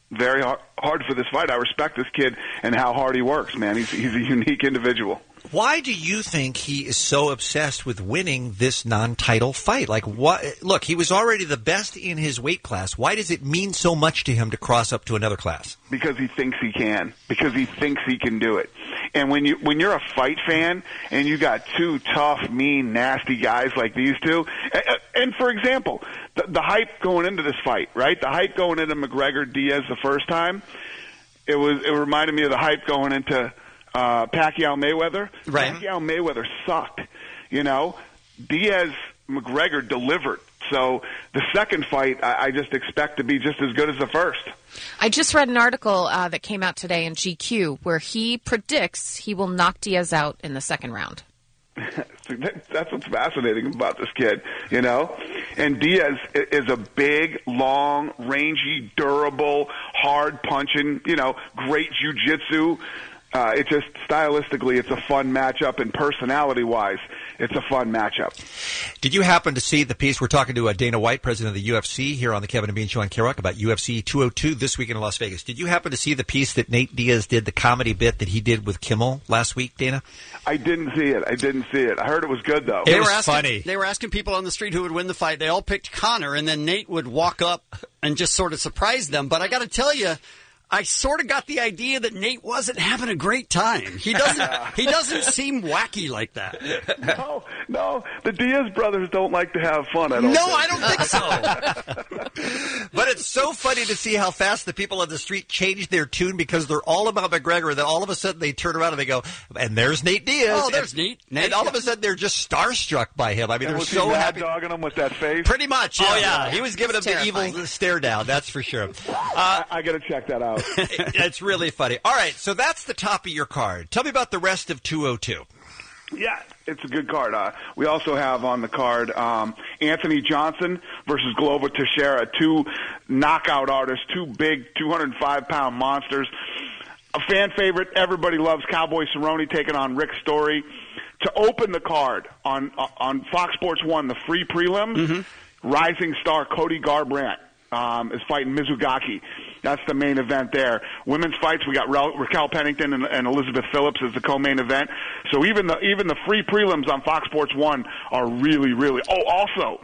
very hard, hard for this fight. I respect this kid and how hard he works, man. He's he's a unique individual. Why do you think he is so obsessed with winning this non-title fight? Like, what? Look, he was already the best in his weight class. Why does it mean so much to him to cross up to another class? Because he thinks he can. Because he thinks he can do it. And when you when you're a fight fan and you got two tough, mean, nasty guys like these two, and for example, the, the hype going into this fight, right? The hype going into McGregor Diaz the first time, it was it reminded me of the hype going into Uh, Pacquiao Mayweather. Right. Pacquiao Mayweather sucked. You know, Diaz McGregor delivered. So the second fight, I, I just expect to be just as good as the first. I just read an article uh, that came out today in G Q where he predicts he will knock Diaz out in the second round. That's what's fascinating about this kid, you know. And Diaz is a big, long, rangy, durable, hard punching, you know, great jiu-jitsu. Uh, it just stylistically, it's a fun matchup, and personality-wise, it's a fun matchup. Did you happen to see the piece? We're talking to uh, Dana White, president of the U F C, here on the Kevin and Bean Show on K-Rock about U F C two oh two this weekend in Las Vegas. Did you happen to see the piece that Nate Diaz did, the comedy bit that he did with Kimmel last week, Dana? I didn't see it. I didn't see it. I heard it was good, though. They It was were asking, funny. They were asking people on the street who would win the fight. They all picked Conor, and then Nate would walk up and just sort of surprise them. But I got to tell you, I sort of got the idea that Nate wasn't having a great time. He doesn't. He doesn't seem wacky like that. No, no. The Diaz brothers don't like to have fun. I don't. No, think. I don't think so. But it's so funny to see how fast the people on the street change their tune because they're all about McGregor. And then all of a sudden they turn around and they go, and there's Nate Diaz. Oh, there's and, Nate. Nate. And all of a sudden they're just starstruck by him. I mean, And they're was so he happy. mad dogging him with that face? Pretty much. Oh, Yeah. yeah. He was giving him the evil stare down, that's for sure. Uh, I, I got to check that out. It's really funny. All right, so that's the top of your card. Tell me about the rest of two oh two. Yeah, it's a good card. Uh, we also have on the card um, Anthony Johnson versus Glover Teixeira, two knockout artists, two big two hundred five pound monsters. A fan favorite, everybody loves Cowboy Cerrone taking on Rick Story. To open the card on on Fox Sports one, the free prelims, mm-hmm. rising star Cody Garbrandt um, is fighting Mizugaki. That's the main event there. Women's fights, we got Ra- Raquel Pennington and, and Elizabeth Phillips as the co-main event. So even the even the free prelims on Fox Sports one are really, really... Oh, also,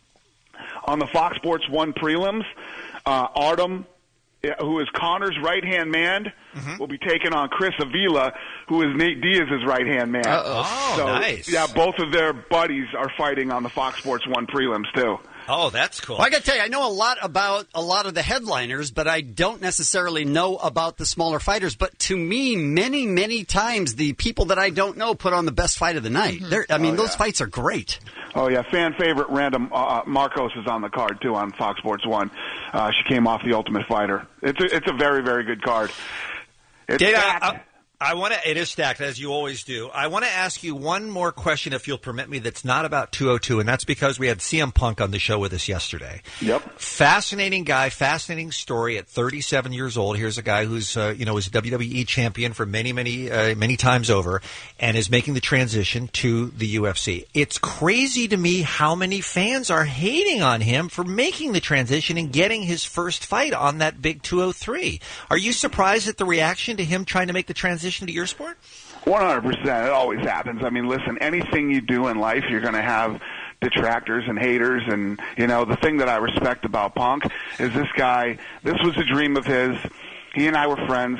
on the Fox Sports one prelims, uh, Artem, who is Conor's right-hand man, mm-hmm. will be taking on Chris Avila, who is Nate Diaz's right-hand man. Uh-oh. Oh, so, nice. Yeah, both of their buddies are fighting on the Fox Sports one prelims, too. Oh, that's cool. Well, I got to tell you, I know a lot about a lot of the headliners, but I don't necessarily know about the smaller fighters. But to me, many, many times, the people that I don't know put on the best fight of the night. Mm-hmm. I mean, oh, those yeah. fights are great. Oh, yeah. Fan favorite Random uh, Marcos is on the card, too, on Fox Sports one. Uh, she came off The Ultimate Fighter. It's a, it's a very, very good card. It's Dana, stacked. I, I want to. It is stacked, as you always do. I want to ask you one more question, if you'll permit me. That's not about two oh two, and that's because we had C M Punk on the show with us yesterday. Yep. Fascinating guy, fascinating story. At thirty-seven years old, here's a guy who's uh, you know was a W W E champion for many, many, uh, many times over, and is making the transition to the U F C. It's crazy to me how many fans are hating on him for making the transition and getting his first fight on that big two oh three. Are you surprised at the reaction to him trying to make the transition to your sport? one hundred percent. It always happens. I mean, listen, anything you do in life, you're going to have detractors and haters. And, you know, the thing that I respect about Punk is this guy, this was a dream of his. He and I were friends,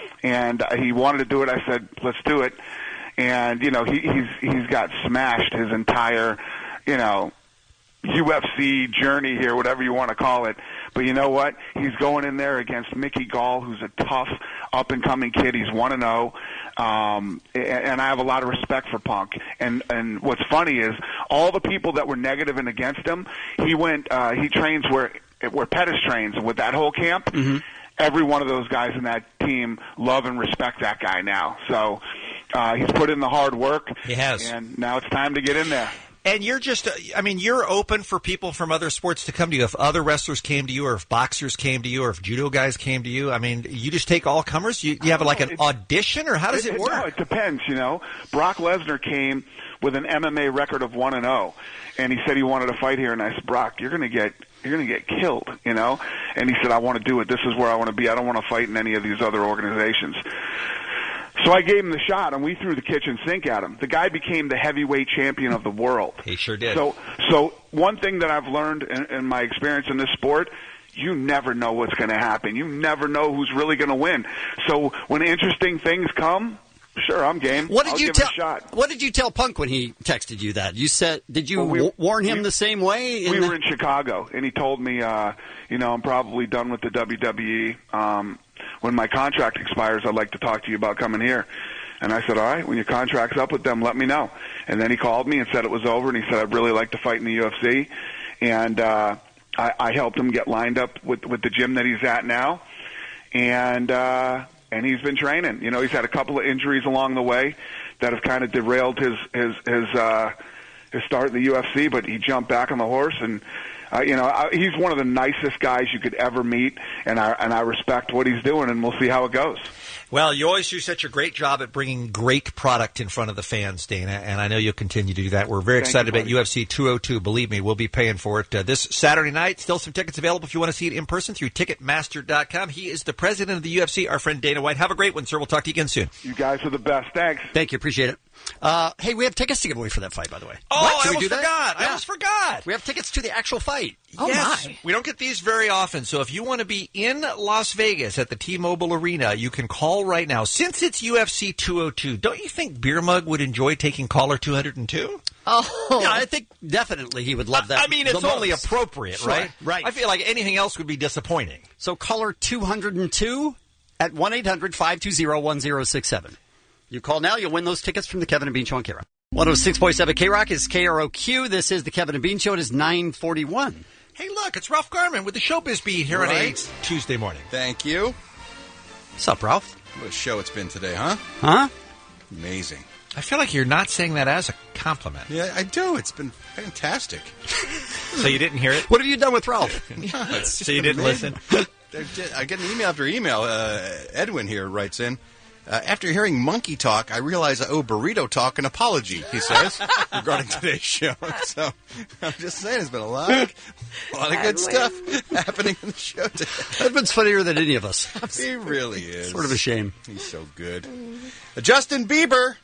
and he wanted to do it. I said, let's do it. And, you know, he, he's he's got smashed his entire, you know, U F C journey here, whatever you want to call it. But you know what? He's going in there against Mickey Gall, who's a tough, up-and-coming kid. He's one and oh. Um, and I have a lot of respect for Punk. And, and what's funny is all the people that were negative and against him, he went, uh, he trains where, where Pettis trains. And with that whole camp, mm-hmm. every one of those guys in that team love and respect that guy now. So uh, he's put in the hard work. He has. And now it's time to get in there. And you're just, I mean, you're open for people from other sports to come to you. If other wrestlers came to you, or if boxers came to you, or if judo guys came to you, I mean, you just take all comers? You, you have like an audition, or how does it, it work? No, it depends, you know. Brock Lesnar came with an M M A record of one and zero, and he said he wanted to fight here. And I said, Brock, you're going to get you're going to get killed, you know. And he said, I want to do it. This is where I want to be. I don't want to fight in any of these other organizations. So I gave him the shot, and we threw the kitchen sink at him. The guy became the heavyweight champion of the world. He sure did. So, so one thing that I've learned in, in my experience in this sport, you never know what's going to happen. You never know who's really going to win. So when interesting things come, sure, I'm game. What did I'll you give tell? it a shot. What did you tell Punk when he texted you that? You said, did you Well, we- w- warn him we- the same way? in We the- were in Chicago, and he told me, uh, you know, I'm probably done with the W W E. Um, when my contract expires, I'd like to talk to you about coming here. And I said, all right, when your contract's up with them, let me know. And then he called me and said it was over, and he said, I'd really like to fight in the U F C. And uh, I, I helped him get lined up with, with the gym that he's at now. And uh, and he's been training. You know, he's had a couple of injuries along the way that have kind of derailed his his his, uh, his start in the U F C, but he jumped back on the horse and. Uh, you know, I, he's one of the nicest guys you could ever meet, and I and I respect what he's doing, and we'll see how it goes. Well, you always do such a great job at bringing great product in front of the fans, Dana, and I know you'll continue to do that. We're very Thank excited you, about U F C two oh two. Believe me, we'll be paying for it uh, this Saturday night. Still some tickets available if you want to see it in person through Ticketmaster dot com. He is the president of the U F C, our friend Dana White. Have a great one, sir. We'll talk to you again soon. You guys are the best. Thanks. Thank you. Appreciate it. Uh, hey, we have tickets to give away for that fight, by the way. Oh, What? I Should we almost do that? forgot. I Yeah. almost forgot. We have tickets to the actual fight. Oh, yes, my. we don't get these very often. So if you want to be in Las Vegas at the T-Mobile Arena, you can call right now. Since it's U F C two oh two, don't you think Beer Mug would enjoy taking caller two oh two? Oh, Yeah, I think definitely he would love that. I mean, it's the only most. appropriate, Sure, right? right. I feel like anything else would be disappointing. So caller two oh two at one eight hundred five two zero one zero six seven. You call now, you'll win those tickets from the Kevin and Bean Show on K-Rock. one oh six point seven K-Rock is K R O Q. This is the Kevin and Bean Show. It is nine forty-one. Hey, look, it's Ralph Garman with the Showbiz Beat here on Right. a Tuesday morning. Thank you. What's up, Ralph? What a show it's been today, huh? Huh? Amazing. I feel like you're not saying that as a compliment. Yeah, I do. It's been fantastic. So you didn't hear it? What have you done with Ralph? No, it's So just you didn't amazing. listen? I get an email after email. Uh, Edwin here writes in, uh, after hearing monkey talk, I realize I owe burrito talk an apology, he says, regarding today's show. So I'm just saying, there's been a lot of, a lot of good stuff happening in the show today. Edwin's funnier than any of us. He really is. Sort of a shame. He's so good. Uh, Justin Bieber.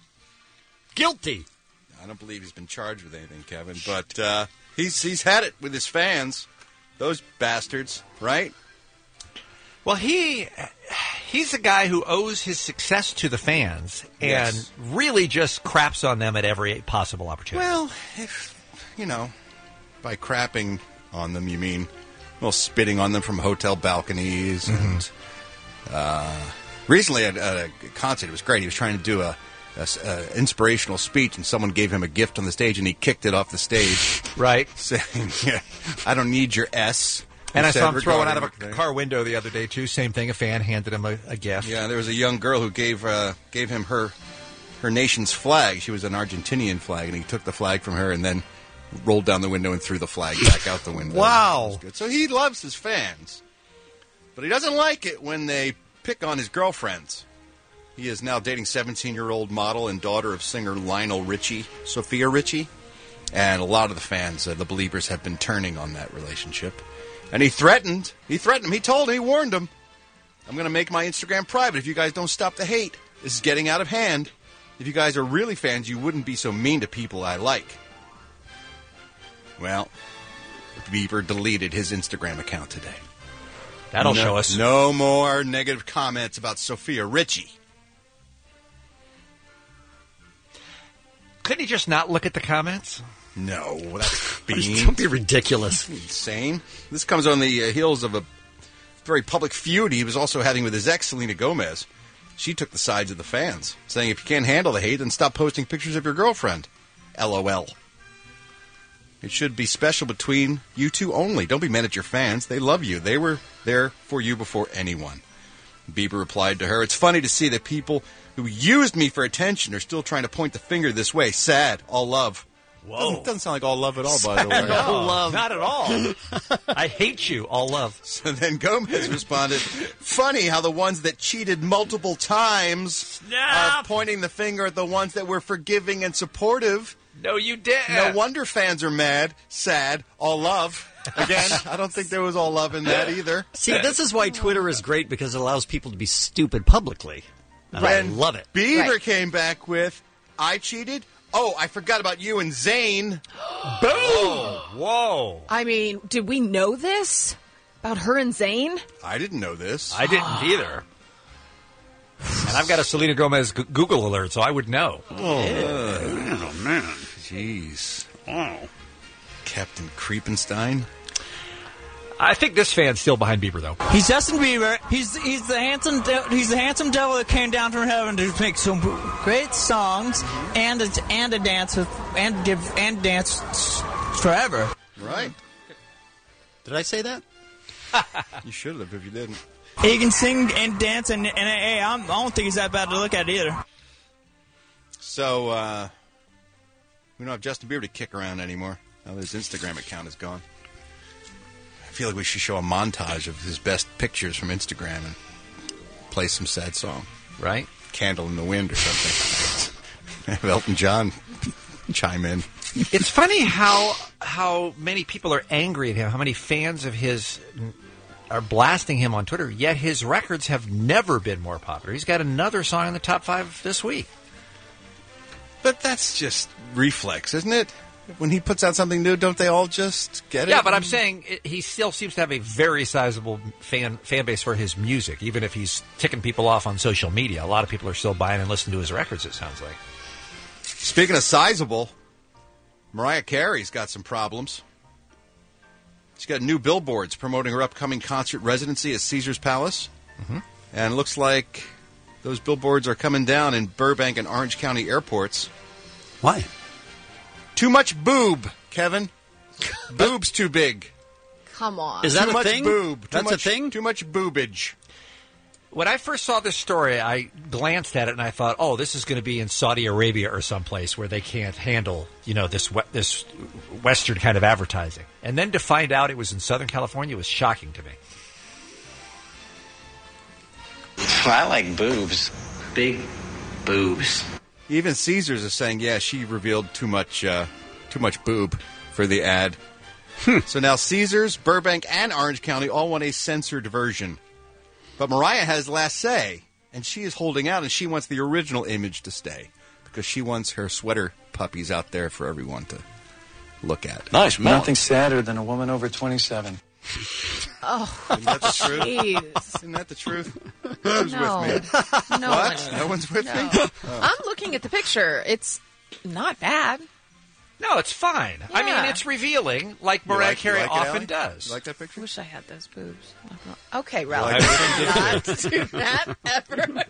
Guilty. I don't believe he's been charged with anything, Kevin, but uh, he's he's had it with his fans. Those bastards, right? Well, he he's a guy who owes his success to the fans and Yes. really just craps on them at every possible opportunity. Well, if, you know, by crapping on them, you mean, well, spitting on them from hotel balconies. And uh, recently at, at a concert, it was great. He was trying to do a, a s- a inspirational speech, and someone gave him a gift on the stage, and he kicked it off the stage. Right. Saying, yeah, I don't need your S. And he I said saw him throwing out regarding of a the- car window the other day, too. Same thing. A fan handed him a, a gift. Yeah, there was a young girl who gave uh, gave him her her nation's flag. She was an Argentinian flag, and he took the flag from her and then rolled down the window and threw the flag back out the window. Wow. It was good. So he loves his fans, but he doesn't like it when they pick on his girlfriends. He is now dating seventeen-year-old model and daughter of singer Lionel Richie, Sophia Richie, and a lot of the fans, uh, the believers, have been turning on that relationship. And he threatened, he threatened him, he told him, he warned him, I'm going to make my Instagram private if you guys don't stop the hate. This is getting out of hand. If you guys are really fans, you wouldn't be so mean to people I like. Well, Bieber deleted his Instagram account today. That'll no, show us. No more negative comments about Sophia Richie. Couldn't he just not look at the comments? No, that's being Don't be ridiculous. insane. This comes on the uh, heels of a very public feud he was also having with his ex, Selena Gomez. She took the sides of the fans, saying if you can't handle the hate, then stop posting pictures of your girlfriend. LOL. It should be special between you two only. Don't be mad at your fans. They love you. They were there for you before anyone. Bieber replied to her, it's funny to see that people who used me for attention are still trying to point the finger this way. Sad. All love. Doesn't, doesn't sound like all love at all, by the way. All love. Not at all. I hate you, all love. So then Gomez responded, funny how the ones that cheated multiple times are pointing the finger at the ones that were forgiving and supportive. No, you didn't. No wonder fans are mad, sad, all love. Again, I don't think there was all love in that either. See, this is why Twitter is great, because it allows people to be stupid publicly. And I When love it. Bieber Right. came back with, I cheated? Oh, I forgot about you and Zayn. Boom! Whoa. I mean, did we know this about her and Zayn? I didn't know this. I didn't either. And I've got a Selena Gomez G- Google alert, so I would know. Oh, oh man. Jeez. Oh. Captain Creepenstein. I think this fan's still behind Bieber, though. He's Justin Bieber. He's he's the handsome de- he's the handsome devil that came down from heaven to make some great songs and a, and a dance with and give and dance forever. Right. Did I say that? You should have if you didn't. He can sing and dance, and, and hey, I'm, I don't think he's that bad to look at either. So, uh, we don't have Justin Bieber to kick around anymore. Now his Instagram account is gone. I feel like we should show a montage of his best pictures from Instagram and play some sad song. Right? Candle in the Wind or something. Have Elton John chime in. It's funny how how many people are angry at him, how many fans of his are blasting him on Twitter, yet his records have never been more popular. He's got another song in the top five this week. But that's just reflex, isn't it? When he puts out something new, don't they all just get it? Yeah, but I'm saying it, he still seems to have a very sizable fan fan base for his music, even if he's ticking people off on social media. A lot of people are still buying and listening to his records, it sounds like. Speaking of sizable, Mariah Carey's got some problems. She's got new billboards promoting her upcoming concert residency at Caesars Palace. Mm-hmm. And it looks like those billboards are coming down in Burbank and Orange County airports. Why? Too much boob, Kevin. Boob's too big. Come on. Is that too a much thing? boob. Too That's a much, thing? Too much boobage. When I first saw this story, I glanced at it and I thought, "Oh, this is going to be in Saudi Arabia or someplace where they can't handle, you know, this we- this Western kind of advertising." And then to find out it was in Southern California was shocking to me. I like boobs, big boobs. Even Caesars is saying, yeah, she revealed too much, uh, too much boob for the ad. So now Caesars, Burbank, and Orange County all want a censored version. But Mariah has last say, and she is holding out, and she wants the original image to stay because she wants her sweater puppies out there for everyone to look at. Nice. Nothing sadder than a woman over twenty-seven. Oh, Isn't that the truth? jeez. Isn't that the truth? Who's No. with me? No what? one. No one's with No. me? Oh. I'm looking at the picture. It's not bad. No, it's fine. I mean, Yeah. it's revealing, like You Mariah like- you Carey like it, often Allie? does. You like that picture? Wish I had those boobs. Okay, Ralph. like it? Not do that ever again.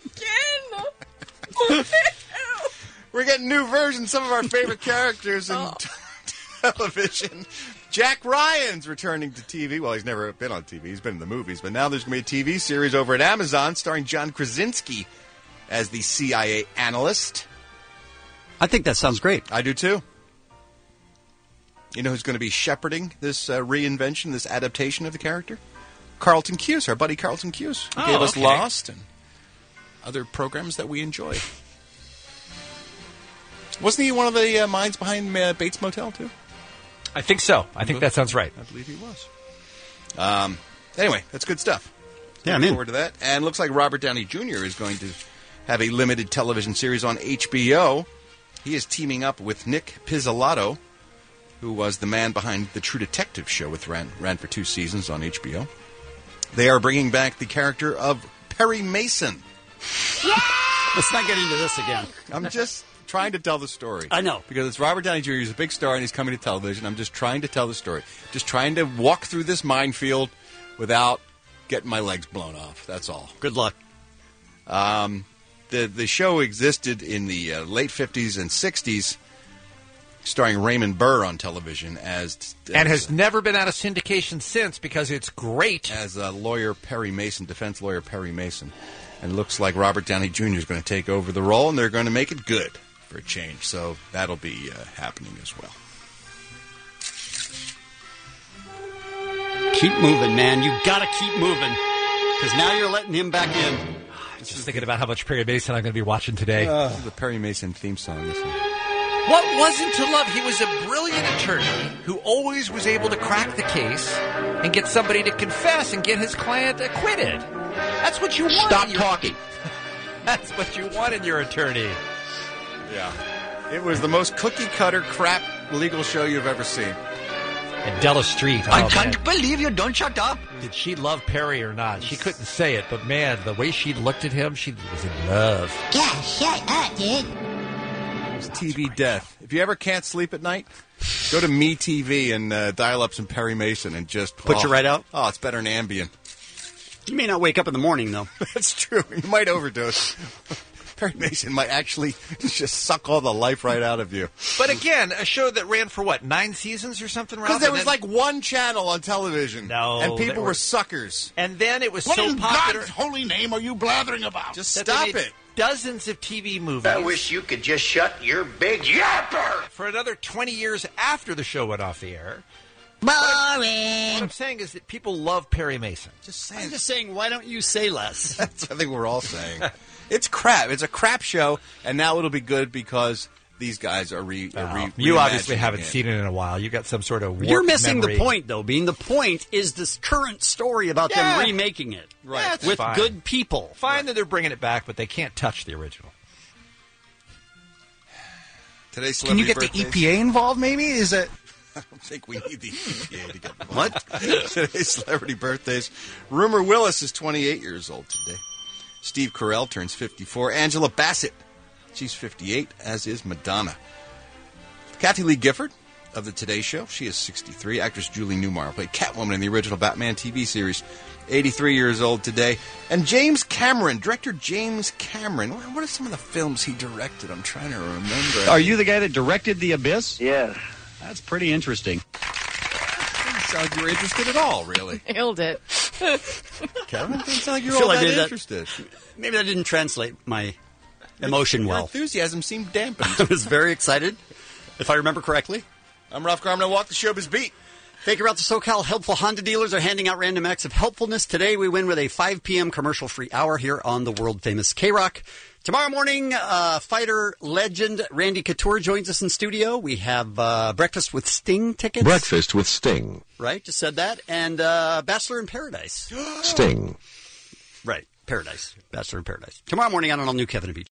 We're getting new versions, some of our favorite characters in Oh. t- television. Jack Ryan's returning to T V. Well, he's never been on T V. He's been in the movies. But now there's going to be a T V series over at Amazon starring John Krasinski as the C I A analyst. I think that sounds great. I do, too. You know who's going to be shepherding this uh, reinvention, this adaptation of the character? Carlton Cuse, our buddy Carlton Cuse, who Oh, gave us okay. Lost and other programs that we enjoy. Wasn't he one of the uh, minds behind uh, Bates Motel, too? I think so. I think that sounds right. I believe he was. Um, anyway, that's good stuff. Yeah, I'm Looking in. forward to that. And it looks like Robert Downey Junior is going to have a limited television series on H B O. He is teaming up with Nick Pizzolatto, who was the man behind the True Detective show, which ran, ran for two seasons on H B O. They are bringing back the character of Perry Mason. Let's not get into this again. I'm just trying to tell the story. I know. Because it's Robert Downey Junior He's a big star and he's coming to television. I'm just trying to tell the story. Just trying to walk through this minefield without getting my legs blown off. That's all. Good luck. Um, the, the show existed in the uh, late fifties and sixties, starring Raymond Burr on television as... as And has never been out of syndication since because it's great. As a lawyer Perry Mason, defense lawyer Perry Mason. And it looks like Robert Downey Junior is going to take over the role, and they're going to make it good for a change. So that'll be uh, happening as well. Keep moving, man. You gotta keep moving. Because now you're letting him back in. Just thinking about how much Perry Mason I'm going to be watching today. Uh, the Perry Mason theme song. This one. What wasn't to love? He was a brilliant attorney who always was able to crack the case and get somebody to confess and get his client acquitted. That's what you want. Stop in your, talking. That's what you want in your attorney. Yeah. It was the most cookie-cutter crap legal show you've ever seen. And Della Street. Oh, I can't man. believe you don't shut up. Did she love Perry or not? She couldn't say it, but man, the way she looked at him, she was in love. Yeah, shut up, dude. It's T V death. If you ever can't sleep at night, go to Me T V and uh, dial up some Perry Mason and just... Put oh, you right out? Oh, it's better than Ambien. You may not wake up in the morning, though. That's true. You might overdose. Perry Mason might actually just suck all the life right out of you. But again, a show that ran for what, nine seasons or something, Ralph? Because there And was then- like one channel on television. No, And there people were- were suckers. And then it was What so in popular. God's holy name are you blathering about? Just that stop they made it. Dozens of T V movies. I wish you could just shut your big yapper. For another twenty years after the show went off the air. Boring. What I'm saying is that people love Perry Mason. Just saying. I'm just saying, why don't you say less? That's what I think we're all saying. It's crap. It's a crap show, and now it'll be good because these guys are re. Are re You obviously reimagining haven't it. seen it in a while. You got some sort of warped You're missing memory. the point, though, Bean. The point is this current story about Yeah. them remaking it. Right. That's With fine. good people. Fine that they're bringing it back, but they can't touch the original. Today's Can you celebrity get the birthdays. E P A involved, maybe? Is it... I don't think we need the E P A to get involved. What? Today's celebrity birthdays. Rumor Willis is twenty-eight years old today. Steve Carell turns fifty-four. Angela Bassett, she's fifty-eight, as is Madonna. Kathy Lee Gifford of the Today Show, she is sixty-three. Actress Julie Newmar played Catwoman in the original Batman T V series, eighty-three years old today. And James Cameron, director James Cameron. What are some of the films he directed? I'm trying to remember. Are you the guy that directed The Abyss? Yes. That's pretty interesting. Doesn't sound like you're interested at all, really. Nailed it. Kevin, doesn't sound like you're I feel all like that maybe that- interested. Maybe that didn't translate my emotion Your well. enthusiasm seemed dampened. I was very excited, if I remember correctly. I'm Ralph Garman. I walk the showbiz beat. Thank you, Ralph. The SoCal Helpful Honda dealers are handing out random acts of helpfulness. Today we win with a five p.m. commercial-free hour here on the world-famous K-Rock. Tomorrow morning, uh, fighter legend Randy Couture joins us in studio. We have uh, Breakfast with Sting tickets. Breakfast with Sting. Right, just said that. And uh, Bachelor in Paradise. Sting. Right, Paradise. Bachelor in Paradise. Tomorrow morning on an all-new Kevin and Beach.